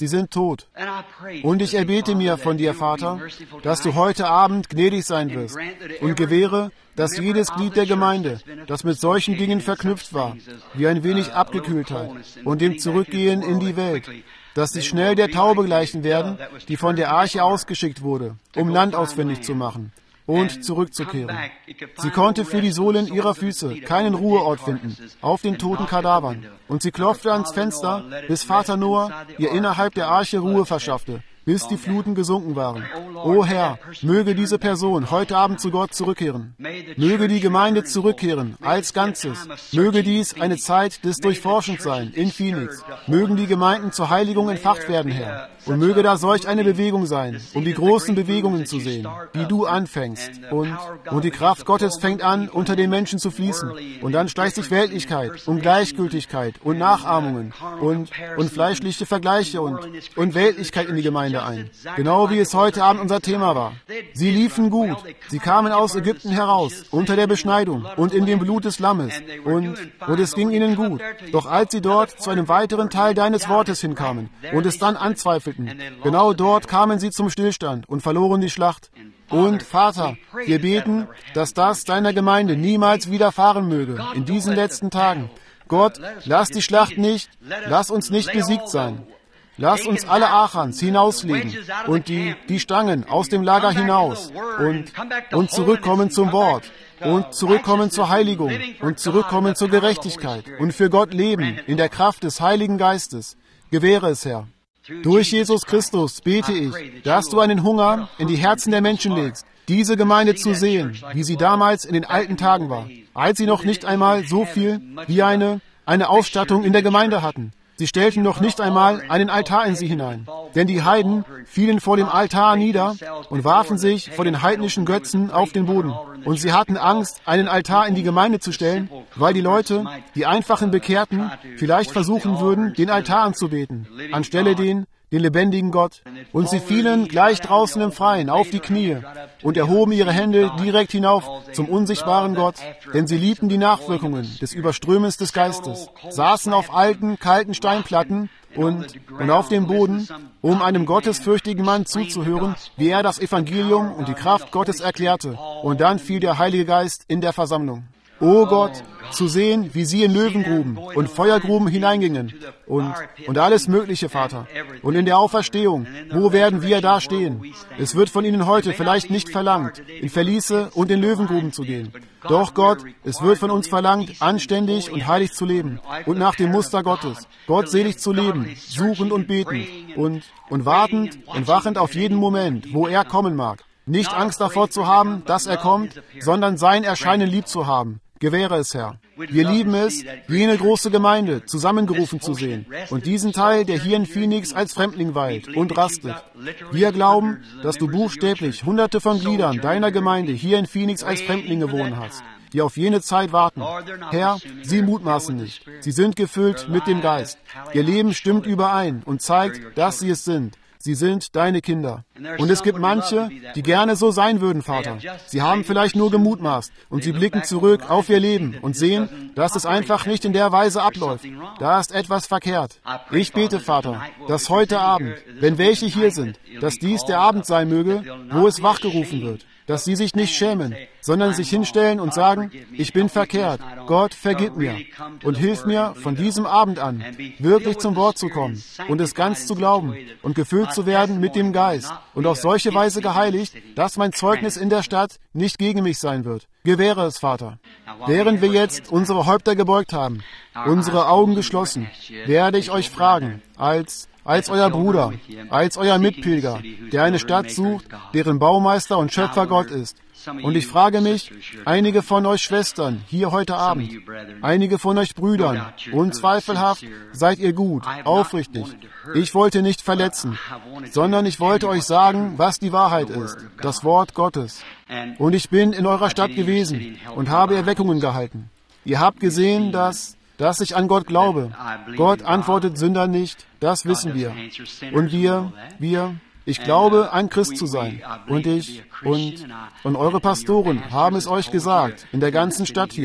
die sind tot. Und ich erbete mir von dir, Vater, dass du heute Abend gnädig sein wirst und gewähre, dass jedes Glied der Gemeinde, das mit solchen Dingen verknüpft war, wie ein wenig Abgekühltheit und dem Zurückgehen in die Welt, dass sie schnell der Taube gleichen werden, die von der Arche ausgeschickt wurde, um Land ausfindig zu machen und zurückzukehren. Sie konnte für die Sohlen ihrer Füße keinen Ruheort finden, auf den toten Kadavern. Und sie klopfte ans Fenster, bis Vater Noah ihr innerhalb der Arche Ruhe verschaffte, bis die Fluten gesunken waren. O Herr, möge diese Person heute Abend zu Gott zurückkehren. Möge die Gemeinde zurückkehren, als Ganzes. Möge dies eine Zeit des Durchforschens sein, in Phoenix. Mögen die Gemeinden zur Heiligung entfacht werden, Herr. Und möge da solch eine Bewegung sein, um die großen Bewegungen zu sehen, die du anfängst. Und, und die Kraft Gottes fängt an, unter den Menschen zu fließen. Und dann schleicht sich Weltlichkeit und Gleichgültigkeit und Nachahmungen und, und fleischliche Vergleiche und, und Weltlichkeit in die Gemeinde ein. Genau wie es heute Abend unser Thema war. Sie liefen gut. Sie kamen aus Ägypten heraus, unter der Beschneidung und in dem Blut des Lammes. Und, und es ging ihnen gut. Doch als sie dort zu einem weiteren Teil deines Wortes hinkamen und es dann anzweifelten, genau dort kamen sie zum Stillstand und verloren die Schlacht. Und Vater, wir beten, dass das deiner Gemeinde niemals widerfahren möge in diesen letzten Tagen. Gott, lass die Schlacht nicht, lass uns nicht besiegt sein. Lass uns alle Achans hinauslegen und die, die Stangen aus dem Lager hinaus und, und zurückkommen zum Wort und zurückkommen zur Heiligung und zurückkommen zur Gerechtigkeit und für Gott leben in der Kraft des Heiligen Geistes. Gewähre es, Herr. Durch Jesus Christus bete ich, dass du einen Hunger in die Herzen der Menschen legst, diese Gemeinde zu sehen, wie sie damals in den alten Tagen war, als sie noch nicht einmal so viel wie eine, eine Ausstattung in der Gemeinde hatten. Sie stellten noch nicht einmal einen Altar in sie hinein, denn die Heiden fielen vor dem Altar nieder und warfen sich vor den heidnischen Götzen auf den Boden. Und sie hatten Angst, einen Altar in die Gemeinde zu stellen, weil die Leute, die einfachen Bekehrten, vielleicht versuchen würden, den Altar anzubeten, anstelle den, den lebendigen Gott. Und sie fielen gleich draußen im Freien auf die Knie und erhoben ihre Hände direkt hinauf zum unsichtbaren Gott, denn sie liebten die Nachwirkungen des Überströmens des Geistes, saßen auf alten, kalten Steinplatten und, und auf dem Boden, um einem gottesfürchtigen Mann zuzuhören, wie er das Evangelium und die Kraft Gottes erklärte. Und dann fiel der Heilige Geist in der Versammlung. O Gott, zu sehen, wie sie in Löwengruben und Feuergruben hineingingen und, und alles Mögliche, Vater. Und in der Auferstehung, wo werden wir da stehen? Es wird von ihnen heute vielleicht nicht verlangt, in Verliese und in Löwengruben zu gehen. Doch Gott, es wird von uns verlangt, anständig und heilig zu leben und nach dem Muster Gottes, gottselig zu leben, suchend und betend und, und wartend und wachend auf jeden Moment, wo er kommen mag. Nicht Angst davor zu haben, dass er kommt, sondern sein Erscheinen lieb zu haben. Gewähre es, Herr. Wir lieben es, jene große Gemeinde zusammengerufen zu sehen und diesen Teil, der hier in Phoenix als Fremdling weilt und rastet. Wir glauben, dass du buchstäblich hunderte von Gliedern deiner Gemeinde hier in Phoenix als Fremdlinge wohnen hast, die auf jene Zeit warten. Herr, sie mutmaßen nicht. Sie sind gefüllt mit dem Geist. Ihr Leben stimmt überein und zeigt, dass sie es sind. Sie sind deine Kinder. Und es gibt manche, die gerne so sein würden, Vater. Sie haben vielleicht nur gemutmaßt und sie blicken zurück auf ihr Leben und sehen, dass es einfach nicht in der Weise abläuft. Da ist etwas verkehrt. Ich bete, Vater, dass heute Abend, wenn welche hier sind, dass dies der Abend sein möge, wo es wachgerufen wird. Dass sie sich nicht schämen, sondern sich hinstellen und sagen, ich bin verkehrt, Gott, vergib mir und hilf mir von diesem Abend an, wirklich zum Wort zu kommen und es ganz zu glauben und gefüllt zu werden mit dem Geist und auf solche Weise geheiligt, dass mein Zeugnis in der Stadt nicht gegen mich sein wird. Gewähre es, Vater. Während wir jetzt unsere Häupter gebeugt haben, unsere Augen geschlossen, werde ich euch fragen, als als euer Bruder, als euer Mitpilger, der eine Stadt sucht, deren Baumeister und Schöpfer Gott ist. Und ich frage mich, einige von euch Schwestern hier heute Abend, einige von euch Brüdern, unzweifelhaft seid ihr gut, aufrichtig. Ich wollte nicht verletzen, sondern ich wollte euch sagen, was die Wahrheit ist, das Wort Gottes. Und ich bin in eurer Stadt gewesen und habe Erweckungen gehalten. Ihr habt gesehen, dass... dass ich an Gott glaube. Gott antwortet Sünder nicht, das wissen wir. Und wir, wir, ich glaube, ein Christ zu sein. Und ich und, und eure Pastoren haben es euch gesagt, in der ganzen Stadt hier.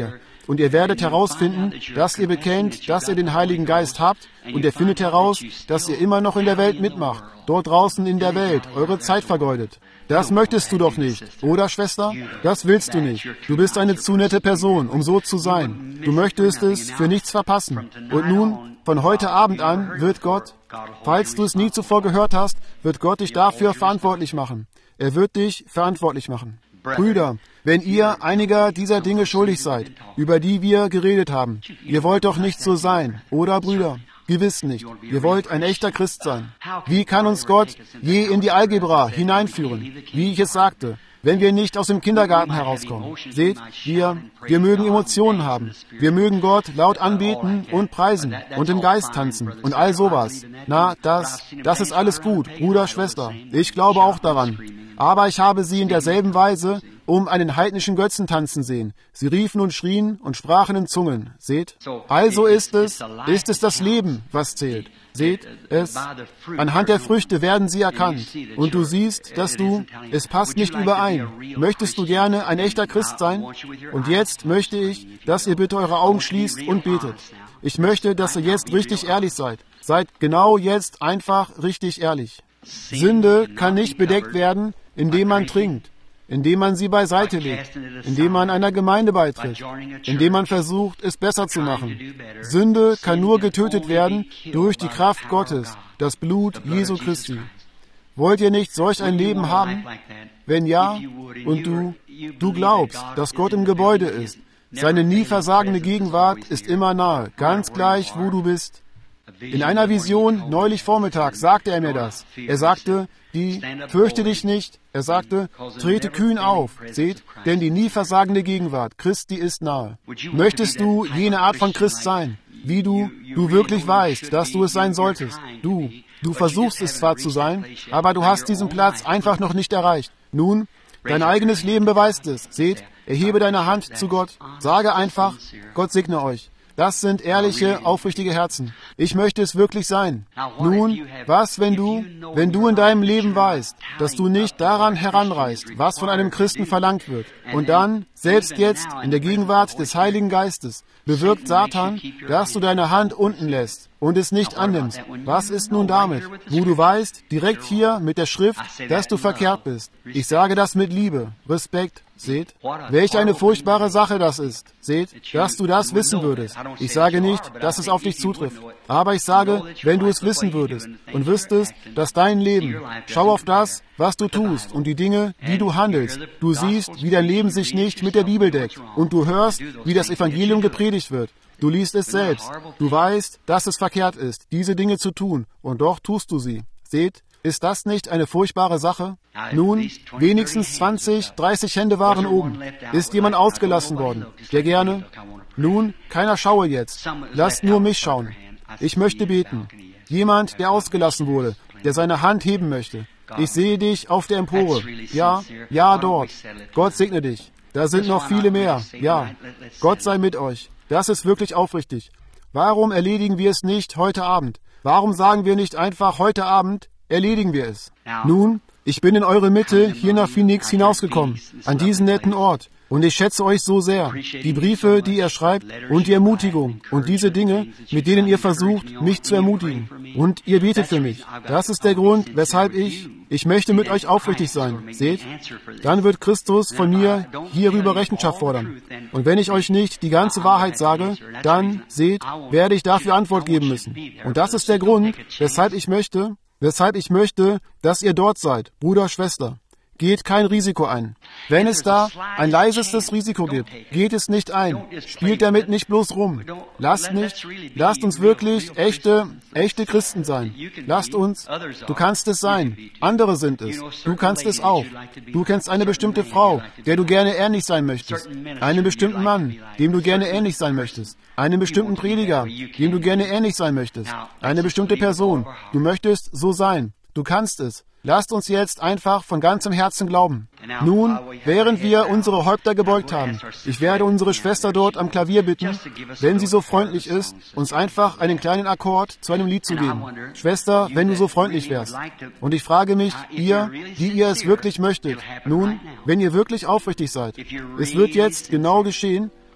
und ihr werdet herausfinden, dass ihr bekennt, dass ihr den Heiligen Geist habt, und ihr findet heraus, dass ihr immer noch in der Welt mitmacht, dort draußen in der Welt, eure Zeit vergeudet. Das möchtest du doch nicht, oder Schwester? Das willst du nicht. Du bist eine zu nette Person, um so zu sein. Du möchtest es für nichts verpassen. Und nun, von heute Abend an, wird Gott, falls du es nie zuvor gehört hast, wird Gott dich dafür verantwortlich machen. Er wird dich verantwortlich machen. Brüder, wenn ihr einiger dieser Dinge schuldig seid, über die wir geredet haben, ihr wollt doch nicht so sein, oder Brüder? Gewiss nicht. Ihr wollt ein echter Christ sein. Wie kann uns Gott je in die Algebra hineinführen? Wie ich es sagte, wenn wir nicht aus dem Kindergarten herauskommen. Seht, wir, wir mögen Emotionen haben. Wir mögen Gott laut anbeten und preisen und im Geist tanzen und all sowas. Na, das, das ist alles gut, Bruder, Schwester. Ich glaube auch daran. Aber ich habe sie in derselben Weise um einen heidnischen Götzen tanzen sehen. Sie riefen und schrien und sprachen in Zungen. Seht? Also ist es, ist es das Leben, was zählt. Seht es? Anhand der Früchte werden sie erkannt. Und du siehst, dass du, es passt nicht überein. Möchtest du gerne ein echter Christ sein? Und jetzt möchte ich, dass ihr bitte eure Augen schließt und betet. Ich möchte, dass ihr jetzt richtig ehrlich seid. Seid genau jetzt einfach richtig ehrlich. Sünde kann nicht bedeckt werden, indem man trinkt, indem man sie beiseite legt, indem man einer Gemeinde beitritt, indem man versucht, es besser zu machen. Sünde kann nur getötet werden durch die Kraft Gottes, das Blut Jesu Christi. Wollt ihr nicht solch ein Leben haben? Wenn ja, und du, du glaubst, dass Gott im Gebäude ist, seine nie versagende Gegenwart ist immer nahe, ganz gleich, wo du bist. In einer Vision neulich Vormittag sagte er mir das. Er sagte, die, fürchte dich nicht. Er sagte, trete kühn auf, seht, denn die nie versagende Gegenwart Christi ist nahe. Möchtest du jene Art von Christ sein, wie du, du wirklich weißt, dass du es sein solltest? Du, du versuchst es zwar zu sein, aber du hast diesen Platz einfach noch nicht erreicht. Nun, dein eigenes Leben beweist es. Seht, erhebe deine Hand zu Gott, sage einfach, Gott segne euch. Das sind ehrliche, aufrichtige Herzen. Ich möchte es wirklich sein. Nun, was, wenn du, wenn du in deinem Leben weißt, dass du nicht daran heranreißt, was von einem Christen verlangt wird, und dann, selbst jetzt, in der Gegenwart des Heiligen Geistes, bewirkt Satan, dass du deine Hand unten lässt und es nicht annimmst. Was ist nun damit, wo du weißt, direkt hier mit der Schrift, dass du verkehrt bist? Ich sage das mit Liebe, Respekt. Seht, welch eine furchtbare Sache das ist. Seht, dass du das wissen würdest. Ich sage nicht, dass es auf dich zutrifft. Aber ich sage, wenn du es wissen würdest und wüsstest, dass dein Leben, schau auf das, was du tust und die Dinge, die du handelst. Du siehst, wie dein Leben sich nicht mit der Bibel deckt. Und du hörst, wie das Evangelium gepredigt wird. Du liest es selbst. Du weißt, dass es verkehrt ist, diese Dinge zu tun. Und doch tust du sie. Seht, ist das nicht eine furchtbare Sache? Nun, wenigstens zwanzig, dreißig Hände waren oben. Ist jemand ausgelassen worden, der gerne? Nun, keiner schaue jetzt. Lasst nur mich schauen. Ich möchte beten. Jemand, der ausgelassen wurde, der seine Hand heben möchte. Ich sehe dich auf der Empore. Ja, ja, dort. Gott segne dich. Da sind noch viele mehr. Ja, Gott sei mit euch. Das ist wirklich aufrichtig. Warum erledigen wir es nicht heute Abend? Warum sagen wir nicht einfach heute Abend, erledigen wir es? Nun, ich bin in eure Mitte hier nach Phoenix hinausgekommen, an diesen netten Ort. Und ich schätze euch so sehr. Die Briefe, die ihr schreibt und die Ermutigung und diese Dinge, mit denen ihr versucht, mich zu ermutigen. Und ihr betet für mich. Das ist der Grund, weshalb ich, ich möchte mit euch aufrichtig sein. Seht? Dann wird Christus von mir hierüber Rechenschaft fordern. Und wenn ich euch nicht die ganze Wahrheit sage, dann, seht, werde ich dafür Antwort geben müssen. Und das ist der Grund, weshalb ich möchte, weshalb ich möchte, dass ihr dort seid, Bruder, Schwester. Geht kein Risiko ein. Wenn es da ein leisestes Risiko gibt, geht es nicht ein. Spielt damit nicht bloß rum. Lasst nicht, lasst uns wirklich echte, echte Christen sein. Lasst uns, du kannst es sein. Andere sind es. Du kannst es auch. Du kennst eine bestimmte Frau, der du gerne ähnlich sein möchtest. Einen bestimmten Mann, dem du gerne ähnlich sein möchtest. Einen bestimmten Prediger, dem du gerne ähnlich sein möchtest. Eine bestimmte Person. Du möchtest so sein. Du kannst es. Lasst uns jetzt einfach von ganzem Herzen glauben. Nun, während wir unsere Häupter gebeugt haben, ich werde unsere Schwester dort am Klavier bitten, wenn sie so freundlich ist, uns einfach einen kleinen Akkord zu einem Lied zu geben. Schwester, wenn du so freundlich wärst. Und ich frage mich, ihr, die ihr es wirklich möchtet, nun, wenn ihr wirklich aufrichtig seid, es wird jetzt genau geschehen,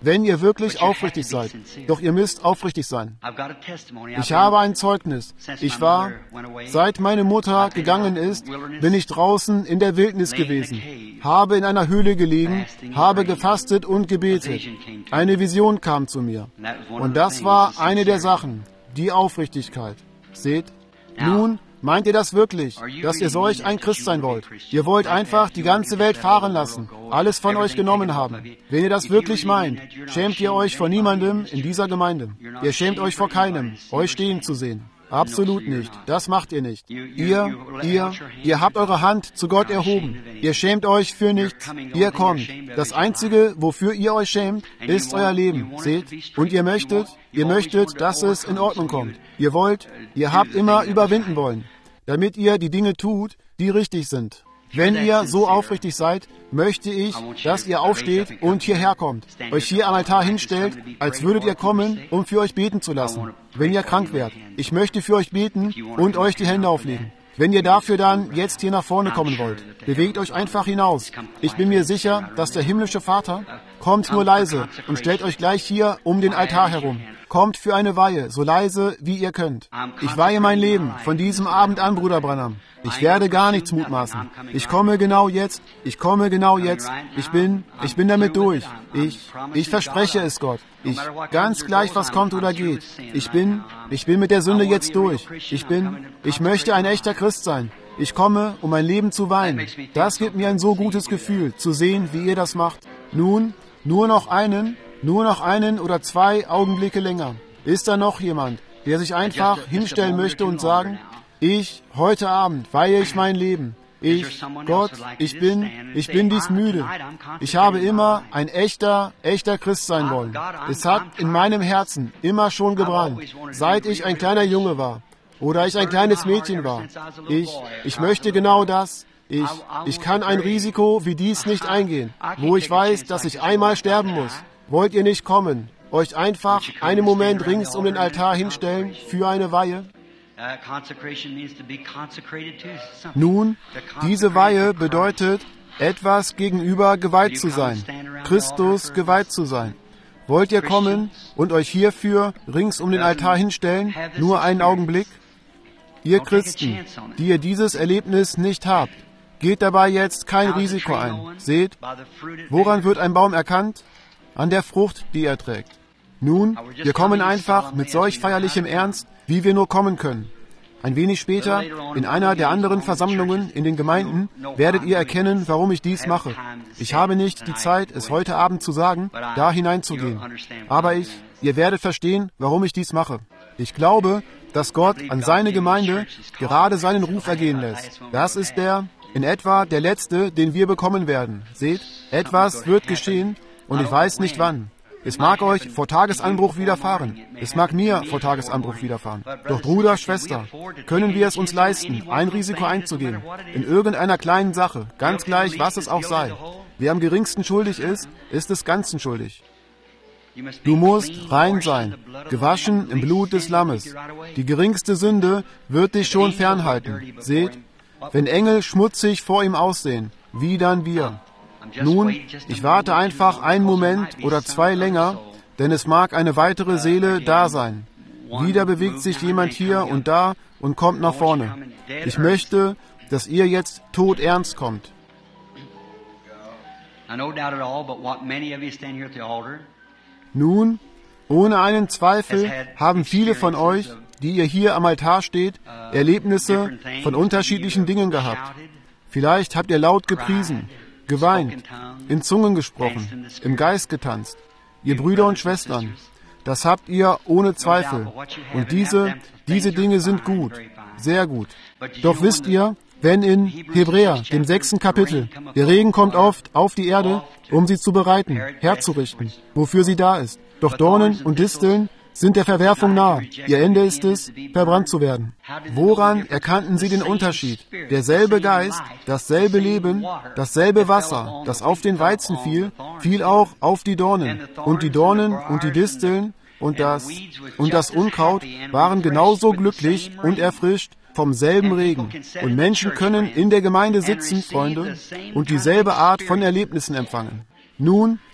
wenn ihr wirklich aufrichtig seid. Doch ihr müsst aufrichtig sein. Ich habe ein Zeugnis. Ich war, seit meine Mutter gegangen ist, bin ich draußen in der Wildnis gewesen, habe in einer Höhle gelegen, habe gefastet und gebetet. Eine Vision kam zu mir. Und das war eine der Sachen, die Aufrichtigkeit. Seht? Nun, meint ihr das wirklich, dass ihr solch ein Christ sein wollt? Ihr wollt einfach die ganze Welt fahren lassen, alles von euch genommen haben. Wenn ihr das wirklich meint, schämt ihr euch vor niemandem in dieser Gemeinde. Ihr schämt euch vor keinem, euch stehen zu sehen. Absolut nicht. Das macht ihr nicht. Ihr, ihr, ihr habt eure Hand zu Gott erhoben. Ihr schämt euch für nichts. Ihr kommt. Das Einzige, wofür ihr euch schämt, ist euer Leben. Seht? Und ihr möchtet, ihr möchtet, dass es in Ordnung kommt. Ihr wollt, ihr habt immer überwinden wollen, damit ihr die Dinge tut, die richtig sind. Wenn ihr so aufrichtig seid, möchte ich, dass ihr aufsteht und hierher kommt, euch hier am Altar hinstellt, als würdet ihr kommen, um für euch beten zu lassen. Wenn ihr krank wärt, ich möchte für euch beten und euch die Hände auflegen. Wenn ihr dafür dann jetzt hier nach vorne kommen wollt, bewegt euch einfach hinaus. Ich bin mir sicher, dass der himmlische Vater, kommt nur leise und stellt euch gleich hier um den Altar herum. Kommt für eine Weihe, so leise wie ihr könnt. Ich weihe mein Leben von diesem Abend an, Bruder Branham. Ich werde gar nichts mutmaßen. Ich komme genau jetzt. Ich komme genau jetzt. Ich bin, ich bin damit durch. Ich, ich verspreche es Gott. Ich, ganz gleich was kommt oder geht. Ich bin, ich bin mit der Sünde jetzt durch. Ich bin, ich möchte ein echter Christ sein. Ich komme, um mein Leben zu weihen. Das gibt mir ein so gutes Gefühl, zu sehen, wie ihr das macht. Nun, nur noch einen, nur noch einen oder zwei Augenblicke länger. Ist da noch jemand, der sich einfach hinstellen möchte und sagen, ich, heute Abend, weihe ich mein Leben. Ich, Gott, ich bin, ich bin dies müde. Ich habe immer ein echter, echter Christ sein wollen. Es hat in meinem Herzen immer schon gebrannt, seit ich ein kleiner Junge war oder ich ein kleines Mädchen war. Ich, ich möchte genau das. Ich, ich kann ein Risiko wie dies nicht eingehen, wo ich weiß, dass ich einmal sterben muss. Wollt ihr nicht kommen, euch einfach einen Moment rings um den Altar hinstellen für eine Weihe? Nun, diese Weihe bedeutet, etwas gegenüber geweiht zu sein, Christus geweiht zu sein. Wollt ihr kommen und euch hierfür rings um den Altar hinstellen, nur einen Augenblick? Ihr Christen, die ihr dieses Erlebnis nicht habt, geht dabei jetzt kein Risiko ein. Seht, woran wird ein Baum erkannt? An der Frucht, die er trägt. Nun, wir kommen einfach mit solch feierlichem Ernst, wie wir nur kommen können. Ein wenig später, in einer der anderen Versammlungen in den Gemeinden, werdet ihr erkennen, warum ich dies mache. Ich habe nicht die Zeit, es heute Abend zu sagen, da hineinzugehen. Aber ich, ihr werdet verstehen, warum ich dies mache. Ich glaube, dass Gott an seine Gemeinde gerade seinen Ruf ergehen lässt. Das ist der, in etwa der letzte, den wir bekommen werden. Seht, etwas wird geschehen und ich weiß nicht wann. Es mag euch vor Tagesanbruch widerfahren. Es mag mir vor Tagesanbruch widerfahren. Doch Bruder, Schwester, können wir es uns leisten, ein Risiko einzugehen? In irgendeiner kleinen Sache, ganz gleich, was es auch sei. Wer am geringsten schuldig ist, ist des Ganzen schuldig. Du musst rein sein, gewaschen im Blut des Lammes. Die geringste Sünde wird dich schon fernhalten. Seht, wenn Engel schmutzig vor ihm aussehen, wie dann wir? Nun, ich warte einfach einen Moment oder zwei länger, denn es mag eine weitere Seele da sein. Wieder bewegt sich jemand hier und da und kommt nach vorne. Ich möchte, dass ihr jetzt todernst kommt. Nun, ohne einen Zweifel haben viele von euch, die ihr hier am Altar steht, Erlebnisse von unterschiedlichen Dingen gehabt. Vielleicht habt ihr laut gepriesen, geweint, in Zungen gesprochen, im Geist getanzt. Ihr Brüder und Schwestern, das habt ihr ohne Zweifel. Und diese, diese Dinge sind gut, sehr gut. Doch wisst ihr, wenn in Hebräer, dem sechsten Kapitel, der Regen kommt oft auf die Erde, um sie zu bereiten, herzurichten, wofür sie da ist. Doch Dornen und Disteln sind der Verwerfung nahe. Ihr Ende ist es, verbrannt zu werden. Woran erkannten sie den Unterschied? Derselbe Geist, dasselbe Leben, dasselbe Wasser, das auf den Weizen fiel, fiel auch auf die Dornen. Und die Dornen und die Disteln und das, und das Unkraut waren genauso glücklich und erfrischt vom selben Regen. Und Menschen können in der Gemeinde sitzen, Freunde, und dieselbe Art von Erlebnissen empfangen. Nun,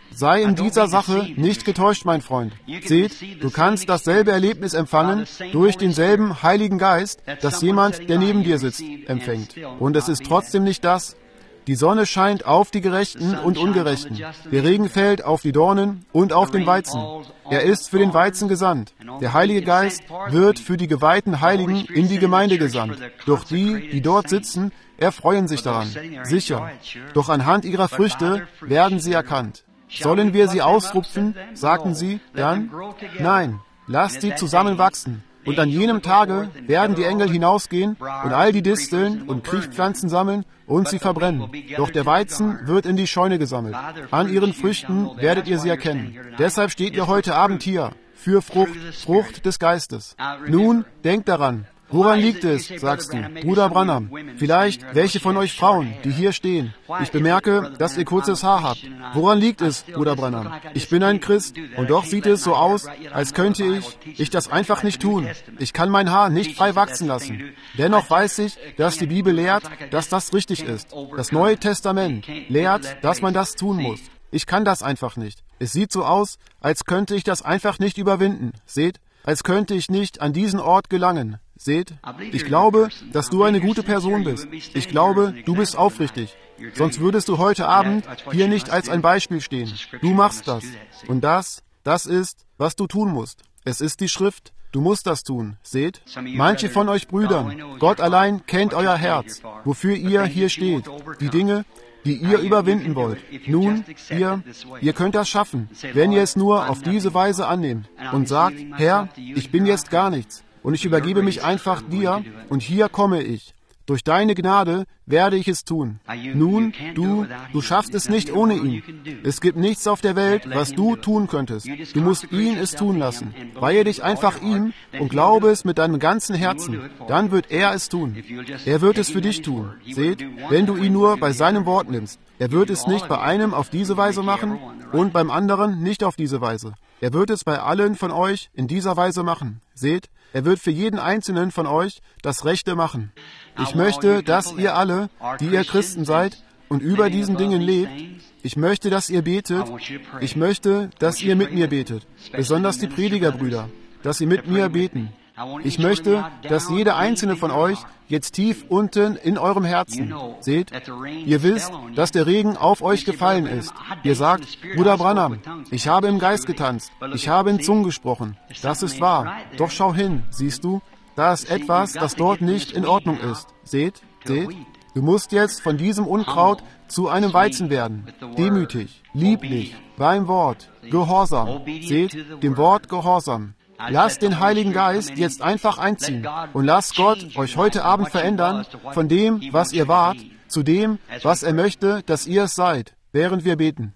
Sei in dieser Sache nicht getäuscht, mein Freund. Seht, du kannst dasselbe Erlebnis empfangen durch denselben Heiligen Geist, das jemand, der neben dir sitzt, empfängt. Und es ist trotzdem nicht das. Die Sonne scheint auf die Gerechten und Ungerechten. Der Regen fällt auf die Dornen und auf den Weizen. Er ist für den Weizen gesandt. Der Heilige Geist wird für die geweihten Heiligen in die Gemeinde gesandt. Doch die, die dort sitzen, erfreuen sich daran. Sicher. Doch anhand ihrer Früchte werden sie erkannt. Sollen wir sie ausrupfen, sagten sie, dann? Nein, lasst sie zusammenwachsen. Und an jenem Tage werden die Engel hinausgehen und all die Disteln und Kriechpflanzen sammeln und sie verbrennen. Doch der Weizen wird in die Scheune gesammelt. An ihren Früchten werdet ihr sie erkennen. Deshalb steht ihr heute Abend hier, für Frucht, Frucht des Geistes. Nun, denkt daran. Woran liegt es, sagst du, Bruder Branham? Vielleicht welche von euch Frauen, die hier stehen. Ich bemerke, dass ihr kurzes Haar habt. Woran liegt es, Bruder Branham? Ich bin ein Christ und doch sieht es so aus, als könnte ich, ich das einfach nicht tun. Ich kann mein Haar nicht frei wachsen lassen. Dennoch weiß ich, dass die Bibel lehrt, dass das richtig ist. Das Neue Testament lehrt, dass man das tun muss. Ich kann das einfach nicht. Es sieht so aus, als könnte ich das einfach nicht überwinden. Seht, als könnte ich nicht an diesen Ort gelangen. Seht, ich glaube, dass du eine gute Person bist. Ich glaube, du bist aufrichtig. Sonst würdest du heute Abend hier nicht als ein Beispiel stehen. Du machst das. Und das, das ist, was du tun musst. Es ist die Schrift. Du musst das tun. Seht, manche von euch Brüdern, Gott allein kennt euer Herz, wofür ihr hier steht. Die Dinge, die ihr überwinden wollt. Nun, ihr, ihr könnt das schaffen, wenn ihr es nur auf diese Weise annehmt und sagt, Herr, ich bin jetzt gar nichts. Und ich übergebe mich einfach dir, und hier komme ich. Durch deine Gnade werde ich es tun. Nun, du, du schaffst es nicht ohne ihn. Es gibt nichts auf der Welt, was du tun könntest. Du musst ihn es tun lassen. Weihe dich einfach ihm und glaube es mit deinem ganzen Herzen. Dann wird er es tun. Er wird es für dich tun. Seht, wenn du ihn nur bei seinem Wort nimmst. Er wird es nicht bei einem auf diese Weise machen und beim anderen nicht auf diese Weise. Er wird es bei allen von euch in dieser Weise machen. Seht, er wird für jeden Einzelnen von euch das Rechte machen. Ich möchte, dass ihr alle, die ihr Christen seid und über diesen Dingen lebt, ich möchte, dass ihr betet. Ich möchte, dass ihr mit mir betet. Besonders die Predigerbrüder, dass sie mit mir beten. Ich möchte, dass jeder einzelne von euch jetzt tief unten in eurem Herzen, seht, ihr wisst, dass der Regen auf euch gefallen ist. Ihr sagt, Bruder Branham, ich habe im Geist getanzt, ich habe in Zungen gesprochen. Das ist wahr. Doch schau hin, siehst du, da ist etwas, das dort nicht in Ordnung ist. Seht, seht, du musst jetzt von diesem Unkraut zu einem Weizen werden. Demütig, lieblich, beim Wort, gehorsam. Seht, dem Wort gehorsam. Lasst den Heiligen Geist jetzt einfach einziehen und lasst Gott euch heute Abend verändern von dem, was ihr wart, zu dem, was er möchte, dass ihr es seid, während wir beten.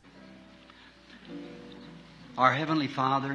Our Heavenly Father,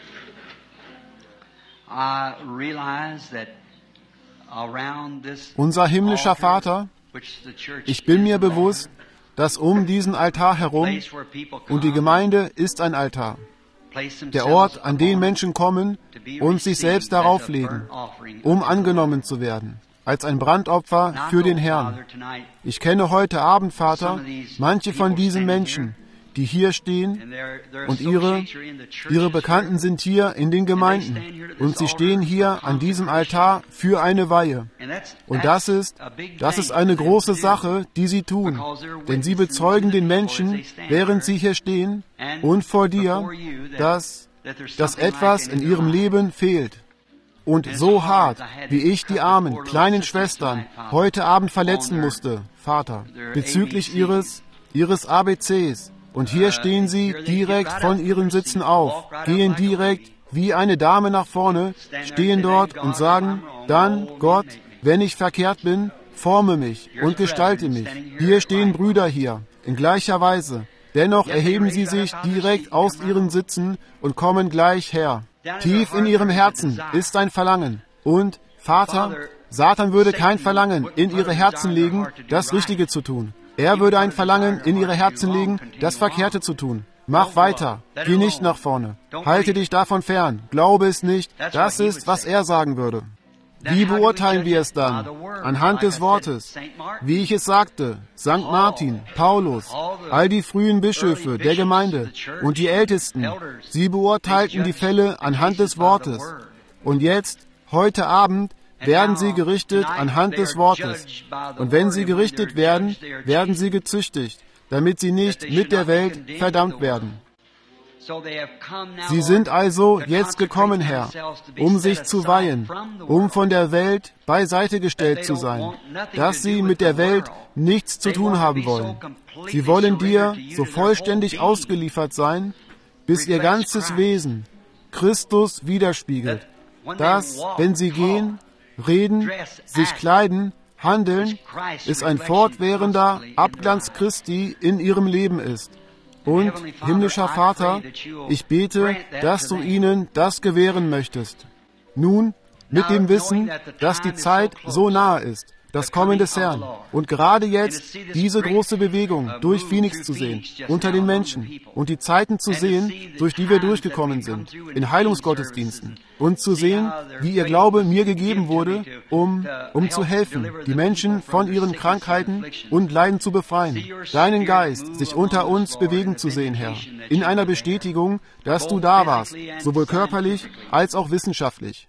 I realize that around this Unser himmlischer Vater, ich bin mir bewusst, dass um diesen Altar herum, und die Gemeinde ist ein Altar, der Ort, an den Menschen kommen und sich selbst darauf legen, um angenommen zu werden, als ein Brandopfer für den Herrn. Ich kenne heute Abend, Vater, manche von diesen Menschen, die hier stehen, und ihre, ihre Bekannten sind hier in den Gemeinden, und sie stehen hier an diesem Altar für eine Weihe. Und das ist, das ist eine große Sache, die sie tun, denn sie bezeugen den Menschen, während sie hier stehen, und vor dir, dass, dass etwas in ihrem Leben fehlt. Und so hart, wie ich die armen, kleinen Schwestern heute Abend verletzen musste, Vater, bezüglich ihres, ihres A B Cs, und hier stehen sie direkt von ihren Sitzen auf, gehen direkt wie eine Dame nach vorne, stehen dort und sagen, dann, Gott, wenn ich verkehrt bin, forme mich und gestalte mich. Hier stehen Brüder hier, in gleicher Weise. Dennoch erheben sie sich direkt aus ihren Sitzen und kommen gleich her. Tief in ihrem Herzen ist ein Verlangen. Und, Vater, Satan würde kein Verlangen in ihre Herzen legen, das Richtige zu tun. Er würde ein Verlangen in ihre Herzen legen, das Verkehrte zu tun. Mach weiter. Geh nicht nach vorne. Halte dich davon fern. Glaube es nicht. Das ist, was er sagen würde. Wie beurteilen wir es dann? Anhand des Wortes. Wie ich es sagte, Sankt Martin, Paulus, all die frühen Bischöfe der Gemeinde und die Ältesten, sie beurteilten die Fälle anhand des Wortes. Und jetzt, heute Abend, werden sie gerichtet anhand des Wortes. Und wenn sie gerichtet werden, werden sie gezüchtigt, damit sie nicht mit der Welt verdammt werden. Sie sind also jetzt gekommen, Herr, um sich zu weihen, um von der Welt beiseite gestellt zu sein, dass sie mit der Welt nichts zu tun haben wollen. Sie wollen dir so vollständig ausgeliefert sein, bis ihr ganzes Wesen Christus widerspiegelt, dass, wenn sie gehen, reden, sich kleiden, handeln, es ein fortwährender Abglanz Christi in ihrem Leben ist. Und, himmlischer Vater, ich bete, dass du ihnen das gewähren möchtest. Nun, mit dem Wissen, dass die Zeit so nahe ist, das Kommen des Herrn, und gerade jetzt diese große Bewegung durch Phoenix zu sehen, unter den Menschen, und die Zeiten zu sehen, durch die wir durchgekommen sind, in Heilungsgottesdiensten, und zu sehen, wie ihr Glaube mir gegeben wurde, um, um zu helfen, die Menschen von ihren Krankheiten und Leiden zu befreien, deinen Geist sich unter uns bewegen zu sehen, Herr, in einer Bestätigung, dass du da warst, sowohl körperlich als auch wissenschaftlich.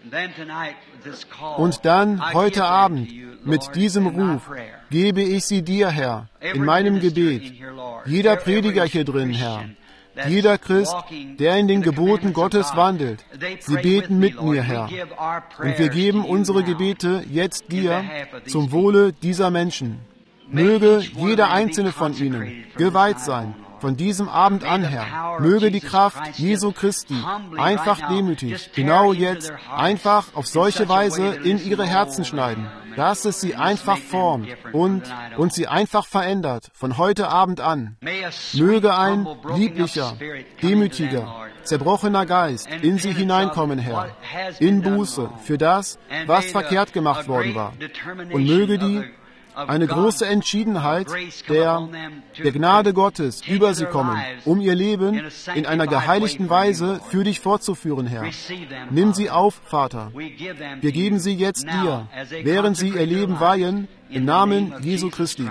Und dann, heute Abend, mit diesem Ruf, gebe ich sie dir, Herr, in meinem Gebet. Jeder Prediger hier drin, Herr, jeder Christ, der in den Geboten Gottes wandelt, sie beten mit mir, Herr. Und wir geben unsere Gebete jetzt dir zum Wohle dieser Menschen. Möge jeder einzelne von ihnen geweiht sein, von diesem Abend an, Herr. Möge die Kraft Jesu Christi einfach demütig, genau jetzt, einfach auf solche Weise in ihre Herzen schneiden, dass es sie einfach formt und, und sie einfach verändert, von heute Abend an. Möge ein lieblicher, demütiger, zerbrochener Geist in sie hineinkommen, Herr, in Buße für das, was verkehrt gemacht worden war. Und möge die eine große Entschiedenheit der, der Gnade Gottes über sie kommen, um ihr Leben in einer geheiligten Weise für dich fortzuführen, Herr. Nimm sie auf, Vater. Wir geben sie jetzt dir, während sie ihr Leben weihen, im Namen Jesu Christi.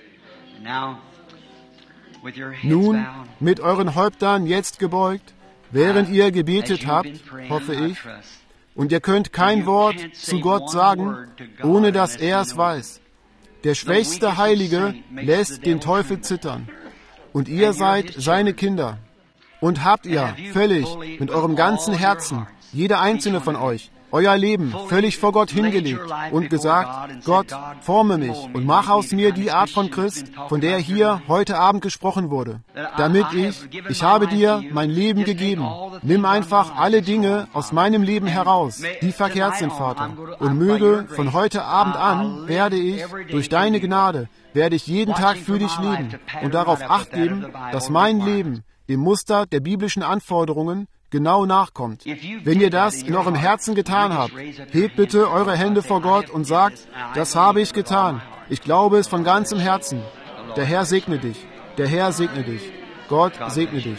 Nun, mit euren Häuptern jetzt gebeugt, während ihr gebetet habt, hoffe ich, und ihr könnt kein Wort zu Gott sagen, ohne dass er es weiß. Der schwächste Heilige lässt den Teufel zittern. Und ihr seid seine Kinder. Und habt ihr völlig mit eurem ganzen Herzen, jeder einzelne von euch, euer Leben völlig vor Gott hingelegt und gesagt, Gott, forme mich und mach aus mir die Art von Christ, von der hier heute Abend gesprochen wurde. Damit ich, ich habe dir mein Leben gegeben. Nimm einfach alle Dinge aus meinem Leben heraus, die verkehrt sind, Vater. Und möge von heute Abend an werde ich, durch deine Gnade, werde ich jeden Tag für dich leben und darauf Acht geben, dass mein Leben dem Muster der biblischen Anforderungen genau nachkommt. Wenn ihr das in eurem Herzen getan habt, hebt bitte eure Hände vor Gott und sagt, das habe ich getan. Ich glaube es von ganzem Herzen. Der Herr segne dich. Der Herr segne dich. Gott segne dich.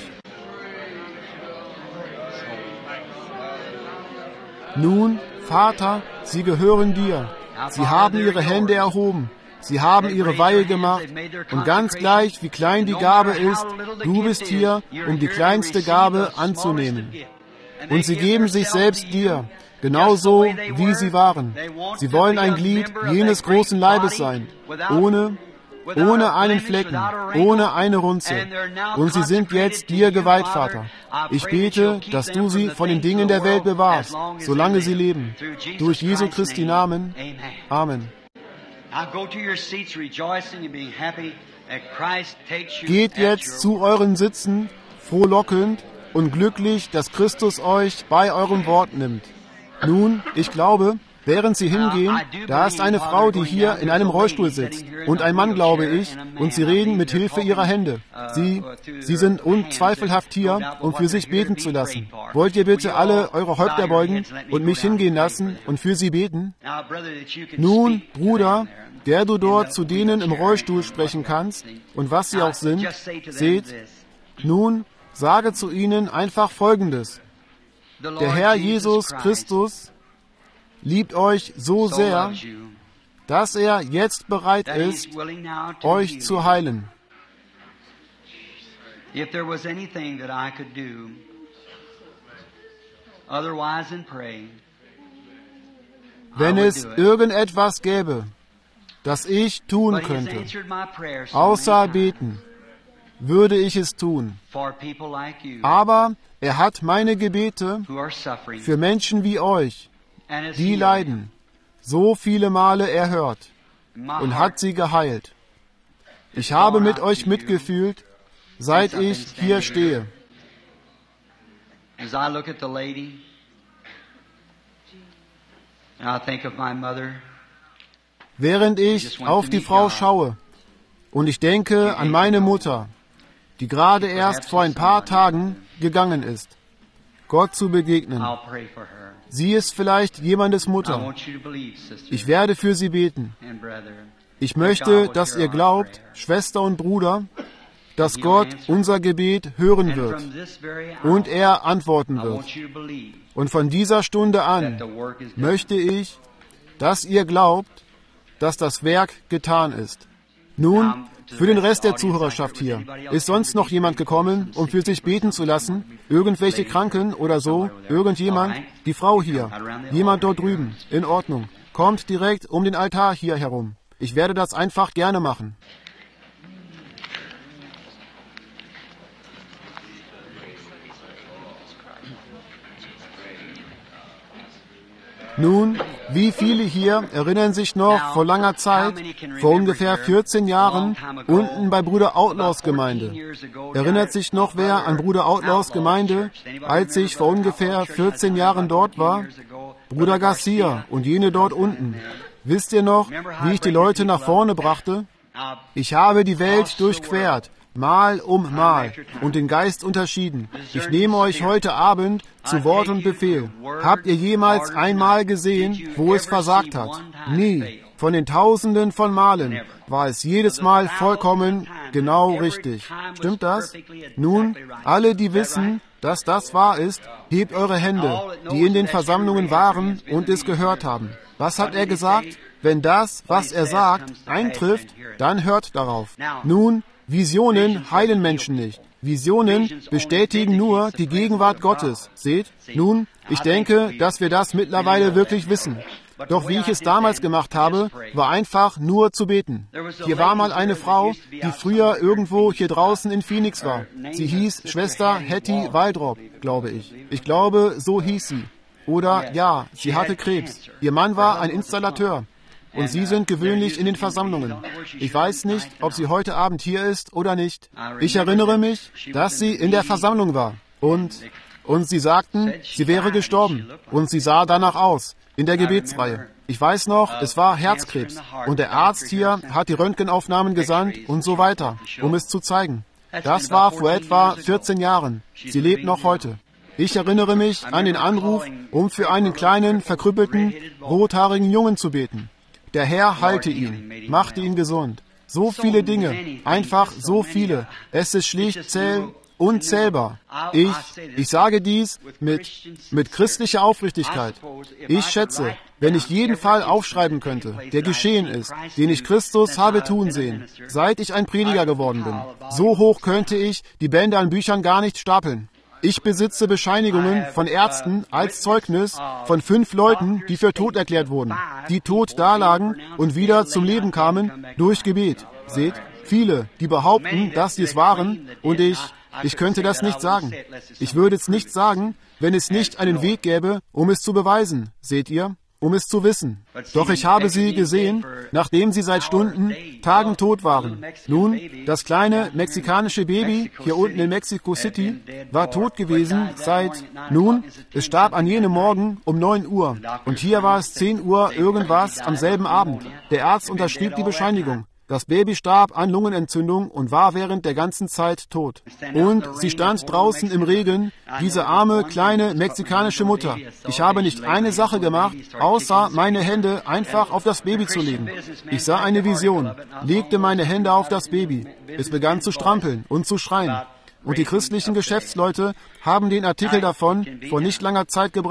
Nun, Vater, sie gehören dir. Sie haben ihre Hände erhoben. Sie haben ihre Weihe gemacht und ganz gleich, wie klein die Gabe ist, du bist hier, um die kleinste Gabe anzunehmen. Und sie geben sich selbst dir, genauso wie sie waren. Sie wollen ein Glied jenes großen Leibes sein, ohne, ohne einen Flecken, ohne eine Runzel. Und sie sind jetzt dir geweiht, Vater. Ich bete, dass du sie von den Dingen der Welt bewahrst, solange sie leben. Durch Jesu Christi Namen. Amen. Geht jetzt zu euren Sitzen, frohlockend und glücklich, dass Christus euch bei eurem Wort nimmt. Nun, ich glaube, während sie hingehen, da ist eine Frau, die hier in einem Rollstuhl sitzt, und ein Mann, glaube ich, und sie reden mit Hilfe ihrer Hände. Sie, sie sind unzweifelhaft hier, um für sich beten zu lassen. Wollt ihr bitte alle eure Häupter beugen und mich hingehen lassen und für sie beten? Nun, Bruder, der du dort zu denen im Rollstuhl sprechen kannst, und was sie auch sind, seht, nun, sage zu ihnen einfach Folgendes. Der Herr Jesus Christus liebt euch so sehr, dass er jetzt bereit ist, euch zu heilen. If there was anything that I could do otherwise than pray, wenn es irgendetwas gäbe, das ich tun könnte, außer beten, würde ich es tun. Aber er hat meine Gebete für Menschen wie euch, die leiden, so viele Male erhört und hat sie geheilt. Ich habe mit euch mitgefühlt, seit ich hier stehe. As I look at the lady, and I think of my mother, während ich auf die Frau schaue und ich denke an meine Mutter, die gerade erst vor ein paar Tagen gegangen ist, Gott zu begegnen. Sie ist vielleicht jemandes Mutter. Ich werde für sie beten. Ich möchte, dass ihr glaubt, Schwester und Bruder, dass Gott unser Gebet hören wird und er antworten wird. Und von dieser Stunde an möchte ich, dass ihr glaubt, dass das Werk getan ist. Nun, für den Rest der Zuhörerschaft hier, ist sonst noch jemand gekommen, um für sich beten zu lassen? Irgendwelche Kranken oder so? Irgendjemand? Die Frau hier? Jemand dort drüben? In Ordnung. Kommt direkt um den Altar hier herum. Ich werde das einfach gerne machen. Nun, wie viele hier erinnern sich noch vor langer Zeit, vor ungefähr vierzehn Jahren, unten bei Bruder Outlaws Gemeinde? Erinnert sich noch wer an Bruder Outlaws Gemeinde, als ich vor ungefähr vierzehn Jahren dort war? Bruder Garcia und jene dort unten. Wisst ihr noch, wie ich die Leute nach vorne brachte? Ich habe die Welt durchquert, Mal um Mal, und den Geist unterschieden. Ich nehme euch heute Abend zu Wort und Befehl. Habt ihr jemals einmal gesehen, wo es versagt hat? Nie. Von den Tausenden von Malen war es jedes Mal vollkommen genau richtig. Stimmt das? Nun, alle, die wissen, dass das wahr ist, hebt eure Hände, die in den Versammlungen waren und es gehört haben. Was hat er gesagt? Wenn das, was er sagt, eintrifft, dann hört darauf. Nun, Visionen heilen Menschen nicht. Visionen bestätigen nur die Gegenwart Gottes. Seht? Nun, ich denke, dass wir das mittlerweile wirklich wissen. Doch wie ich es damals gemacht habe, war einfach nur zu beten. Hier war mal eine Frau, die früher irgendwo hier draußen in Phoenix war. Sie hieß Schwester Hattie Waldrop, glaube ich. Ich glaube, so hieß sie. Oder ja, sie hatte Krebs. Ihr Mann war ein Installateur. Und Sie sind gewöhnlich in den Versammlungen. Ich weiß nicht, ob sie heute Abend hier ist oder nicht. Ich erinnere mich, dass sie in der Versammlung war. Und, und sie sagten, sie wäre gestorben. Und sie sah danach aus, in der Gebetsreihe. Ich weiß noch, es war Herzkrebs. Und der Arzt hier hat die Röntgenaufnahmen gesandt und so weiter, um es zu zeigen. Das war vor etwa vierzehn Jahren. Sie lebt noch heute. Ich erinnere mich an den Anruf, um für einen kleinen, verkrüppelten, rothaarigen Jungen zu beten. Der Herr heilte ihn, machte ihn gesund. So viele Dinge, einfach so viele. Es ist schlicht zähl, unzählbar. Ich, ich sage dies mit, mit christlicher Aufrichtigkeit. Ich schätze, wenn ich jeden Fall aufschreiben könnte, der geschehen ist, den ich Christus habe tun sehen, seit ich ein Prediger geworden bin, so hoch könnte ich die Bände an Büchern gar nicht stapeln. Ich besitze Bescheinigungen von Ärzten als Zeugnis von fünf Leuten, die für tot erklärt wurden, die tot dalagen und wieder zum Leben kamen durch Gebet. Seht, viele, die behaupten, dass sie es waren, und ich, ich könnte das nicht sagen. Ich würde es nicht sagen, wenn es nicht einen Weg gäbe, um es zu beweisen. Seht ihr? Um es zu wissen. Doch ich habe sie gesehen, nachdem sie seit Stunden, Tagen tot waren. Nun, das kleine mexikanische Baby hier unten in Mexico City war tot gewesen seit, nun, es starb an jenem Morgen um neun Uhr. Und hier war es zehn Uhr irgendwas am selben Abend. Der Arzt unterschrieb die Bescheinigung. Das Baby starb an Lungenentzündung und war während der ganzen Zeit tot. Und sie stand draußen im Regen, diese arme, kleine mexikanische Mutter. Ich habe nicht eine Sache gemacht, außer meine Hände einfach auf das Baby zu legen. Ich sah eine Vision, legte meine Hände auf das Baby. Es begann zu strampeln und zu schreien. Und die christlichen Geschäftsleute haben den Artikel davon vor nicht langer Zeit gebracht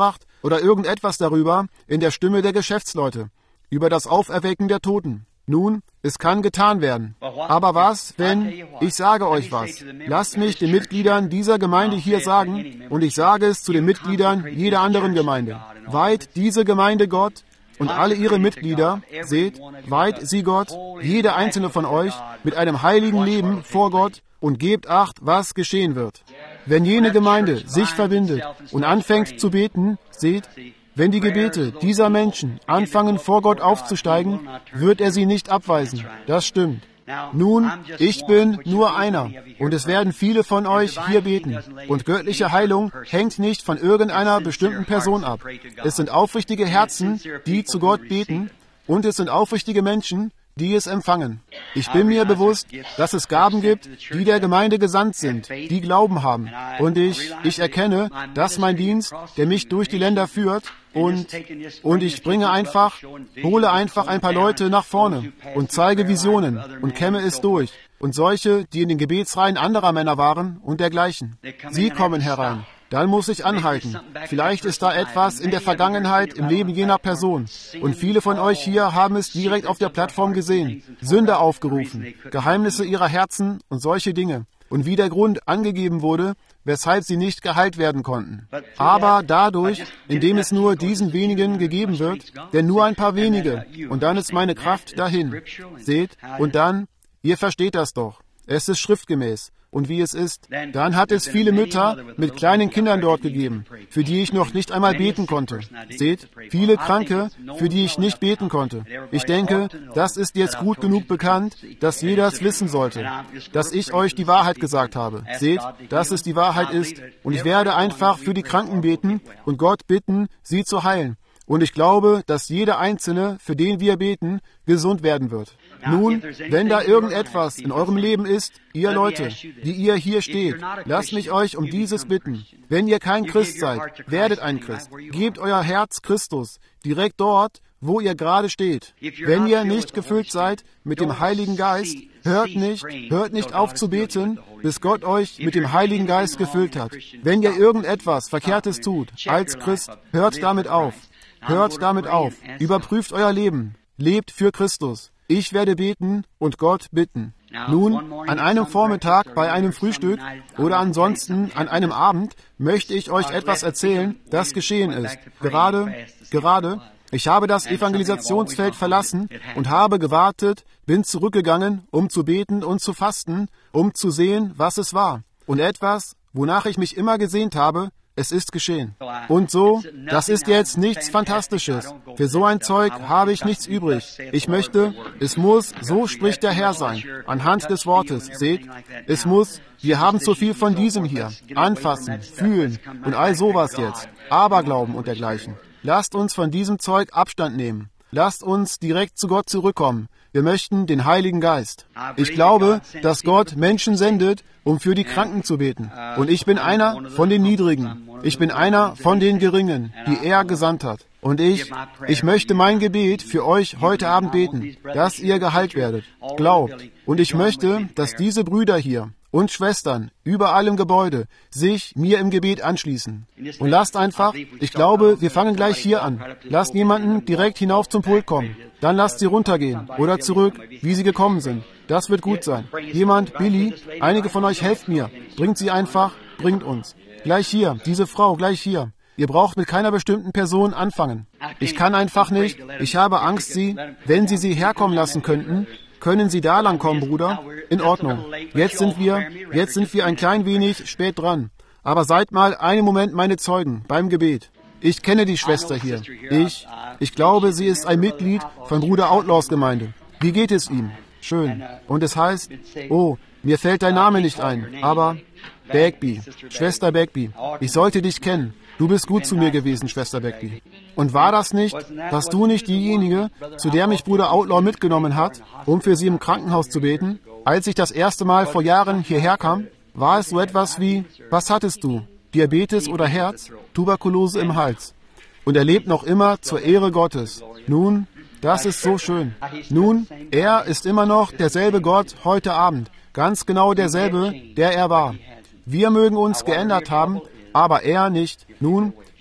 oder irgendetwas darüber in der Stimme der Geschäftsleute, über das Auferwecken der Toten. Nun, es kann getan werden. Aber was, wenn, ich sage euch was, lasst mich den Mitgliedern dieser Gemeinde hier sagen, und ich sage es zu den Mitgliedern jeder anderen Gemeinde, weiht diese Gemeinde Gott und alle ihre Mitglieder, seht, weiht sie Gott, jeder einzelne von euch, mit einem heiligen Leben vor Gott und gebt Acht, was geschehen wird. Wenn jene Gemeinde sich verbindet und anfängt zu beten, seht, wenn die Gebete dieser Menschen anfangen, vor Gott aufzusteigen, wird er sie nicht abweisen. Das stimmt. Nun, ich bin nur einer, und es werden viele von euch hier beten. Und göttliche Heilung hängt nicht von irgendeiner bestimmten Person ab. Es sind aufrichtige Herzen, die zu Gott beten, und es sind aufrichtige Menschen, die es empfangen. Ich bin mir bewusst, dass es Gaben gibt, die der Gemeinde gesandt sind, die Glauben haben. Und ich, ich erkenne, dass mein Dienst, der mich durch die Länder führt, und, und ich bringe einfach, hole einfach ein paar Leute nach vorne und zeige Visionen und kämme es durch. Und solche, die in den Gebetsreihen anderer Männer waren und dergleichen. Sie kommen herein. Dann muss ich anhalten. Vielleicht ist da etwas in der Vergangenheit im Leben jener Person. Und viele von euch hier haben es direkt auf der Plattform gesehen. Sünde aufgerufen, Geheimnisse ihrer Herzen und solche Dinge. Und wie der Grund angegeben wurde, weshalb sie nicht geheilt werden konnten. Aber dadurch, indem es nur diesen wenigen gegeben wird, denn nur ein paar wenige, und dann ist meine Kraft dahin. Seht, und dann, ihr versteht das doch. Es ist schriftgemäß. Und wie es ist, dann hat es viele Mütter mit kleinen Kindern dort gegeben, für die ich noch nicht einmal beten konnte. Seht, viele Kranke, für die ich nicht beten konnte. Ich denke, das ist jetzt gut genug bekannt, dass jeder es wissen sollte, dass ich euch die Wahrheit gesagt habe. Seht, dass es die Wahrheit ist. Und ich werde einfach für die Kranken beten und Gott bitten, sie zu heilen. Und ich glaube, dass jeder Einzelne, für den wir beten, gesund werden wird. Nun, wenn da irgendetwas in eurem Leben ist, ihr Leute, die ihr hier steht, lasst mich euch um dieses bitten. Wenn ihr kein Christ seid, werdet ein Christ. Gebt euer Herz Christus, direkt dort, wo ihr gerade steht. Wenn ihr nicht gefüllt seid mit dem Heiligen Geist, hört nicht, hört nicht auf zu beten, bis Gott euch mit dem Heiligen Geist gefüllt hat. Wenn ihr irgendetwas Verkehrtes tut, als Christ, hört damit auf. Hört damit auf. Überprüft euer Leben. Lebt für Christus. Ich werde beten und Gott bitten. Nun, an einem Vormittag bei einem Frühstück oder ansonsten an einem Abend möchte ich euch etwas erzählen, das geschehen ist. Gerade, gerade, ich habe das Evangelisationsfeld verlassen und habe gewartet, bin zurückgegangen, um zu beten und zu fasten, um zu sehen, was es war. Und etwas, wonach ich mich immer gesehnt habe, es ist geschehen. Und so, das ist jetzt nichts Fantastisches. Für so ein Zeug habe ich nichts übrig. Ich möchte, es muss, so spricht der Herr sein, anhand des Wortes. Seht, es muss, wir haben zu viel von diesem hier. Anfassen, fühlen und all sowas jetzt. Aberglauben und dergleichen. Lasst uns von diesem Zeug Abstand nehmen. Lasst uns direkt zu Gott zurückkommen. Wir möchten den Heiligen Geist. Ich glaube, dass Gott Menschen sendet, um für die Kranken zu beten. Und ich bin einer von den Niedrigen. Ich bin einer von den Geringen, die er gesandt hat. Und ich, ich möchte mein Gebet für euch heute Abend beten, dass ihr geheilt werdet. Glaubt. Und ich möchte, dass diese Brüder hier und Schwestern überall im Gebäude sich mir im Gebet anschließen. Und lasst einfach, ich glaube, wir fangen gleich hier an. Lasst jemanden direkt hinauf zum Pult kommen. Dann lasst sie runtergehen oder zurück, wie sie gekommen sind. Das wird gut sein. Jemand, Billy, einige von euch helft mir. Bringt sie einfach, bringt uns. Gleich hier, diese Frau, gleich hier. Ihr braucht mit keiner bestimmten Person anfangen. Ich kann einfach nicht, ich habe Angst, Sie, wenn Sie sie herkommen lassen könnten, können Sie da lang kommen, Bruder? In Ordnung. Jetzt sind wir, jetzt sind wir ein klein wenig spät dran. Aber seid mal einen Moment meine Zeugen beim Gebet. Ich kenne die Schwester hier. Ich, ich glaube, sie ist ein Mitglied von Bruder Outlaws Gemeinde. Wie geht es ihm? Schön. Und es heißt, oh, mir fällt dein Name nicht ein, aber Bagby, Schwester Bagby, ich sollte dich kennen. Du bist gut zu mir gewesen, Schwester Bagby. Und war das nicht, warst du nicht diejenige, zu der mich Bruder Outlaw mitgenommen hat, um für sie im Krankenhaus zu beten? Als ich das erste Mal vor Jahren hierher kam, war es so etwas wie, was hattest du? Diabetes oder Herz? Tuberkulose im Hals. Und er lebt noch immer zur Ehre Gottes. Nun, das ist so schön. Nun, er ist immer noch derselbe Gott heute Abend. Ganz genau derselbe, der er war. Wir mögen uns geändert haben, aber er nicht. Nun,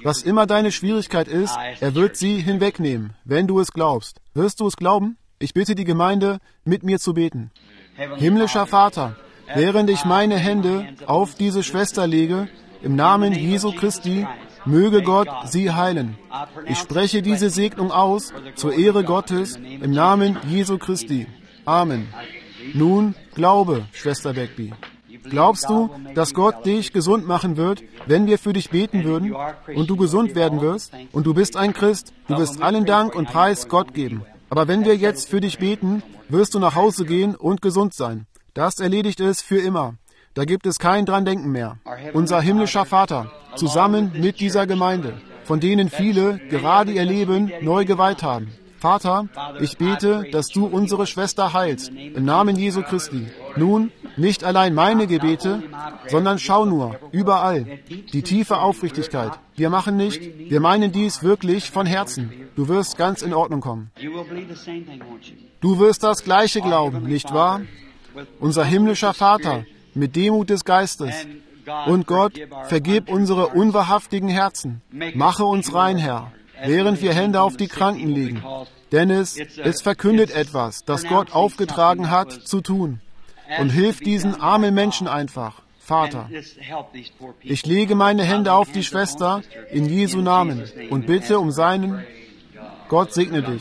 Was immer deine Schwierigkeit ist, er wird sie hinwegnehmen, wenn du es glaubst. Wirst du es glauben? Ich bitte die Gemeinde, mit mir zu beten. Himmlischer Vater, während ich meine Hände auf diese Schwester lege, im Namen Jesu Christi, möge Gott sie heilen. Ich spreche diese Segnung aus, zur Ehre Gottes, im Namen Jesu Christi. Amen. Nun, glaube, Schwester Begbie. Glaubst du, dass Gott dich gesund machen wird, wenn wir für dich beten würden und du gesund werden wirst? Und du bist ein Christ, du wirst allen Dank und Preis Gott geben. Aber wenn wir jetzt für dich beten, wirst du nach Hause gehen und gesund sein. Das erledigt es für immer. Da gibt es kein dran denken mehr. Unser himmlischer Vater, zusammen mit dieser Gemeinde, von denen viele gerade ihr Leben neu geweiht haben. Vater, ich bete, dass du unsere Schwester heilst, im Namen Jesu Christi. Nun, nicht allein meine Gebete, sondern schau nur, überall, die tiefe Aufrichtigkeit. Wir machen nicht, wir meinen dies wirklich von Herzen. Du wirst ganz in Ordnung kommen. Du wirst das Gleiche glauben, nicht wahr? Unser himmlischer Vater, mit Demut des Geistes. Und Gott, vergib unsere unwahrhaftigen Herzen. Mache uns rein, Herr, während wir Hände auf die Kranken legen. Denn es, es verkündet etwas, das Gott aufgetragen hat, zu tun. Und hilf diesen armen Menschen einfach, Vater. Ich lege meine Hände auf die Schwester in Jesu Namen und bitte um seinen. Gott segne dich.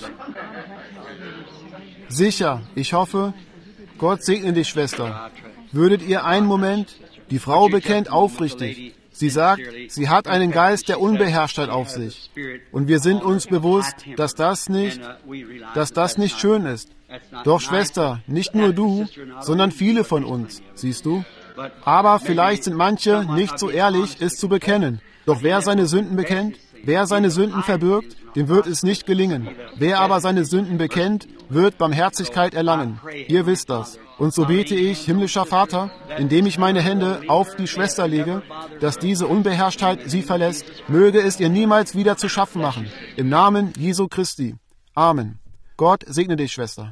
Sicher, ich hoffe, Gott segne dich, Schwester. Würdet ihr einen Moment, die Frau bekennt aufrichtig. Sie sagt, sie hat einen Geist der Unbeherrschtheit auf sich. Und wir sind uns bewusst, dass das nicht, dass das nicht schön ist. Doch, Schwester, nicht nur du, sondern viele von uns, siehst du? Aber vielleicht sind manche nicht so ehrlich, es zu bekennen. Doch wer seine Sünden bekennt, wer seine Sünden verbirgt, dem wird es nicht gelingen. Wer aber seine Sünden bekennt, wird Barmherzigkeit erlangen. Ihr wisst das. Und so bete ich, himmlischer Vater, indem ich meine Hände auf die Schwester lege, dass diese Unbeherrschtheit sie verlässt, möge es ihr niemals wieder zu schaffen machen. Im Namen Jesu Christi. Amen. Gott segne dich, Schwester.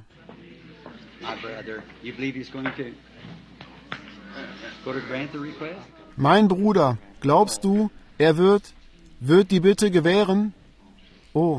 Mein Bruder, glaubst du, er wird, wird die Bitte gewähren? Oh,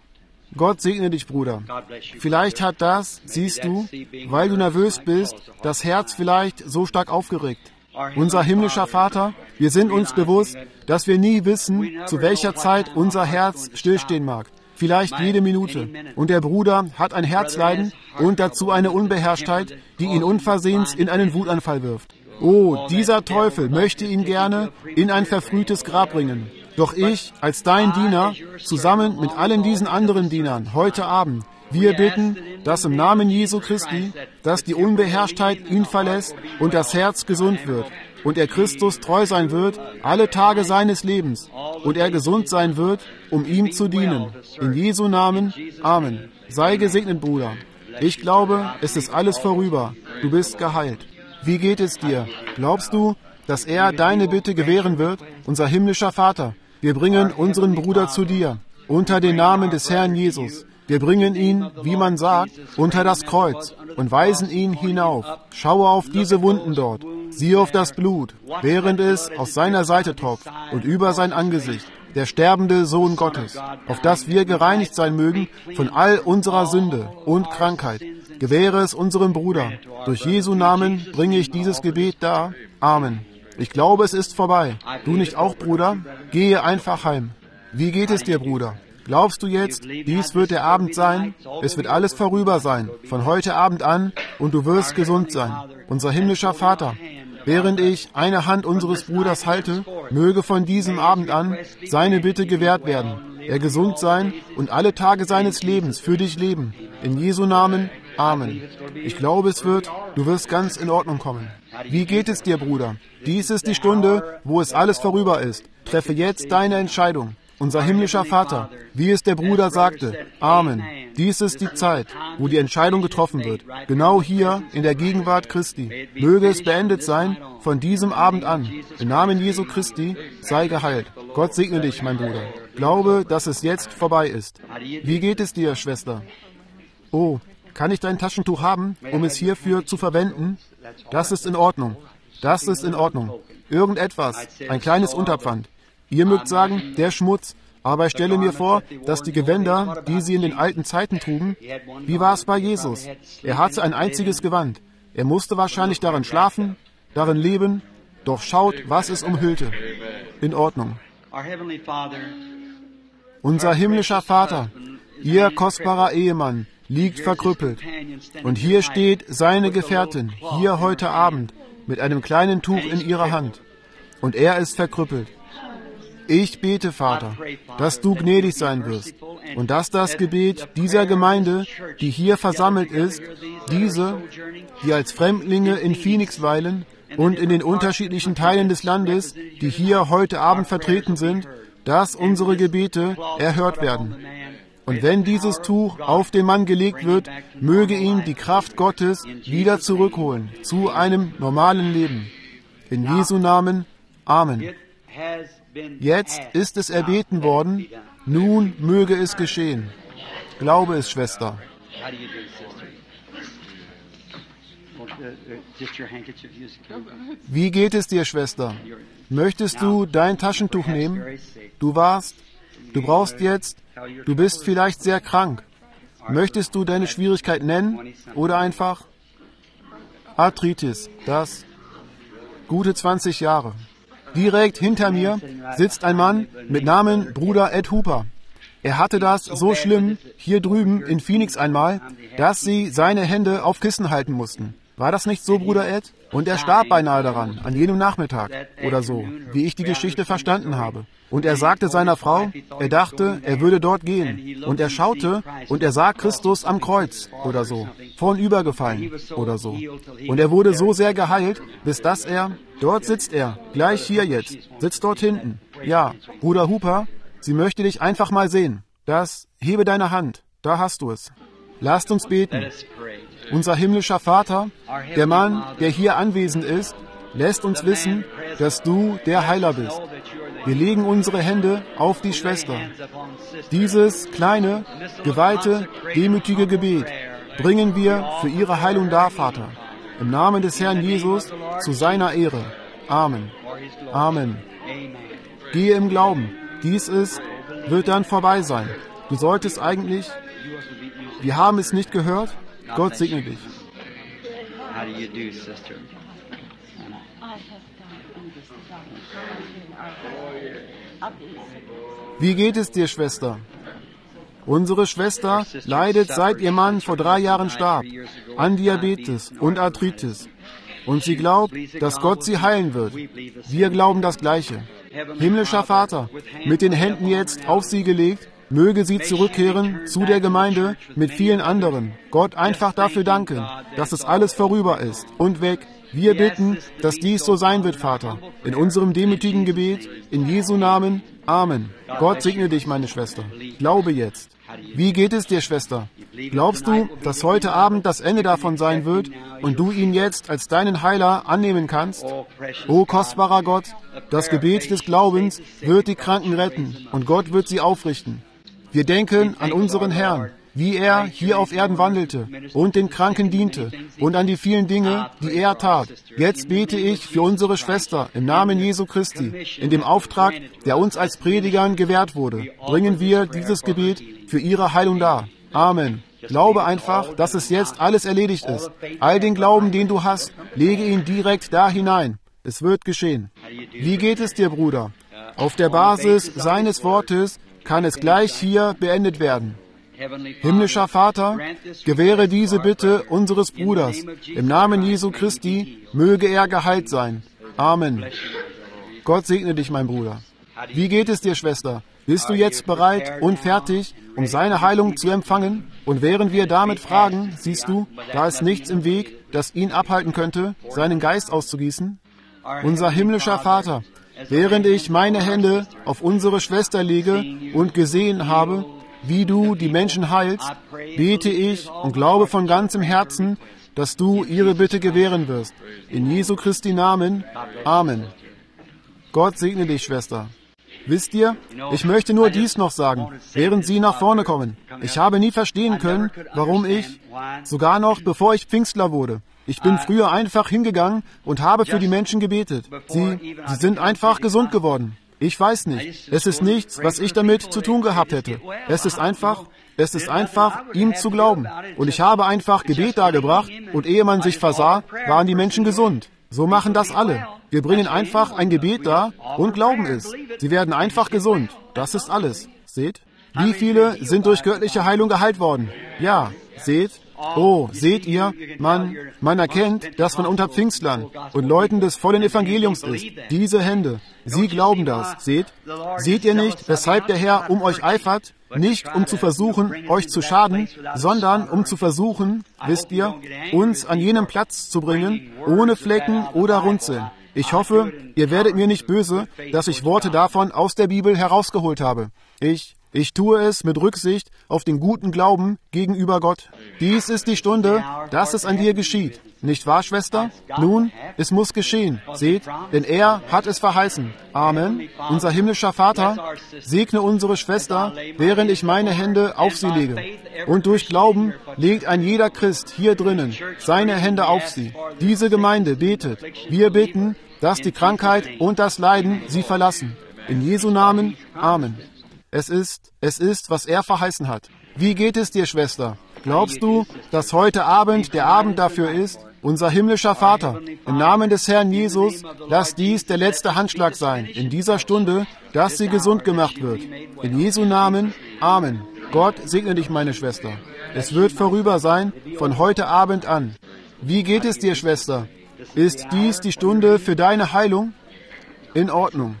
Gott segne dich, Bruder. Vielleicht hat das, siehst du, weil du nervös bist, das Herz vielleicht so stark aufgeregt. Unser himmlischer Vater, wir sind uns bewusst, dass wir nie wissen, zu welcher Zeit unser Herz stillstehen mag. Vielleicht jede Minute. Und der Bruder hat ein Herzleiden und dazu eine Unbeherrschtheit, die ihn unversehens in einen Wutanfall wirft. Oh, dieser Teufel möchte ihn gerne in ein verfrühtes Grab bringen. Doch ich, als dein Diener, zusammen mit allen diesen anderen Dienern, heute Abend, wir bitten, dass im Namen Jesu Christi, dass die Unbeherrschtheit ihn verlässt und das Herz gesund wird und er Christus treu sein wird, alle Tage seines Lebens und er gesund sein wird, um ihm zu dienen. In Jesu Namen, Amen. Sei gesegnet, Bruder. Ich glaube, es ist alles vorüber. Du bist geheilt. Wie geht es dir? Glaubst du, dass er deine Bitte gewähren wird? Unser himmlischer Vater, wir bringen unseren Bruder zu dir, unter den Namen des Herrn Jesus. Wir bringen ihn, wie man sagt, unter das Kreuz und weisen ihn hinauf. Schaue auf diese Wunden dort, siehe auf das Blut, während es aus seiner Seite tropft und über sein Angesicht, der sterbende Sohn Gottes, auf dass wir gereinigt sein mögen von all unserer Sünde und Krankheit. Gewähre es unserem Bruder. Durch Jesu Namen bringe ich dieses Gebet dar. Amen. Ich glaube, es ist vorbei. Du nicht auch, Bruder? Gehe einfach heim. Wie geht es dir, Bruder? Glaubst du jetzt, dies wird der Abend sein? Es wird alles vorüber sein, von heute Abend an, und du wirst gesund sein. Unser himmlischer Vater, während ich eine Hand unseres Bruders halte, möge von diesem Abend an seine Bitte gewährt werden. Er gesund sein und alle Tage seines Lebens für dich leben. In Jesu Namen, Amen. Ich glaube, es wird, du wirst ganz in Ordnung kommen. Wie geht es dir, Bruder? Dies ist die Stunde, wo es alles vorüber ist. Treffe jetzt deine Entscheidung. Unser himmlischer Vater, wie es der Bruder sagte, Amen. Dies ist die Zeit, wo die Entscheidung getroffen wird. Genau hier, in der Gegenwart Christi. Möge es beendet sein, von diesem Abend an. Im Namen Jesu Christi, sei geheilt. Gott segne dich, mein Bruder. Glaube, dass es jetzt vorbei ist. Wie geht es dir, Schwester? Oh, kann ich dein Taschentuch haben, um es hierfür zu verwenden? Das ist in Ordnung. Das ist in Ordnung. Irgendetwas, ein kleines Unterpfand. Ihr mögt sagen, der Schmutz, aber ich stelle mir vor, dass die Gewänder, die sie in den alten Zeiten trugen, wie war es bei Jesus? Er hatte ein einziges Gewand. Er musste wahrscheinlich darin schlafen, darin leben, doch schaut, was es umhüllte. In Ordnung. Unser himmlischer Vater, Ihr kostbarer Ehemann, liegt verkrüppelt. Und hier steht seine Gefährtin, hier heute Abend, mit einem kleinen Tuch in ihrer Hand. Und er ist verkrüppelt. Ich bete, Vater, dass du gnädig sein wirst und dass das Gebet dieser Gemeinde, die hier versammelt ist, diese, die als Fremdlinge in Phoenix weilen und in den unterschiedlichen Teilen des Landes, die hier heute Abend vertreten sind, dass unsere Gebete erhört werden. Und wenn dieses Tuch auf den Mann gelegt wird, möge ihn die Kraft Gottes wieder zurückholen zu einem normalen Leben. In Jesu Namen. Amen. Jetzt ist es erbeten worden, nun möge es geschehen. Glaube es, Schwester. Wie geht es dir, Schwester? Möchtest du dein Taschentuch nehmen? Du warst, du brauchst jetzt, du bist vielleicht sehr krank. Möchtest du deine Schwierigkeit nennen oder einfach Arthritis, das gute zwanzig Jahre. Direkt hinter mir sitzt ein Mann mit Namen Bruder Ed Hooper. Er hatte das so schlimm hier drüben in Phoenix einmal, dass sie seine Hände auf Kissen halten mussten. War das nicht so, Bruder Ed? Und er starb beinahe daran, an jenem Nachmittag oder so, wie ich die Geschichte verstanden habe. Und er sagte seiner Frau, er dachte, er würde dort gehen. Und er schaute und er sah Christus am Kreuz oder so, vornübergefallen oder so. Und er wurde so sehr geheilt, bis dass er, dort sitzt er, gleich hier jetzt, sitzt dort hinten. Ja, Bruder Hooper, sie möchte dich einfach mal sehen. Das, hebe deine Hand, da hast du es. Lasst uns beten. Unser himmlischer Vater, der Mann, der hier anwesend ist, lässt uns wissen, dass du der Heiler bist. Wir legen unsere Hände auf die Schwester. Dieses kleine, geweihte, demütige Gebet bringen wir für ihre Heilung dar, Vater. Im Namen des Herrn Jesus zu seiner Ehre. Amen. Amen. Gehe im Glauben. Dies ist, wird dann vorbei sein. Du solltest eigentlich, wir haben es nicht gehört. Gott segne dich. How do you do, sister? Wie geht es dir, Schwester? Unsere Schwester leidet, seit ihr Mann vor drei Jahren starb, an Diabetes und Arthritis. Und sie glaubt, dass Gott sie heilen wird. Wir glauben das Gleiche. Himmlischer Vater, mit den Händen jetzt auf sie gelegt, möge sie zurückkehren zu der Gemeinde mit vielen anderen. Gott einfach dafür danken, dass es alles vorüber ist und weg. Wir bitten, dass dies so sein wird, Vater. In unserem demütigen Gebet, in Jesu Namen. Amen. Gott segne dich, meine Schwester. Glaube jetzt. Wie geht es dir, Schwester? Glaubst du, dass heute Abend das Ende davon sein wird und du ihn jetzt als deinen Heiler annehmen kannst? O kostbarer Gott, das Gebet des Glaubens wird die Kranken retten und Gott wird sie aufrichten. Wir denken an unseren Herrn, wie er hier auf Erden wandelte und den Kranken diente und an die vielen Dinge, die er tat. Jetzt bete ich für unsere Schwester im Namen Jesu Christi. In dem Auftrag, der uns als Predigern gewährt wurde, bringen wir dieses Gebet für ihre Heilung dar. Amen. Glaube einfach, dass es jetzt alles erledigt ist. All den Glauben, den du hast, lege ihn direkt da hinein. Es wird geschehen. Wie geht es dir, Bruder? Auf der Basis seines Wortes kann es gleich hier beendet werden. Himmlischer Vater, gewähre diese Bitte unseres Bruders. Im Namen Jesu Christi möge er geheilt sein. Amen. Gott segne dich, mein Bruder. Wie geht es dir, Schwester? Bist du jetzt bereit und fertig, um seine Heilung zu empfangen? Und während wir damit fragen, siehst du, da ist nichts im Weg, das ihn abhalten könnte, seinen Geist auszugießen? Unser himmlischer Vater, während ich meine Hände auf unsere Schwester lege und gesehen habe, wie du die Menschen heilst, bete ich und glaube von ganzem Herzen, dass du ihre Bitte gewähren wirst. In Jesu Christi Namen. Amen. Gott segne dich, Schwester. Wisst ihr, ich möchte nur dies noch sagen, während Sie nach vorne kommen. Ich habe nie verstehen können, warum ich, sogar noch bevor ich Pfingstler wurde, ich bin früher einfach hingegangen und habe für die Menschen gebetet. Sie, sie sind einfach gesund geworden. Ich weiß nicht. Es ist nichts, was ich damit zu tun gehabt hätte. Es ist einfach, es ist einfach, ihm zu glauben. Und ich habe einfach Gebet dargebracht und ehe man sich versah, waren die Menschen gesund. So machen das alle. Wir bringen einfach ein Gebet dar und glauben es. Sie werden einfach gesund. Das ist alles. Seht? Wie viele sind durch göttliche Heilung geheilt worden? Ja, seht? Oh, seht ihr, man, man erkennt, dass man unter Pfingstlern und Leuten des vollen Evangeliums ist. Diese Hände, sie glauben das, seht? Seht ihr nicht, weshalb der Herr um euch eifert? Nicht um zu versuchen, euch zu schaden, sondern um zu versuchen, wisst ihr, uns an jenem Platz zu bringen, ohne Flecken oder Runzeln. Ich hoffe, ihr werdet mir nicht böse, dass ich Worte davon aus der Bibel herausgeholt habe. Ich, ich tue es mit Rücksicht auf den guten Glauben gegenüber Gott. Dies ist die Stunde, dass es an dir geschieht. Nicht wahr, Schwester? Nun, es muss geschehen. Seht, denn er hat es verheißen. Amen. Unser himmlischer Vater, segne unsere Schwester, während ich meine Hände auf sie lege. Und durch Glauben legt ein jeder Christ hier drinnen seine Hände auf sie. Diese Gemeinde betet. Wir bitten, dass die Krankheit und das Leiden sie verlassen. In Jesu Namen. Amen. Es ist, es ist, was er verheißen hat. Wie geht es dir, Schwester? Glaubst du, dass heute Abend der Abend dafür ist? Unser himmlischer Vater, im Namen des Herrn Jesus, lass dies der letzte Handschlag sein, in dieser Stunde, dass sie gesund gemacht wird. In Jesu Namen. Amen. Gott segne dich, meine Schwester. Es wird vorüber sein, von heute Abend an. Wie geht es dir, Schwester? Ist dies die Stunde für deine Heilung? In Ordnung.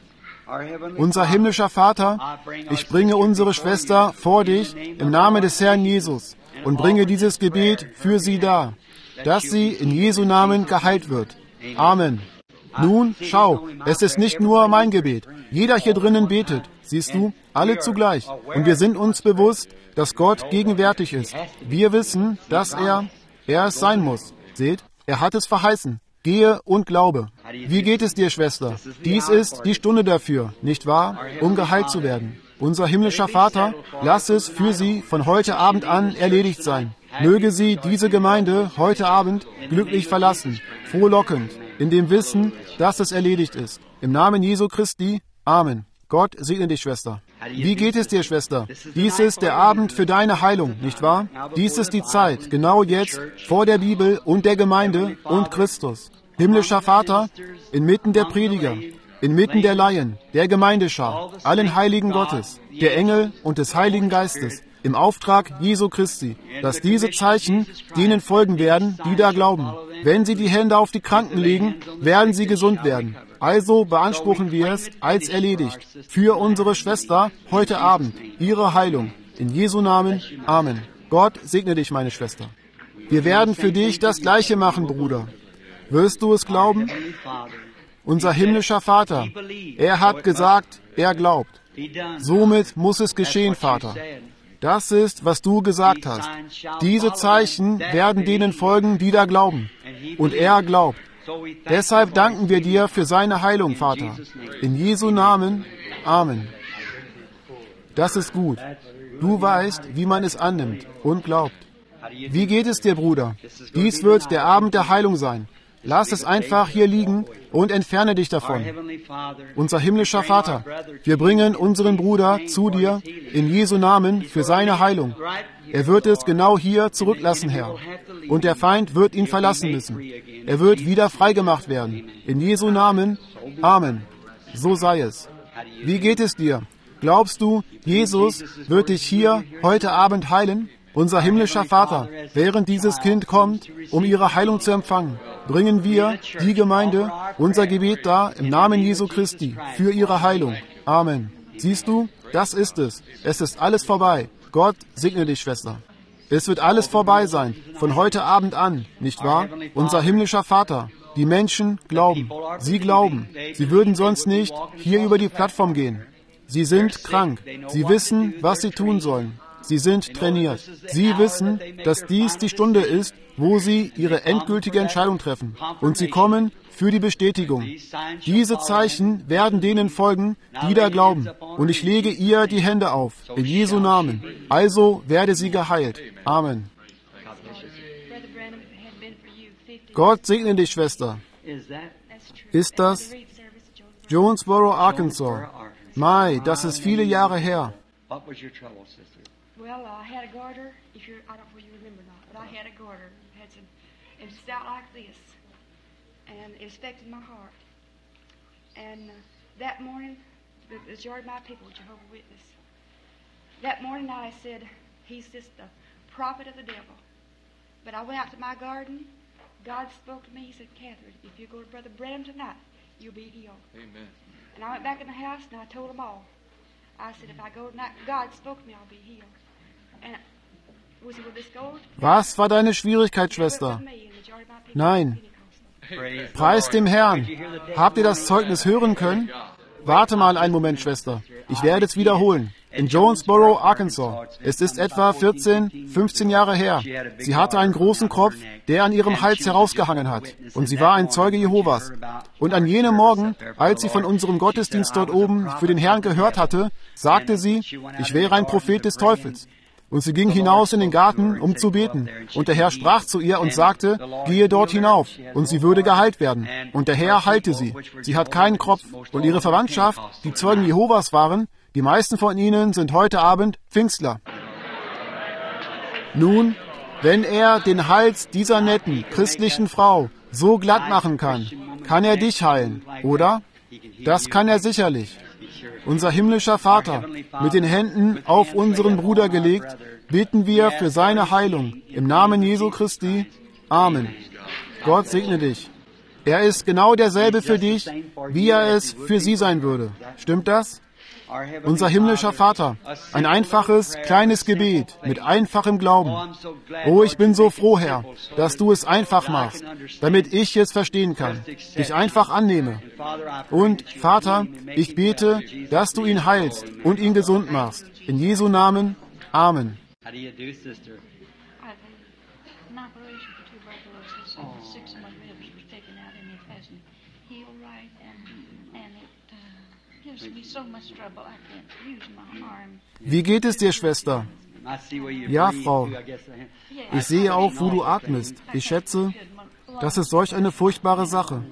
Unser himmlischer Vater, ich bringe unsere Schwester vor dich im Namen des Herrn Jesus und bringe dieses Gebet für sie dar, dass sie in Jesu Namen geheilt wird. Amen. Nun, schau, es ist nicht nur mein Gebet. Jeder hier drinnen betet, siehst du, alle zugleich. Und wir sind uns bewusst, dass Gott gegenwärtig ist. Wir wissen, dass er, er es sein muss. Seht, er hat es verheißen. Gehe und glaube. Wie geht es dir, Schwester? Dies ist die Stunde dafür, nicht wahr? Um geheilt zu werden. Unser himmlischer Vater, lass es für sie von heute Abend an erledigt sein. Möge sie diese Gemeinde heute Abend glücklich verlassen, frohlockend, in dem Wissen, dass es erledigt ist. Im Namen Jesu Christi. Amen. Gott segne dich, Schwester. Wie geht es dir, Schwester? Dies ist der Abend für deine Heilung, nicht wahr? Dies ist die Zeit, genau jetzt, vor der Bibel und der Gemeinde und Christus. Himmlischer Vater, inmitten der Prediger, inmitten der Laien, der Gemeindeschar, allen Heiligen Gottes, der Engel und des Heiligen Geistes, im Auftrag Jesu Christi, dass diese Zeichen denen folgen werden, die da glauben. Wenn sie die Hände auf die Kranken legen, werden sie gesund werden. Also beanspruchen wir es als erledigt für unsere Schwester heute Abend, ihre Heilung. In Jesu Namen. Amen. Gott segne dich, meine Schwester. Wir werden für dich das Gleiche machen, Bruder. Wirst du es glauben? Unser himmlischer Vater, er hat gesagt, er glaubt. Somit muss es geschehen, Vater. Das ist, was du gesagt hast. Diese Zeichen werden denen folgen, die da glauben. Und er glaubt. Deshalb danken wir dir für seine Heilung, Vater. In Jesu Namen. Amen. Das ist gut. Du weißt, wie man es annimmt und glaubt. Wie geht es dir, Bruder? Dies wird der Abend der Heilung sein. Lass es einfach hier liegen und entferne dich davon. Unser himmlischer Vater, wir bringen unseren Bruder zu dir in Jesu Namen für seine Heilung. Er wird es genau hier zurücklassen, Herr. Und der Feind wird ihn verlassen müssen. Er wird wieder freigemacht werden. In Jesu Namen. Amen. So sei es. Wie geht es dir? Glaubst du, Jesus wird dich hier heute Abend heilen? Unser himmlischer Vater, während dieses Kind kommt, um ihre Heilung zu empfangen, bringen wir, die Gemeinde, unser Gebet dar im Namen Jesu Christi für ihre Heilung. Amen. Siehst du, das ist es. Es ist alles vorbei. Gott segne dich, Schwester. Es wird alles vorbei sein, von heute Abend an, nicht wahr? Unser himmlischer Vater, die Menschen glauben. Sie glauben. Sie würden sonst nicht hier über die Plattform gehen. Sie sind krank. Sie wissen, was sie tun sollen. Sie sind trainiert. Sie wissen, dass dies die Stunde ist, wo sie ihre endgültige Entscheidung treffen. Und sie kommen für die Bestätigung. Diese Zeichen werden denen folgen, die da glauben. Und ich lege ihr die Hände auf, in Jesu Namen. Also werde sie geheilt. Amen. Gott segne dich, Schwester. Ist das Jonesboro, Arkansas? Mai, das ist viele Jahre her. What was your trouble, sister? Well, I had a garter. If you, I don't know if you remember or not, but I had a garter. Had some, it was out like this, and it affected my heart. And uh, that morning, the majority of my people were Jehovah's Witness. That morning, I said, "He's just a prophet of the devil." But I went out to my garden. God spoke to me. He said, "Catherine, if you go to Brother Brenham tonight, you'll be healed." Amen. And I went back in the house and I told them all. I said, "If I go tonight, God spoke to me, I'll be healed." And was it with this gold? Was war deine Schwierigkeit, Schwester? Nein. Preis dem Herrn. Habt ihr das Zeugnis hören können? Warte mal einen Moment, Schwester. Ich werde es wiederholen. In Jonesboro, Arkansas. Es ist etwa vierzehn, fünfzehn Jahre her. Sie hatte einen großen Kopf, der an ihrem Hals herausgehangen hat. Und sie war ein Zeuge Jehovas. Und an jenem Morgen, als sie von unserem Gottesdienst dort oben für den Herrn gehört hatte, sagte sie, ich wäre ein Prophet des Teufels. Und sie ging hinaus in den Garten, um zu beten. Und der Herr sprach zu ihr und sagte, gehe dort hinauf, und sie würde geheilt werden. Und der Herr heilte sie. Sie hat keinen Kopf. Und ihre Verwandtschaft, die Zeugen Jehovas waren, die meisten von ihnen sind heute Abend Pfingstler. Nun, wenn er den Hals dieser netten, christlichen Frau so glatt machen kann, kann er dich heilen, oder? Das kann er sicherlich. Unser himmlischer Vater, mit den Händen auf unseren Bruder gelegt, bitten wir für seine Heilung. Im Namen Jesu Christi. Amen. Gott segne dich. Er ist genau derselbe für dich, wie er es für sie sein würde. Stimmt das? Unser himmlischer Vater, ein einfaches, kleines Gebet mit einfachem Glauben. Oh, ich bin so froh, Herr, dass du es einfach machst, damit ich es verstehen kann, dich einfach annehme. Und, Vater, ich bete, dass du ihn heilst und ihn gesund machst. In Jesu Namen. Amen. How do you do, sister? I had an operation for tuberculosis, and six of my ribs was taken out, and it hasn't healed right, and and it uh, gives me so much trouble. I can't use my arm. Wie geht es dir, Schwester? I see where you Ja, breathe Frau. too, I guess. Ich sehe auch, wo du atmest. Ich schätze, das ist solch eine furchtbare Sache.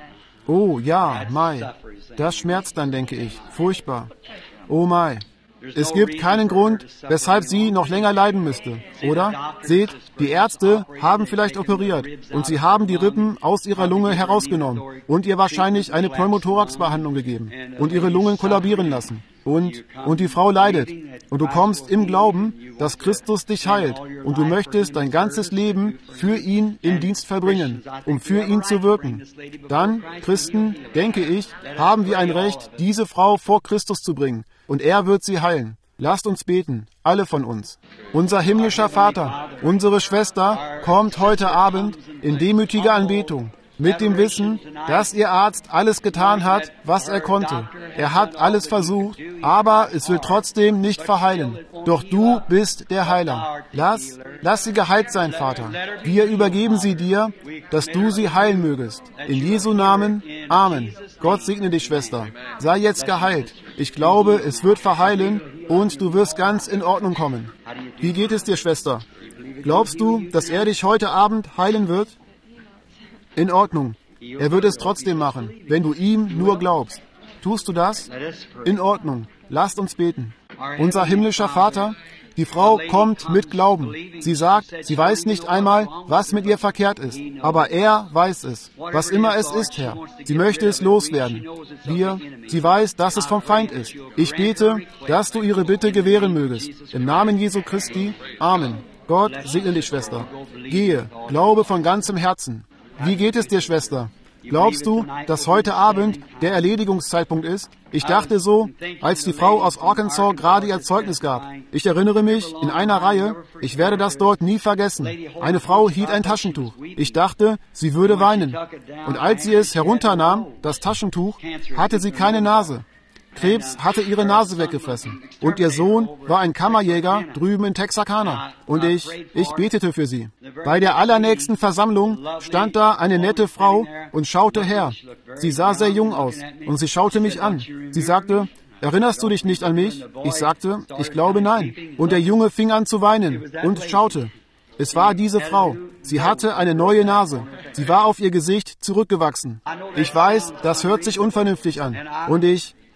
Oh, ja, Mai. Das schmerzt dann, denke ich. Furchtbar. Oh, Mai. Es gibt keinen Grund, weshalb sie noch länger leiden müsste, oder? Seht, die Ärzte haben vielleicht operiert und sie haben die Rippen aus ihrer Lunge herausgenommen und ihr wahrscheinlich eine Pneumothorax-Behandlung gegeben und ihre Lungen kollabieren lassen. Und, und die Frau leidet. Und du kommst im Glauben, dass Christus dich heilt. Und du möchtest dein ganzes Leben für ihn im Dienst verbringen, um für ihn zu wirken. Dann, Christen, denke ich, haben wir ein Recht, diese Frau vor Christus zu bringen. Und er wird sie heilen. Lasst uns beten, alle von uns. Unser himmlischer Vater, unsere Schwester kommt heute Abend in demütiger Anbetung. Mit dem Wissen, dass Ihr Arzt alles getan hat, was er konnte. Er hat alles versucht, aber es will trotzdem nicht verheilen. Doch du bist der Heiler. Lass, lass sie geheilt sein, Vater. Wir übergeben sie dir, dass du sie heilen mögest. In Jesu Namen. Amen. Gott segne dich, Schwester. Sei jetzt geheilt. Ich glaube, es wird verheilen und du wirst ganz in Ordnung kommen. Wie geht es dir, Schwester? Glaubst du, dass er dich heute Abend heilen wird? In Ordnung. Er wird es trotzdem machen, wenn du ihm nur glaubst. Tust du das? In Ordnung. Lasst uns beten. Unser himmlischer Vater, die Frau kommt mit Glauben. Sie sagt, sie weiß nicht einmal, was mit ihr verkehrt ist. Aber er weiß es. Was immer es ist, Herr. Sie möchte es loswerden. Wir, sie weiß, dass es vom Feind ist. Ich bete, dass du ihre Bitte gewähren mögest. Im Namen Jesu Christi. Amen. Gott segne dich, Schwester. Gehe, glaube von ganzem Herzen. Wie geht es dir, Schwester? Glaubst du, dass heute Abend der Erledigungszeitpunkt ist? Ich dachte so, als die Frau aus Arkansas gerade ihr Zeugnis gab. Ich erinnere mich, in einer Reihe, ich werde das dort nie vergessen. Eine Frau hielt ein Taschentuch. Ich dachte, sie würde weinen. Und als sie es herunternahm, das Taschentuch, hatte sie keine Nase. Krebs hatte ihre Nase weggefressen. Und ihr Sohn war ein Kammerjäger drüben in Texarkana. Und ich, ich betete für sie. Bei der allernächsten Versammlung stand da eine nette Frau und schaute her. Sie sah sehr jung aus und sie schaute mich an. Sie sagte, erinnerst du dich nicht an mich? Ich sagte, ich glaube nein. Und der Junge fing an zu weinen und schaute. Es war diese Frau. Sie hatte eine neue Nase. Sie war auf ihr Gesicht zurückgewachsen. Ich weiß, das hört sich unvernünftig an. Und ich...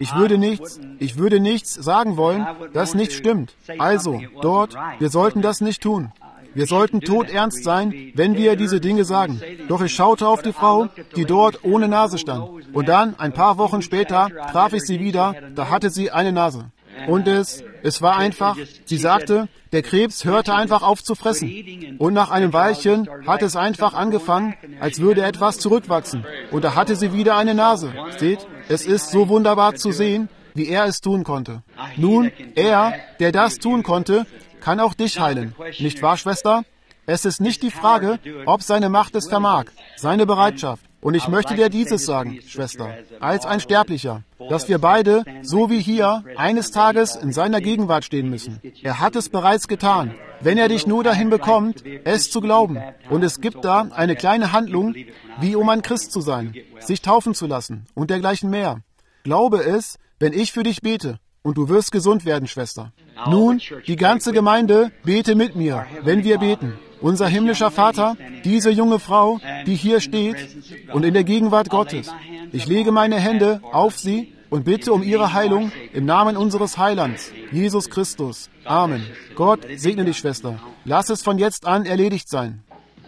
Ich würde nichts, ich würde nichts sagen wollen, das nicht stimmt. Also, dort, wir sollten das nicht tun. Wir sollten todernst sein, wenn wir diese Dinge sagen. Doch ich schaute auf die Frau, die dort ohne Nase stand. Und dann, ein paar Wochen später, traf ich sie wieder, da hatte sie eine Nase. Und es, es war einfach, sie sagte, der Krebs hörte einfach auf zu fressen. Und nach einem Weilchen hat es einfach angefangen, als würde etwas zurückwachsen. Und da hatte sie wieder eine Nase. Seht, es ist so wunderbar zu sehen, wie er es tun konnte. Nun, er, der das tun konnte, kann auch dich heilen. Nicht wahr, Schwester? Es ist nicht die Frage, ob seine Macht es vermag, seine Bereitschaft. Und ich möchte dir dieses sagen, Schwester, als ein Sterblicher, dass wir beide, so wie hier, eines Tages in seiner Gegenwart stehen müssen. Er hat es bereits getan, wenn er dich nur dahin bekommt, es zu glauben. Und es gibt da eine kleine Handlung, wie um ein Christ zu sein, sich taufen zu lassen und dergleichen mehr. Glaube es, wenn ich für dich bete. Und du wirst gesund werden, Schwester. Nun, die ganze Gemeinde, bete mit mir, wenn wir beten. Unser himmlischer Vater, diese junge Frau, die hier steht und in der Gegenwart Gottes. Ich lege meine Hände auf sie und bitte um ihre Heilung im Namen unseres Heilands, Jesus Christus. Amen. Gott segne dich, Schwester. Lass es von jetzt an erledigt sein.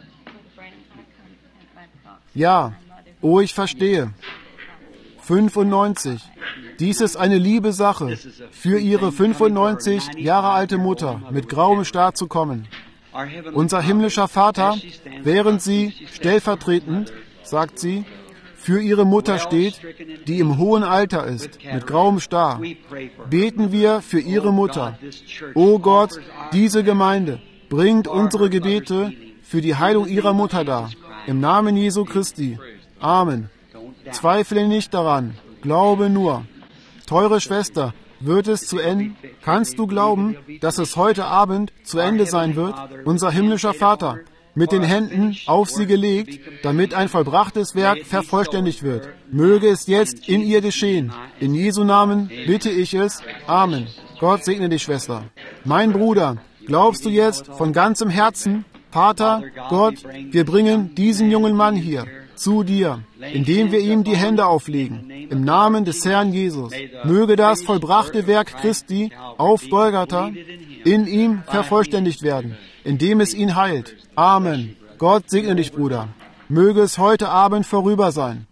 Ja, oh, ich verstehe. fünfundneunzig. Dies ist eine liebe Sache, für ihre fünfundneunzig Jahre alte Mutter mit grauem Star zu kommen. Unser himmlischer Vater, während sie stellvertretend, sagt sie, für ihre Mutter steht, die im hohen Alter ist, mit grauem Star, beten wir für ihre Mutter. O Gott, diese Gemeinde bringt unsere Gebete für die Heilung ihrer Mutter dar. Im Namen Jesu Christi. Amen. Zweifle nicht daran, glaube nur. Teure Schwester, wird es zu Ende? Kannst du glauben, dass es heute Abend zu Ende sein wird? Unser himmlischer Vater, mit den Händen auf sie gelegt, damit ein vollbrachtes Werk vervollständigt wird. Möge es jetzt in ihr geschehen. In Jesu Namen bitte ich es. Amen. Gott segne dich, Schwester. Mein Bruder, glaubst du jetzt von ganzem Herzen, Vater, Gott, wir bringen diesen jungen Mann hier zu dir, indem wir ihm die Hände auflegen, im Namen des Herrn Jesus. Möge das vollbrachte Werk Christi auf Golgatha in ihm vervollständigt werden, indem es ihn heilt. Amen. Gott segne dich, Bruder. Möge es heute Abend vorüber sein.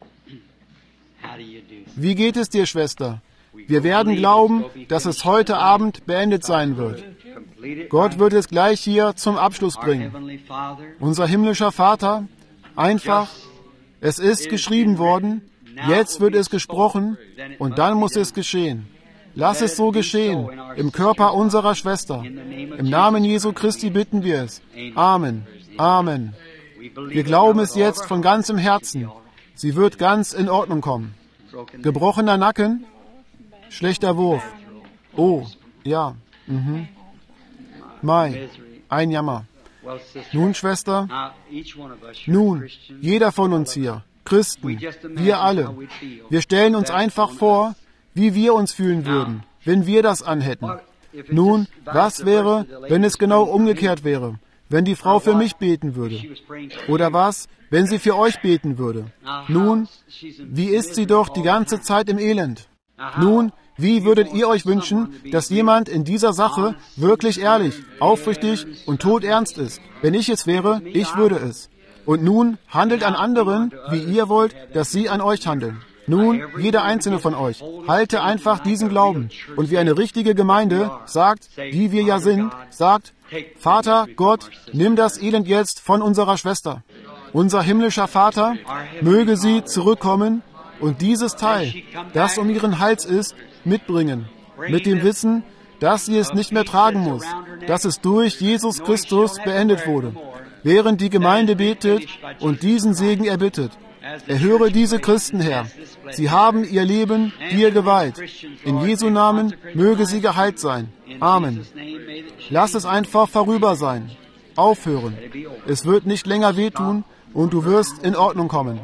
Wie geht es dir, Schwester? Wir werden glauben, dass es heute Abend beendet sein wird. Gott wird es gleich hier zum Abschluss bringen. Unser himmlischer Vater, einfach, es ist geschrieben worden, jetzt wird es gesprochen und dann muss es geschehen. Lass es so geschehen, im Körper unserer Schwester. Im Namen Jesu Christi bitten wir es. Amen. Amen. Wir glauben es jetzt von ganzem Herzen. Sie wird ganz in Ordnung kommen. Gebrochener Nacken, schlechter Wurf. Oh, ja. Mhm. Mai, ein Jammer. Nun, Schwester, nun, jeder von uns hier, Christen, wir alle, wir stellen uns einfach vor, wie wir uns fühlen würden, wenn wir das anhätten. Nun, was wäre, wenn es genau umgekehrt wäre, wenn die Frau für mich beten würde? Oder was, wenn sie für euch beten würde? Nun, wie ist sie doch die ganze Zeit im Elend? Nun, wie würdet ihr euch wünschen, dass jemand in dieser Sache wirklich ehrlich, aufrichtig und todernst ist? Wenn ich es wäre, ich würde es. Und nun handelt an anderen, wie ihr wollt, dass sie an euch handeln. Nun, jeder einzelne von euch, halte einfach diesen Glauben. Und wie eine richtige Gemeinde sagt, die wir ja sind, sagt, Vater, Gott, nimm das Elend jetzt von unserer Schwester. Unser himmlischer Vater, möge sie zurückkommen und dieses Teil, das um ihren Hals ist, mitbringen, mit dem Wissen, dass sie es nicht mehr tragen muss, dass es durch Jesus Christus beendet wurde. Während die Gemeinde betet und diesen Segen erbittet, erhöre diese Christen, Herr. Sie haben ihr Leben dir geweiht. In Jesu Namen möge sie geheilt sein. Amen. Lass es einfach vorüber sein. Aufhören. Es wird nicht länger wehtun und du wirst in Ordnung kommen.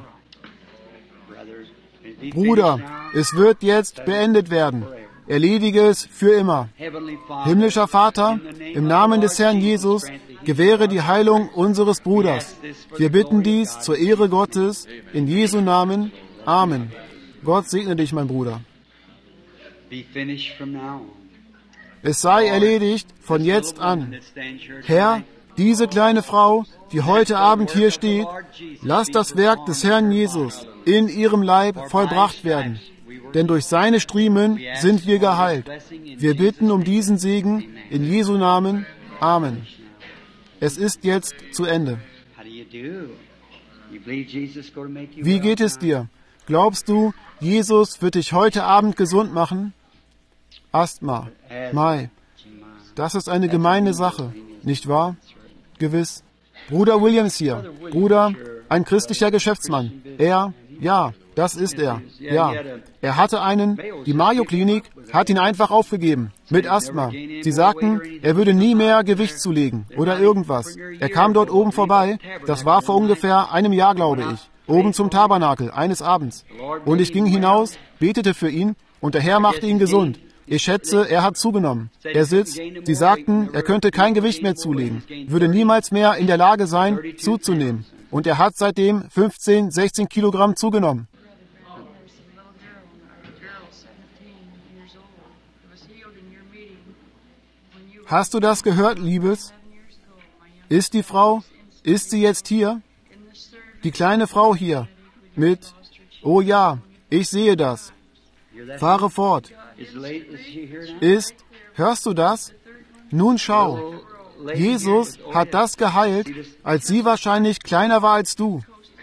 Bruder, es wird jetzt beendet werden. Erledige es für immer. Himmlischer Vater, im Namen des Herrn Jesus, gewähre die Heilung unseres Bruders. Wir bitten dies zur Ehre Gottes, in Jesu Namen. Amen. Gott segne dich, mein Bruder. Es sei erledigt von jetzt an. Herr, diese kleine Frau, die heute Abend hier steht, lass das Werk des Herrn Jesus in ihrem Leib vollbracht werden. Denn durch seine Striemen sind wir geheilt. Wir bitten um diesen Segen in Jesu Namen. Amen. Es ist jetzt zu Ende. Wie geht es dir? Glaubst du, Jesus wird dich heute Abend gesund machen? Asthma, Mai, das ist eine gemeine Sache, nicht wahr? Gewiss. Bruder Williams hier. Bruder, ein christlicher Geschäftsmann. Er, ja, das ist er. Ja, er hatte einen, die Mayo-Klinik hat ihn einfach aufgegeben, mit Asthma. Sie sagten, er würde nie mehr Gewicht zulegen oder irgendwas. Er kam dort oben vorbei, das war vor ungefähr einem Jahr, glaube ich, oben zum Tabernakel, eines Abends. Und ich ging hinaus, betete für ihn und der Herr machte ihn gesund. Ich schätze, er hat zugenommen. Er sitzt, sie sagten, er könnte kein Gewicht mehr zulegen, würde niemals mehr in der Lage sein, zuzunehmen. Und er hat seitdem fünfzehn, sechzehn Kilogramm zugenommen. Hast du das gehört, Liebes? Ist die Frau, ist sie jetzt hier? Die kleine Frau hier, mit, oh ja, ich sehe das. Fahre fort. Ist, hörst du das? Nun schau, Jesus hat das geheilt, als sie wahrscheinlich kleiner war als du.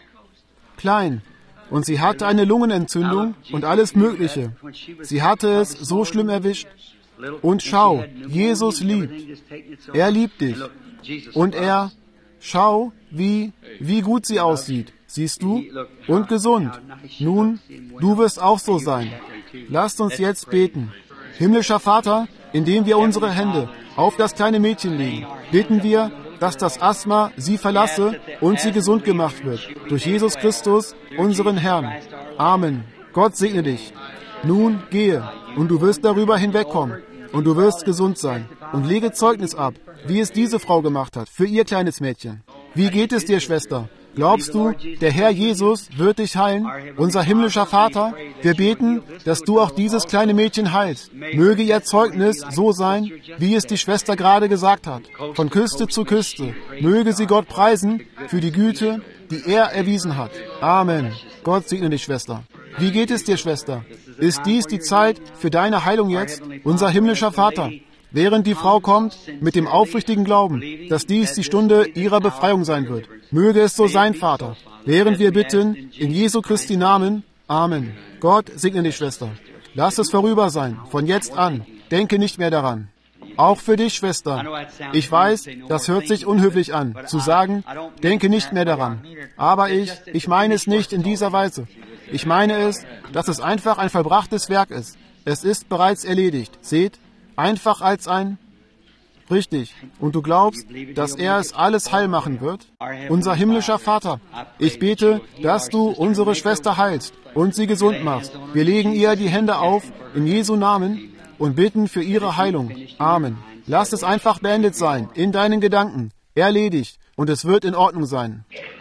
Klein. Und sie hatte eine Lungenentzündung und alles Mögliche. Sie hatte es so schlimm erwischt. Und schau, Jesus liebt. Er liebt dich. Und er, schau, wie, wie gut sie aussieht. Siehst du? Und gesund. Nun, du wirst auch so sein. Lasst uns jetzt beten. Himmlischer Vater, indem wir unsere Hände auf das kleine Mädchen legen, bitten wir, dass das Asthma sie verlasse und sie gesund gemacht wird. Durch Jesus Christus, unseren Herrn. Amen. Gott segne dich. Nun gehe, und du wirst darüber hinwegkommen, und du wirst gesund sein. Und lege Zeugnis ab, wie es diese Frau gemacht hat, für ihr kleines Mädchen. Wie geht es dir, Schwester? Glaubst du, der Herr Jesus wird dich heilen? Unser himmlischer Vater, wir beten, dass du auch dieses kleine Mädchen heilst. Möge ihr Zeugnis so sein, wie es die Schwester gerade gesagt hat. Von Küste zu Küste. Möge sie Gott preisen für die Güte, die er erwiesen hat. Amen. Gott segne dich, Schwester. Wie geht es dir, Schwester? Ist dies die Zeit für deine Heilung jetzt? Unser himmlischer Vater, während die Frau kommt, mit dem aufrichtigen Glauben, dass dies die Stunde ihrer Befreiung sein wird. Möge es so sein, Vater. Während wir bitten, in Jesu Christi Namen, Amen. Gott segne dich, Schwester. Lass es vorüber sein, von jetzt an. Denke nicht mehr daran. Auch für dich, Schwester. Ich weiß, das hört sich unhöflich an, zu sagen, denke nicht mehr daran. Aber ich, ich meine es nicht in dieser Weise. Ich meine es, dass es einfach ein vollbrachtes Werk ist. Es ist bereits erledigt. Seht, einfach als ein... Richtig. Und du glaubst, dass er es alles heil machen wird? Unser himmlischer Vater, ich bete, dass du unsere Schwester heilst und sie gesund machst. Wir legen ihr die Hände auf, in Jesu Namen, und bitten für ihre Heilung. Amen. Lass es einfach beendet sein, in deinen Gedanken. Erledigt. Und es wird in Ordnung sein.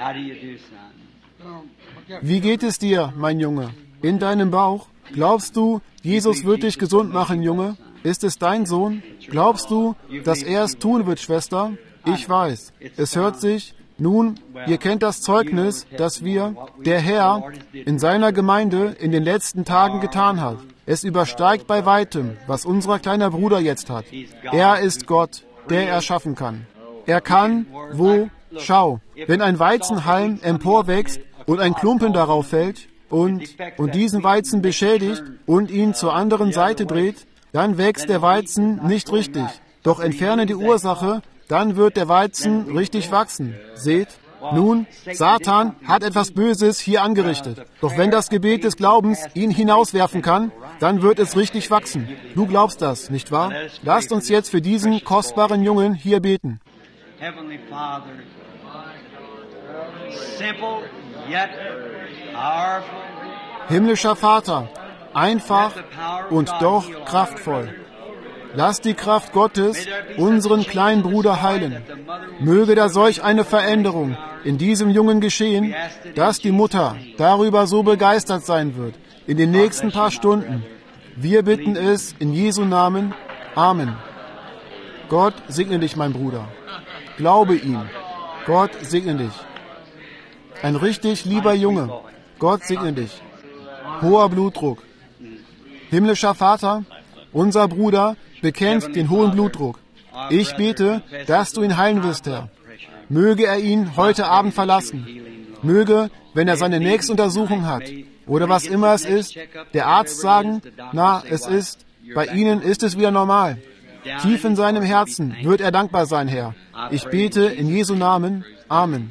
Wie geht es dir, mein Junge? In deinem Bauch? Glaubst du, Jesus wird dich gesund machen, Junge? Ist es dein Sohn? Glaubst du, dass er es tun wird, Schwester? Ich weiß. Es hört sich, nun, ihr kennt das Zeugnis, das wir, der Herr, in seiner Gemeinde in den letzten Tagen getan hat. Es übersteigt bei weitem, was unser kleiner Bruder jetzt hat. Er ist Gott, der erschaffen kann. Er kann, wo, schau, wenn ein Weizenhalm emporwächst und ein Klumpen darauf fällt und, und diesen Weizen beschädigt und ihn zur anderen Seite dreht, dann wächst der Weizen nicht richtig. Doch entferne die Ursache, dann wird der Weizen richtig wachsen. Seht? Nun, Satan hat etwas Böses hier angerichtet. Doch wenn das Gebet des Glaubens ihn hinauswerfen kann, dann wird es richtig wachsen. Du glaubst das, nicht wahr? Lasst uns jetzt für diesen kostbaren Jungen hier beten. Himmlischer Vater, einfach und doch kraftvoll. Lass die Kraft Gottes unseren kleinen Bruder heilen. Möge da solch eine Veränderung in diesem Jungen geschehen, dass die Mutter darüber so begeistert sein wird, in den nächsten paar Stunden, Wir bitten es in Jesu Namen. Amen. Gott segne dich, mein Bruder. Glaube ihm. Gott segne dich. Ein richtig lieber Junge. Gott segne dich. Hoher Blutdruck. Himmlischer Vater, unser Bruder bekennt den hohen Blutdruck. Ich bete, dass du ihn heilen wirst, Herr. Möge er ihn heute Abend verlassen. Möge, wenn er seine nächste Untersuchung hat, oder was immer es ist, der Arzt sagen, na, es ist, bei Ihnen ist es wieder normal. Tief in seinem Herzen wird er dankbar sein, Herr. Ich bete in Jesu Namen. Amen.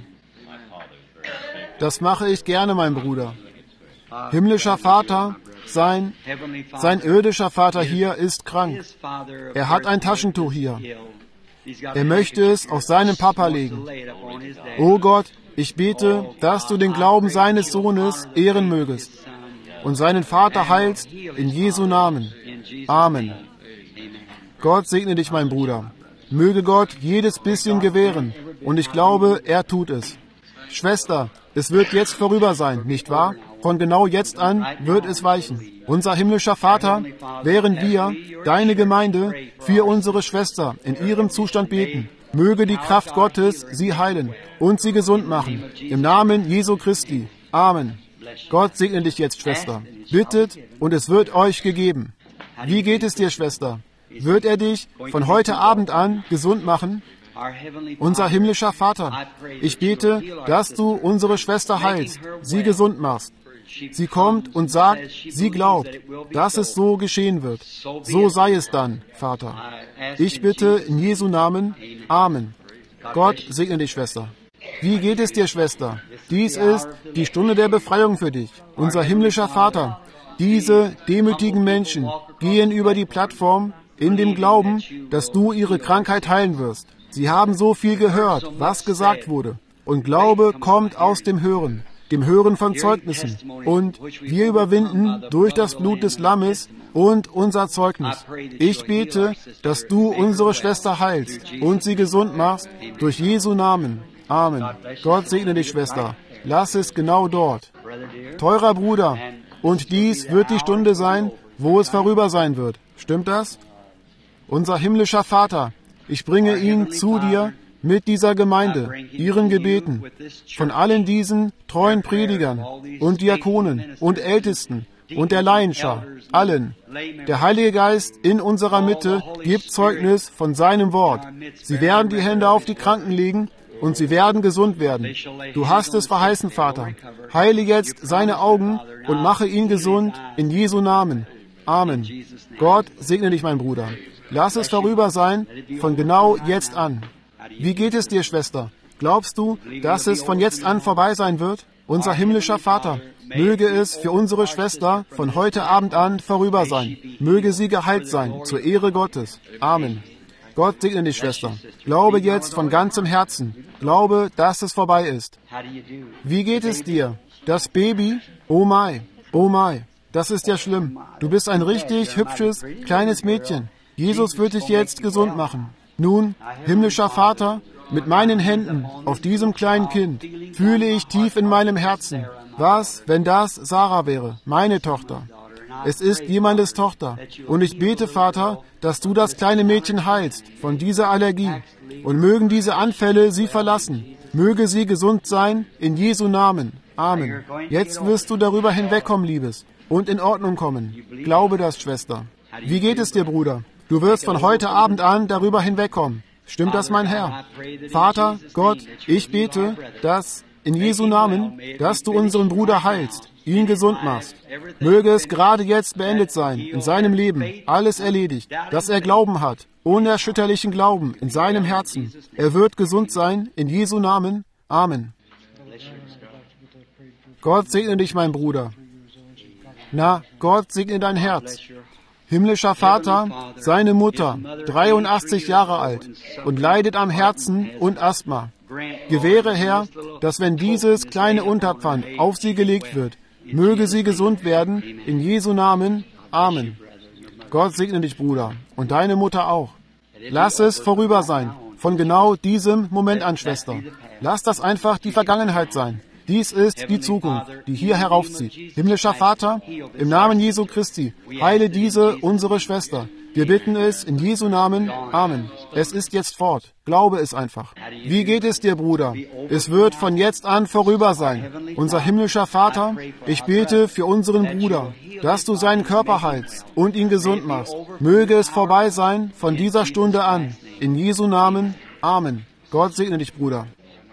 Das mache ich gerne, mein Bruder. Himmlischer Vater, sein, sein irdischer Vater hier ist krank. Er hat ein Taschentuch hier. Er möchte es auf seinen Papa legen. O Gott, ich bete, dass du den Glauben seines Sohnes ehren mögest und seinen Vater heilst in Jesu Namen. Amen. Gott segne dich, mein Bruder. Möge Gott jedes bisschen gewähren, und ich glaube, er tut es. Schwester, es wird jetzt vorüber sein, nicht wahr? Von genau jetzt an wird es weichen. Unser himmlischer Vater, während wir, deine Gemeinde, für unsere Schwester in ihrem Zustand beten, möge die Kraft Gottes sie heilen und sie gesund machen. Im Namen Jesu Christi. Amen. Gott segne dich jetzt, Schwester. Bittet, und es wird euch gegeben. Wie geht es dir, Schwester? Wird er dich von heute Abend an gesund machen? Unser himmlischer Vater, ich bete, dass du unsere Schwester heilst, sie gesund machst. Sie kommt und sagt, sie glaubt, dass es so geschehen wird. So sei es dann, Vater. Ich bitte in Jesu Namen. Amen. Gott segne dich, Schwester. Wie geht es dir, Schwester? Dies ist die Stunde der Befreiung für dich. Unser himmlischer Vater, diese demütigen Menschen gehen über die Plattform in dem Glauben, dass du ihre Krankheit heilen wirst. Sie haben so viel gehört, was gesagt wurde. Und Glaube kommt aus dem Hören, dem Hören von Zeugnissen. Und wir überwinden durch das Blut des Lammes und unser Zeugnis. Ich bete, dass du unsere Schwester heilst und sie gesund machst, durch Jesu Namen. Amen. Gott segne dich, Schwester. Lass es genau dort. Teurer Bruder, und dies wird die Stunde sein, wo es vorüber sein wird. Stimmt das? Unser himmlischer Vater, ich bringe ihn zu dir mit dieser Gemeinde, ihren Gebeten, von allen diesen treuen Predigern und Diakonen und Ältesten und der Laienschar, allen. Der Heilige Geist in unserer Mitte gibt Zeugnis von seinem Wort. Sie werden die Hände auf die Kranken legen und sie werden gesund werden. Du hast es verheißen, Vater. Heile jetzt seine Augen und mache ihn gesund in Jesu Namen. Amen. Gott segne dich, mein Bruder. Lass es vorüber sein, von genau jetzt an. Wie geht es dir, Schwester? Glaubst du, dass es von jetzt an vorbei sein wird? Unser himmlischer Vater, möge es für unsere Schwester von heute Abend an vorüber sein. Möge sie geheilt sein, zur Ehre Gottes. Amen. Gott segne dich, Schwester. Glaube jetzt von ganzem Herzen. Glaube, dass es vorbei ist. Wie geht es dir? Das Baby? Oh my, oh my. Das ist ja schlimm. Du bist ein richtig hübsches, kleines Mädchen. Jesus wird dich jetzt gesund machen. Nun, himmlischer Vater, mit meinen Händen auf diesem kleinen Kind fühle ich tief in meinem Herzen, was, wenn das Sarah wäre, meine Tochter. Es ist jemandes Tochter. Und ich bete, Vater, dass du das kleine Mädchen heilst von dieser Allergie. Und mögen diese Anfälle sie verlassen. Möge sie gesund sein, in Jesu Namen. Amen. Jetzt wirst du darüber hinwegkommen, Liebes, und in Ordnung kommen. Glaube das, Schwester. Wie geht es dir, Bruder? Du wirst von heute Abend an darüber hinwegkommen. Stimmt das, mein Herr? Vater, Gott, ich bete, dass in Jesu Namen, dass du unseren Bruder heilst, ihn gesund machst. Möge es gerade jetzt beendet sein, in seinem Leben, alles erledigt, dass er Glauben hat, unerschütterlichen Glauben in seinem Herzen. Er wird gesund sein, in Jesu Namen. Amen. Gott segne dich, mein Bruder. Na, Gott segne dein Herz. Himmlischer Vater, seine Mutter, dreiundachtzig Jahre alt und leidet am Herzen und Asthma. Gewähre, Herr, dass wenn dieses kleine Unterpfand auf sie gelegt wird, möge sie gesund werden, in Jesu Namen. Amen. Gott segne dich, Bruder, und deine Mutter auch. Lass es vorüber sein, von genau diesem Moment an, Schwester. Lass das einfach die Vergangenheit sein. Dies ist die Zukunft, die hier heraufzieht. Himmlischer Vater, im Namen Jesu Christi, heile diese, unsere Schwester. Wir bitten es in Jesu Namen. Amen. Es ist jetzt fort. Glaube es einfach. Wie geht es dir, Bruder? Es wird von jetzt an vorüber sein. Unser himmlischer Vater, ich bete für unseren Bruder, dass du seinen Körper heilst und ihn gesund machst. Möge es vorbei sein von dieser Stunde an. In Jesu Namen. Amen. Gott segne dich, Bruder.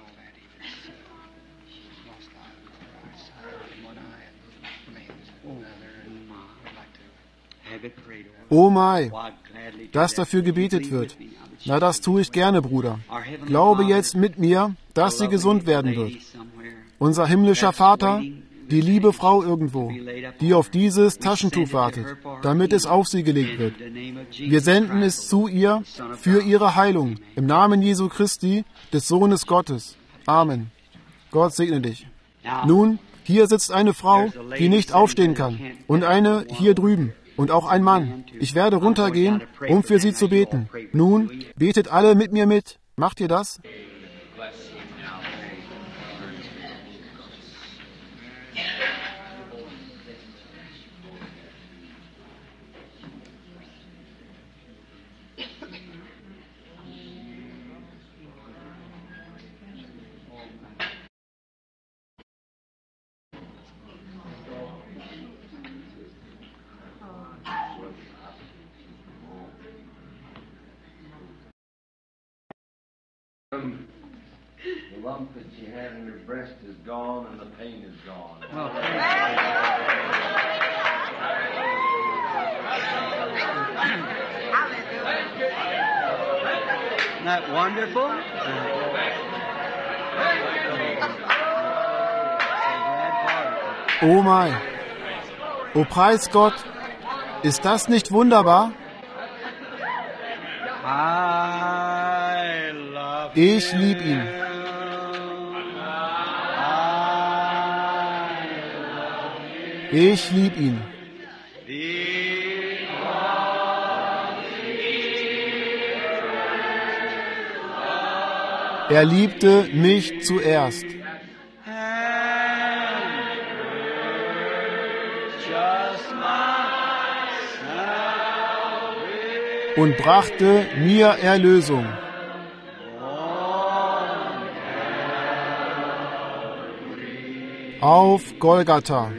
Oh Mai, dass dafür gebetet wird. Na, das tue ich gerne, Bruder. Glaube jetzt mit mir, dass sie gesund werden wird. Unser himmlischer Vater, die liebe Frau irgendwo, die auf dieses Taschentuch wartet, damit es auf sie gelegt wird. Wir senden es zu ihr für ihre Heilung, im Namen Jesu Christi, des Sohnes Gottes. Amen. Gott segne dich. Nun, hier sitzt eine Frau, die nicht aufstehen kann, und eine hier drüben. Und auch ein Mann. Ich werde runtergehen, um für sie zu beten. Nun, betet alle mit mir mit. Macht ihr das? The lump that she had in her breast is gone and the pain is gone. Oh, Isn't that wonderful? Oh mein. Oh, preis Gott. Ist das nicht wunderbar? Ich liebe ihn. Ich liebe ihn. Er liebte mich zuerst. Und brachte mir Erlösung. Auf Golgatha.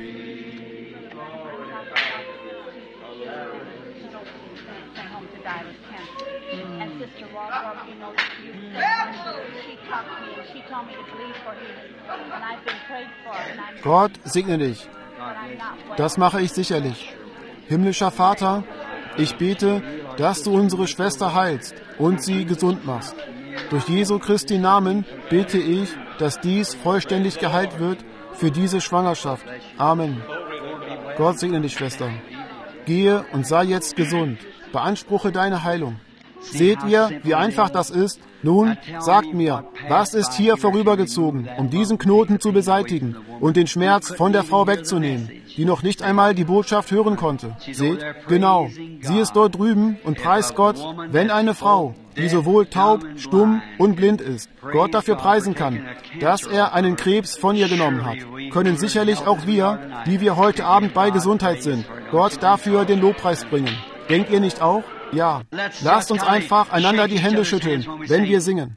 Gott segne dich. Das mache ich sicherlich. Himmlischer Vater, ich bete, dass du unsere Schwester heilst und sie gesund machst. Durch Jesu Christi Namen bete ich, dass dies vollständig geheilt wird für diese Schwangerschaft. Amen. Gott segne dich, Schwester. Gehe und sei jetzt gesund. Beanspruche deine Heilung. Seht ihr, wie einfach das ist? Nun, sagt mir, was ist hier vorübergezogen, um diesen Knoten zu beseitigen und den Schmerz von der Frau wegzunehmen, die noch nicht einmal die Botschaft hören konnte? Seht, genau, sie ist dort drüben und preist Gott, wenn eine Frau, die sowohl taub, stumm und blind ist, Gott dafür preisen kann, dass er einen Krebs von ihr genommen hat, können sicherlich auch wir, die wir heute Abend bei Gesundheit sind, Gott dafür den Lobpreis bringen. Denkt ihr nicht auch? Ja, lasst uns einfach einander die Hände schütteln, wenn wir singen.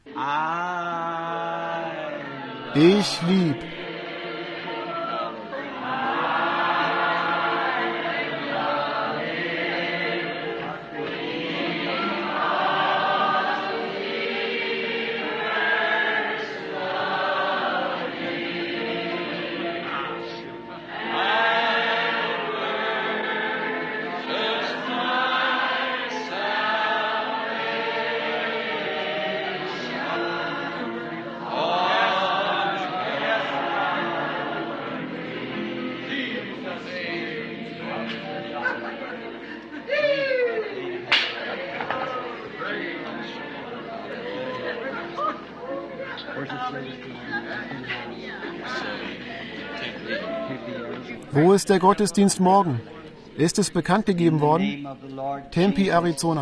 Ich lieb. Wo ist der Gottesdienst morgen? Ist es bekannt gegeben worden? Tempe, Arizona.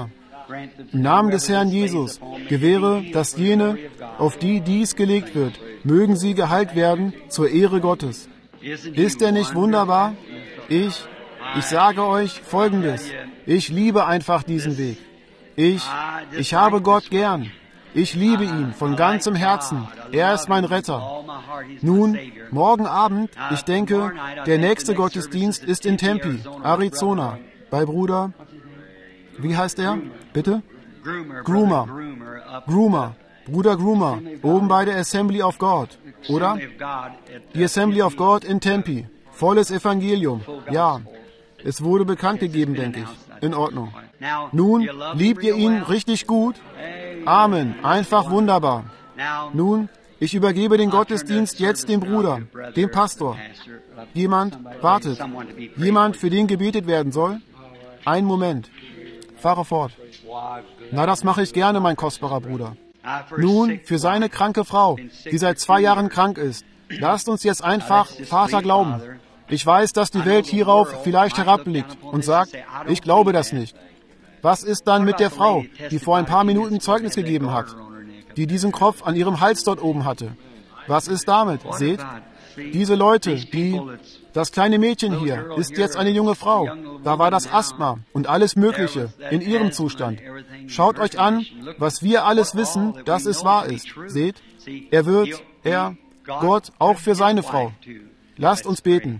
Im Namen des Herrn Jesus gewähre, dass jene, auf die dies gelegt wird, mögen sie geheilt werden zur Ehre Gottes. Ist er nicht wunderbar? Ich, ich sage euch Folgendes. Ich liebe einfach diesen Weg. Ich, ich habe Gott gern. Ich liebe ihn von ganzem Herzen. Er ist mein Retter. Nun, morgen Abend, ich denke, der nächste Gottesdienst ist in Tempe, Arizona, bei Bruder, wie heißt er? Bitte? Groomer. Groomer. Bruder Groomer, oben bei der Assembly of God, oder? Die Assembly of God in Tempe. Volles Evangelium. Ja, es wurde bekannt gegeben, denke ich. In Ordnung. Nun, liebt ihr ihn richtig gut? Amen. Einfach wunderbar. Nun, ich übergebe den Gottesdienst jetzt dem Bruder, dem Pastor. Jemand wartet. Jemand, für den gebetet werden soll? Einen Moment. Fahre fort. Na, das mache ich gerne, mein kostbarer Bruder. Nun, für seine kranke Frau, die seit zwei Jahren krank ist, lasst uns jetzt einfach Vater glauben. Ich weiß, dass die Welt hierauf vielleicht herabblickt und sagt, ich glaube das nicht. Was ist dann mit der Frau, die vor ein paar Minuten Zeugnis gegeben hat, die diesen Kropf an ihrem Hals dort oben hatte? Was ist damit? Seht, diese Leute, die... Das kleine Mädchen hier ist jetzt eine junge Frau. Da war das Asthma und alles Mögliche in ihrem Zustand. Schaut euch an, was wir alles wissen, dass es wahr ist. Seht, er wird, er, Gott, auch für seine Frau. Lasst uns beten.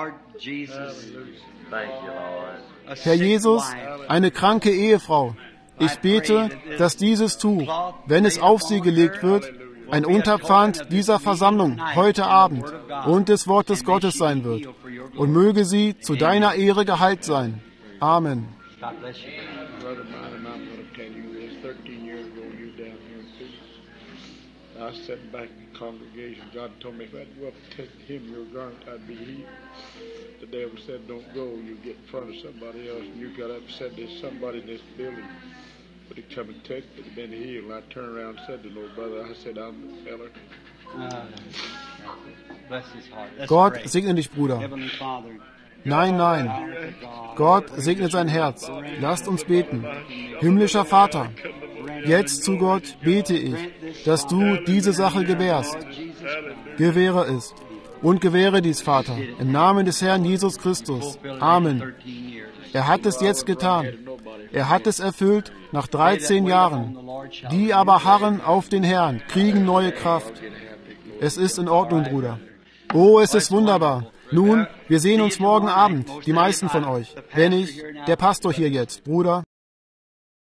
Herr Jesus, eine kranke Ehefrau. Ich bete, dass dieses Tuch, wenn es auf sie gelegt wird, ein Unterpfand dieser Versammlung heute Abend und des Wortes Gottes sein wird. Und möge sie zu deiner Ehre geheilt sein. Amen. I sat back in the congregation. God told me if I'd go up and touch him, your garment, I'd be healed. The devil said, don't go. You get in front of somebody else. And you got up and said, there's somebody in this building. But he come and touched it, been healed. And I turned around and said to the little brother, I said, I'm the feller. Gott segne dich, Bruder. Nein, nein. Gott segne sein Herz. Lasst uns beten. Himmlischer Vater, jetzt zu Gott bete ich, dass du diese Sache gewährst. Gewähre es. Und gewähre dies, Vater, im Namen des Herrn Jesus Christus. Amen. Er hat es jetzt getan. Er hat es erfüllt nach dreizehn Jahren. Die aber harren auf den Herrn, kriegen neue Kraft. Es ist in Ordnung, Bruder. Oh, es ist wunderbar. Nun, wir sehen uns morgen Abend, die meisten von euch. Wenn ich, der Pastor hier jetzt, Bruder.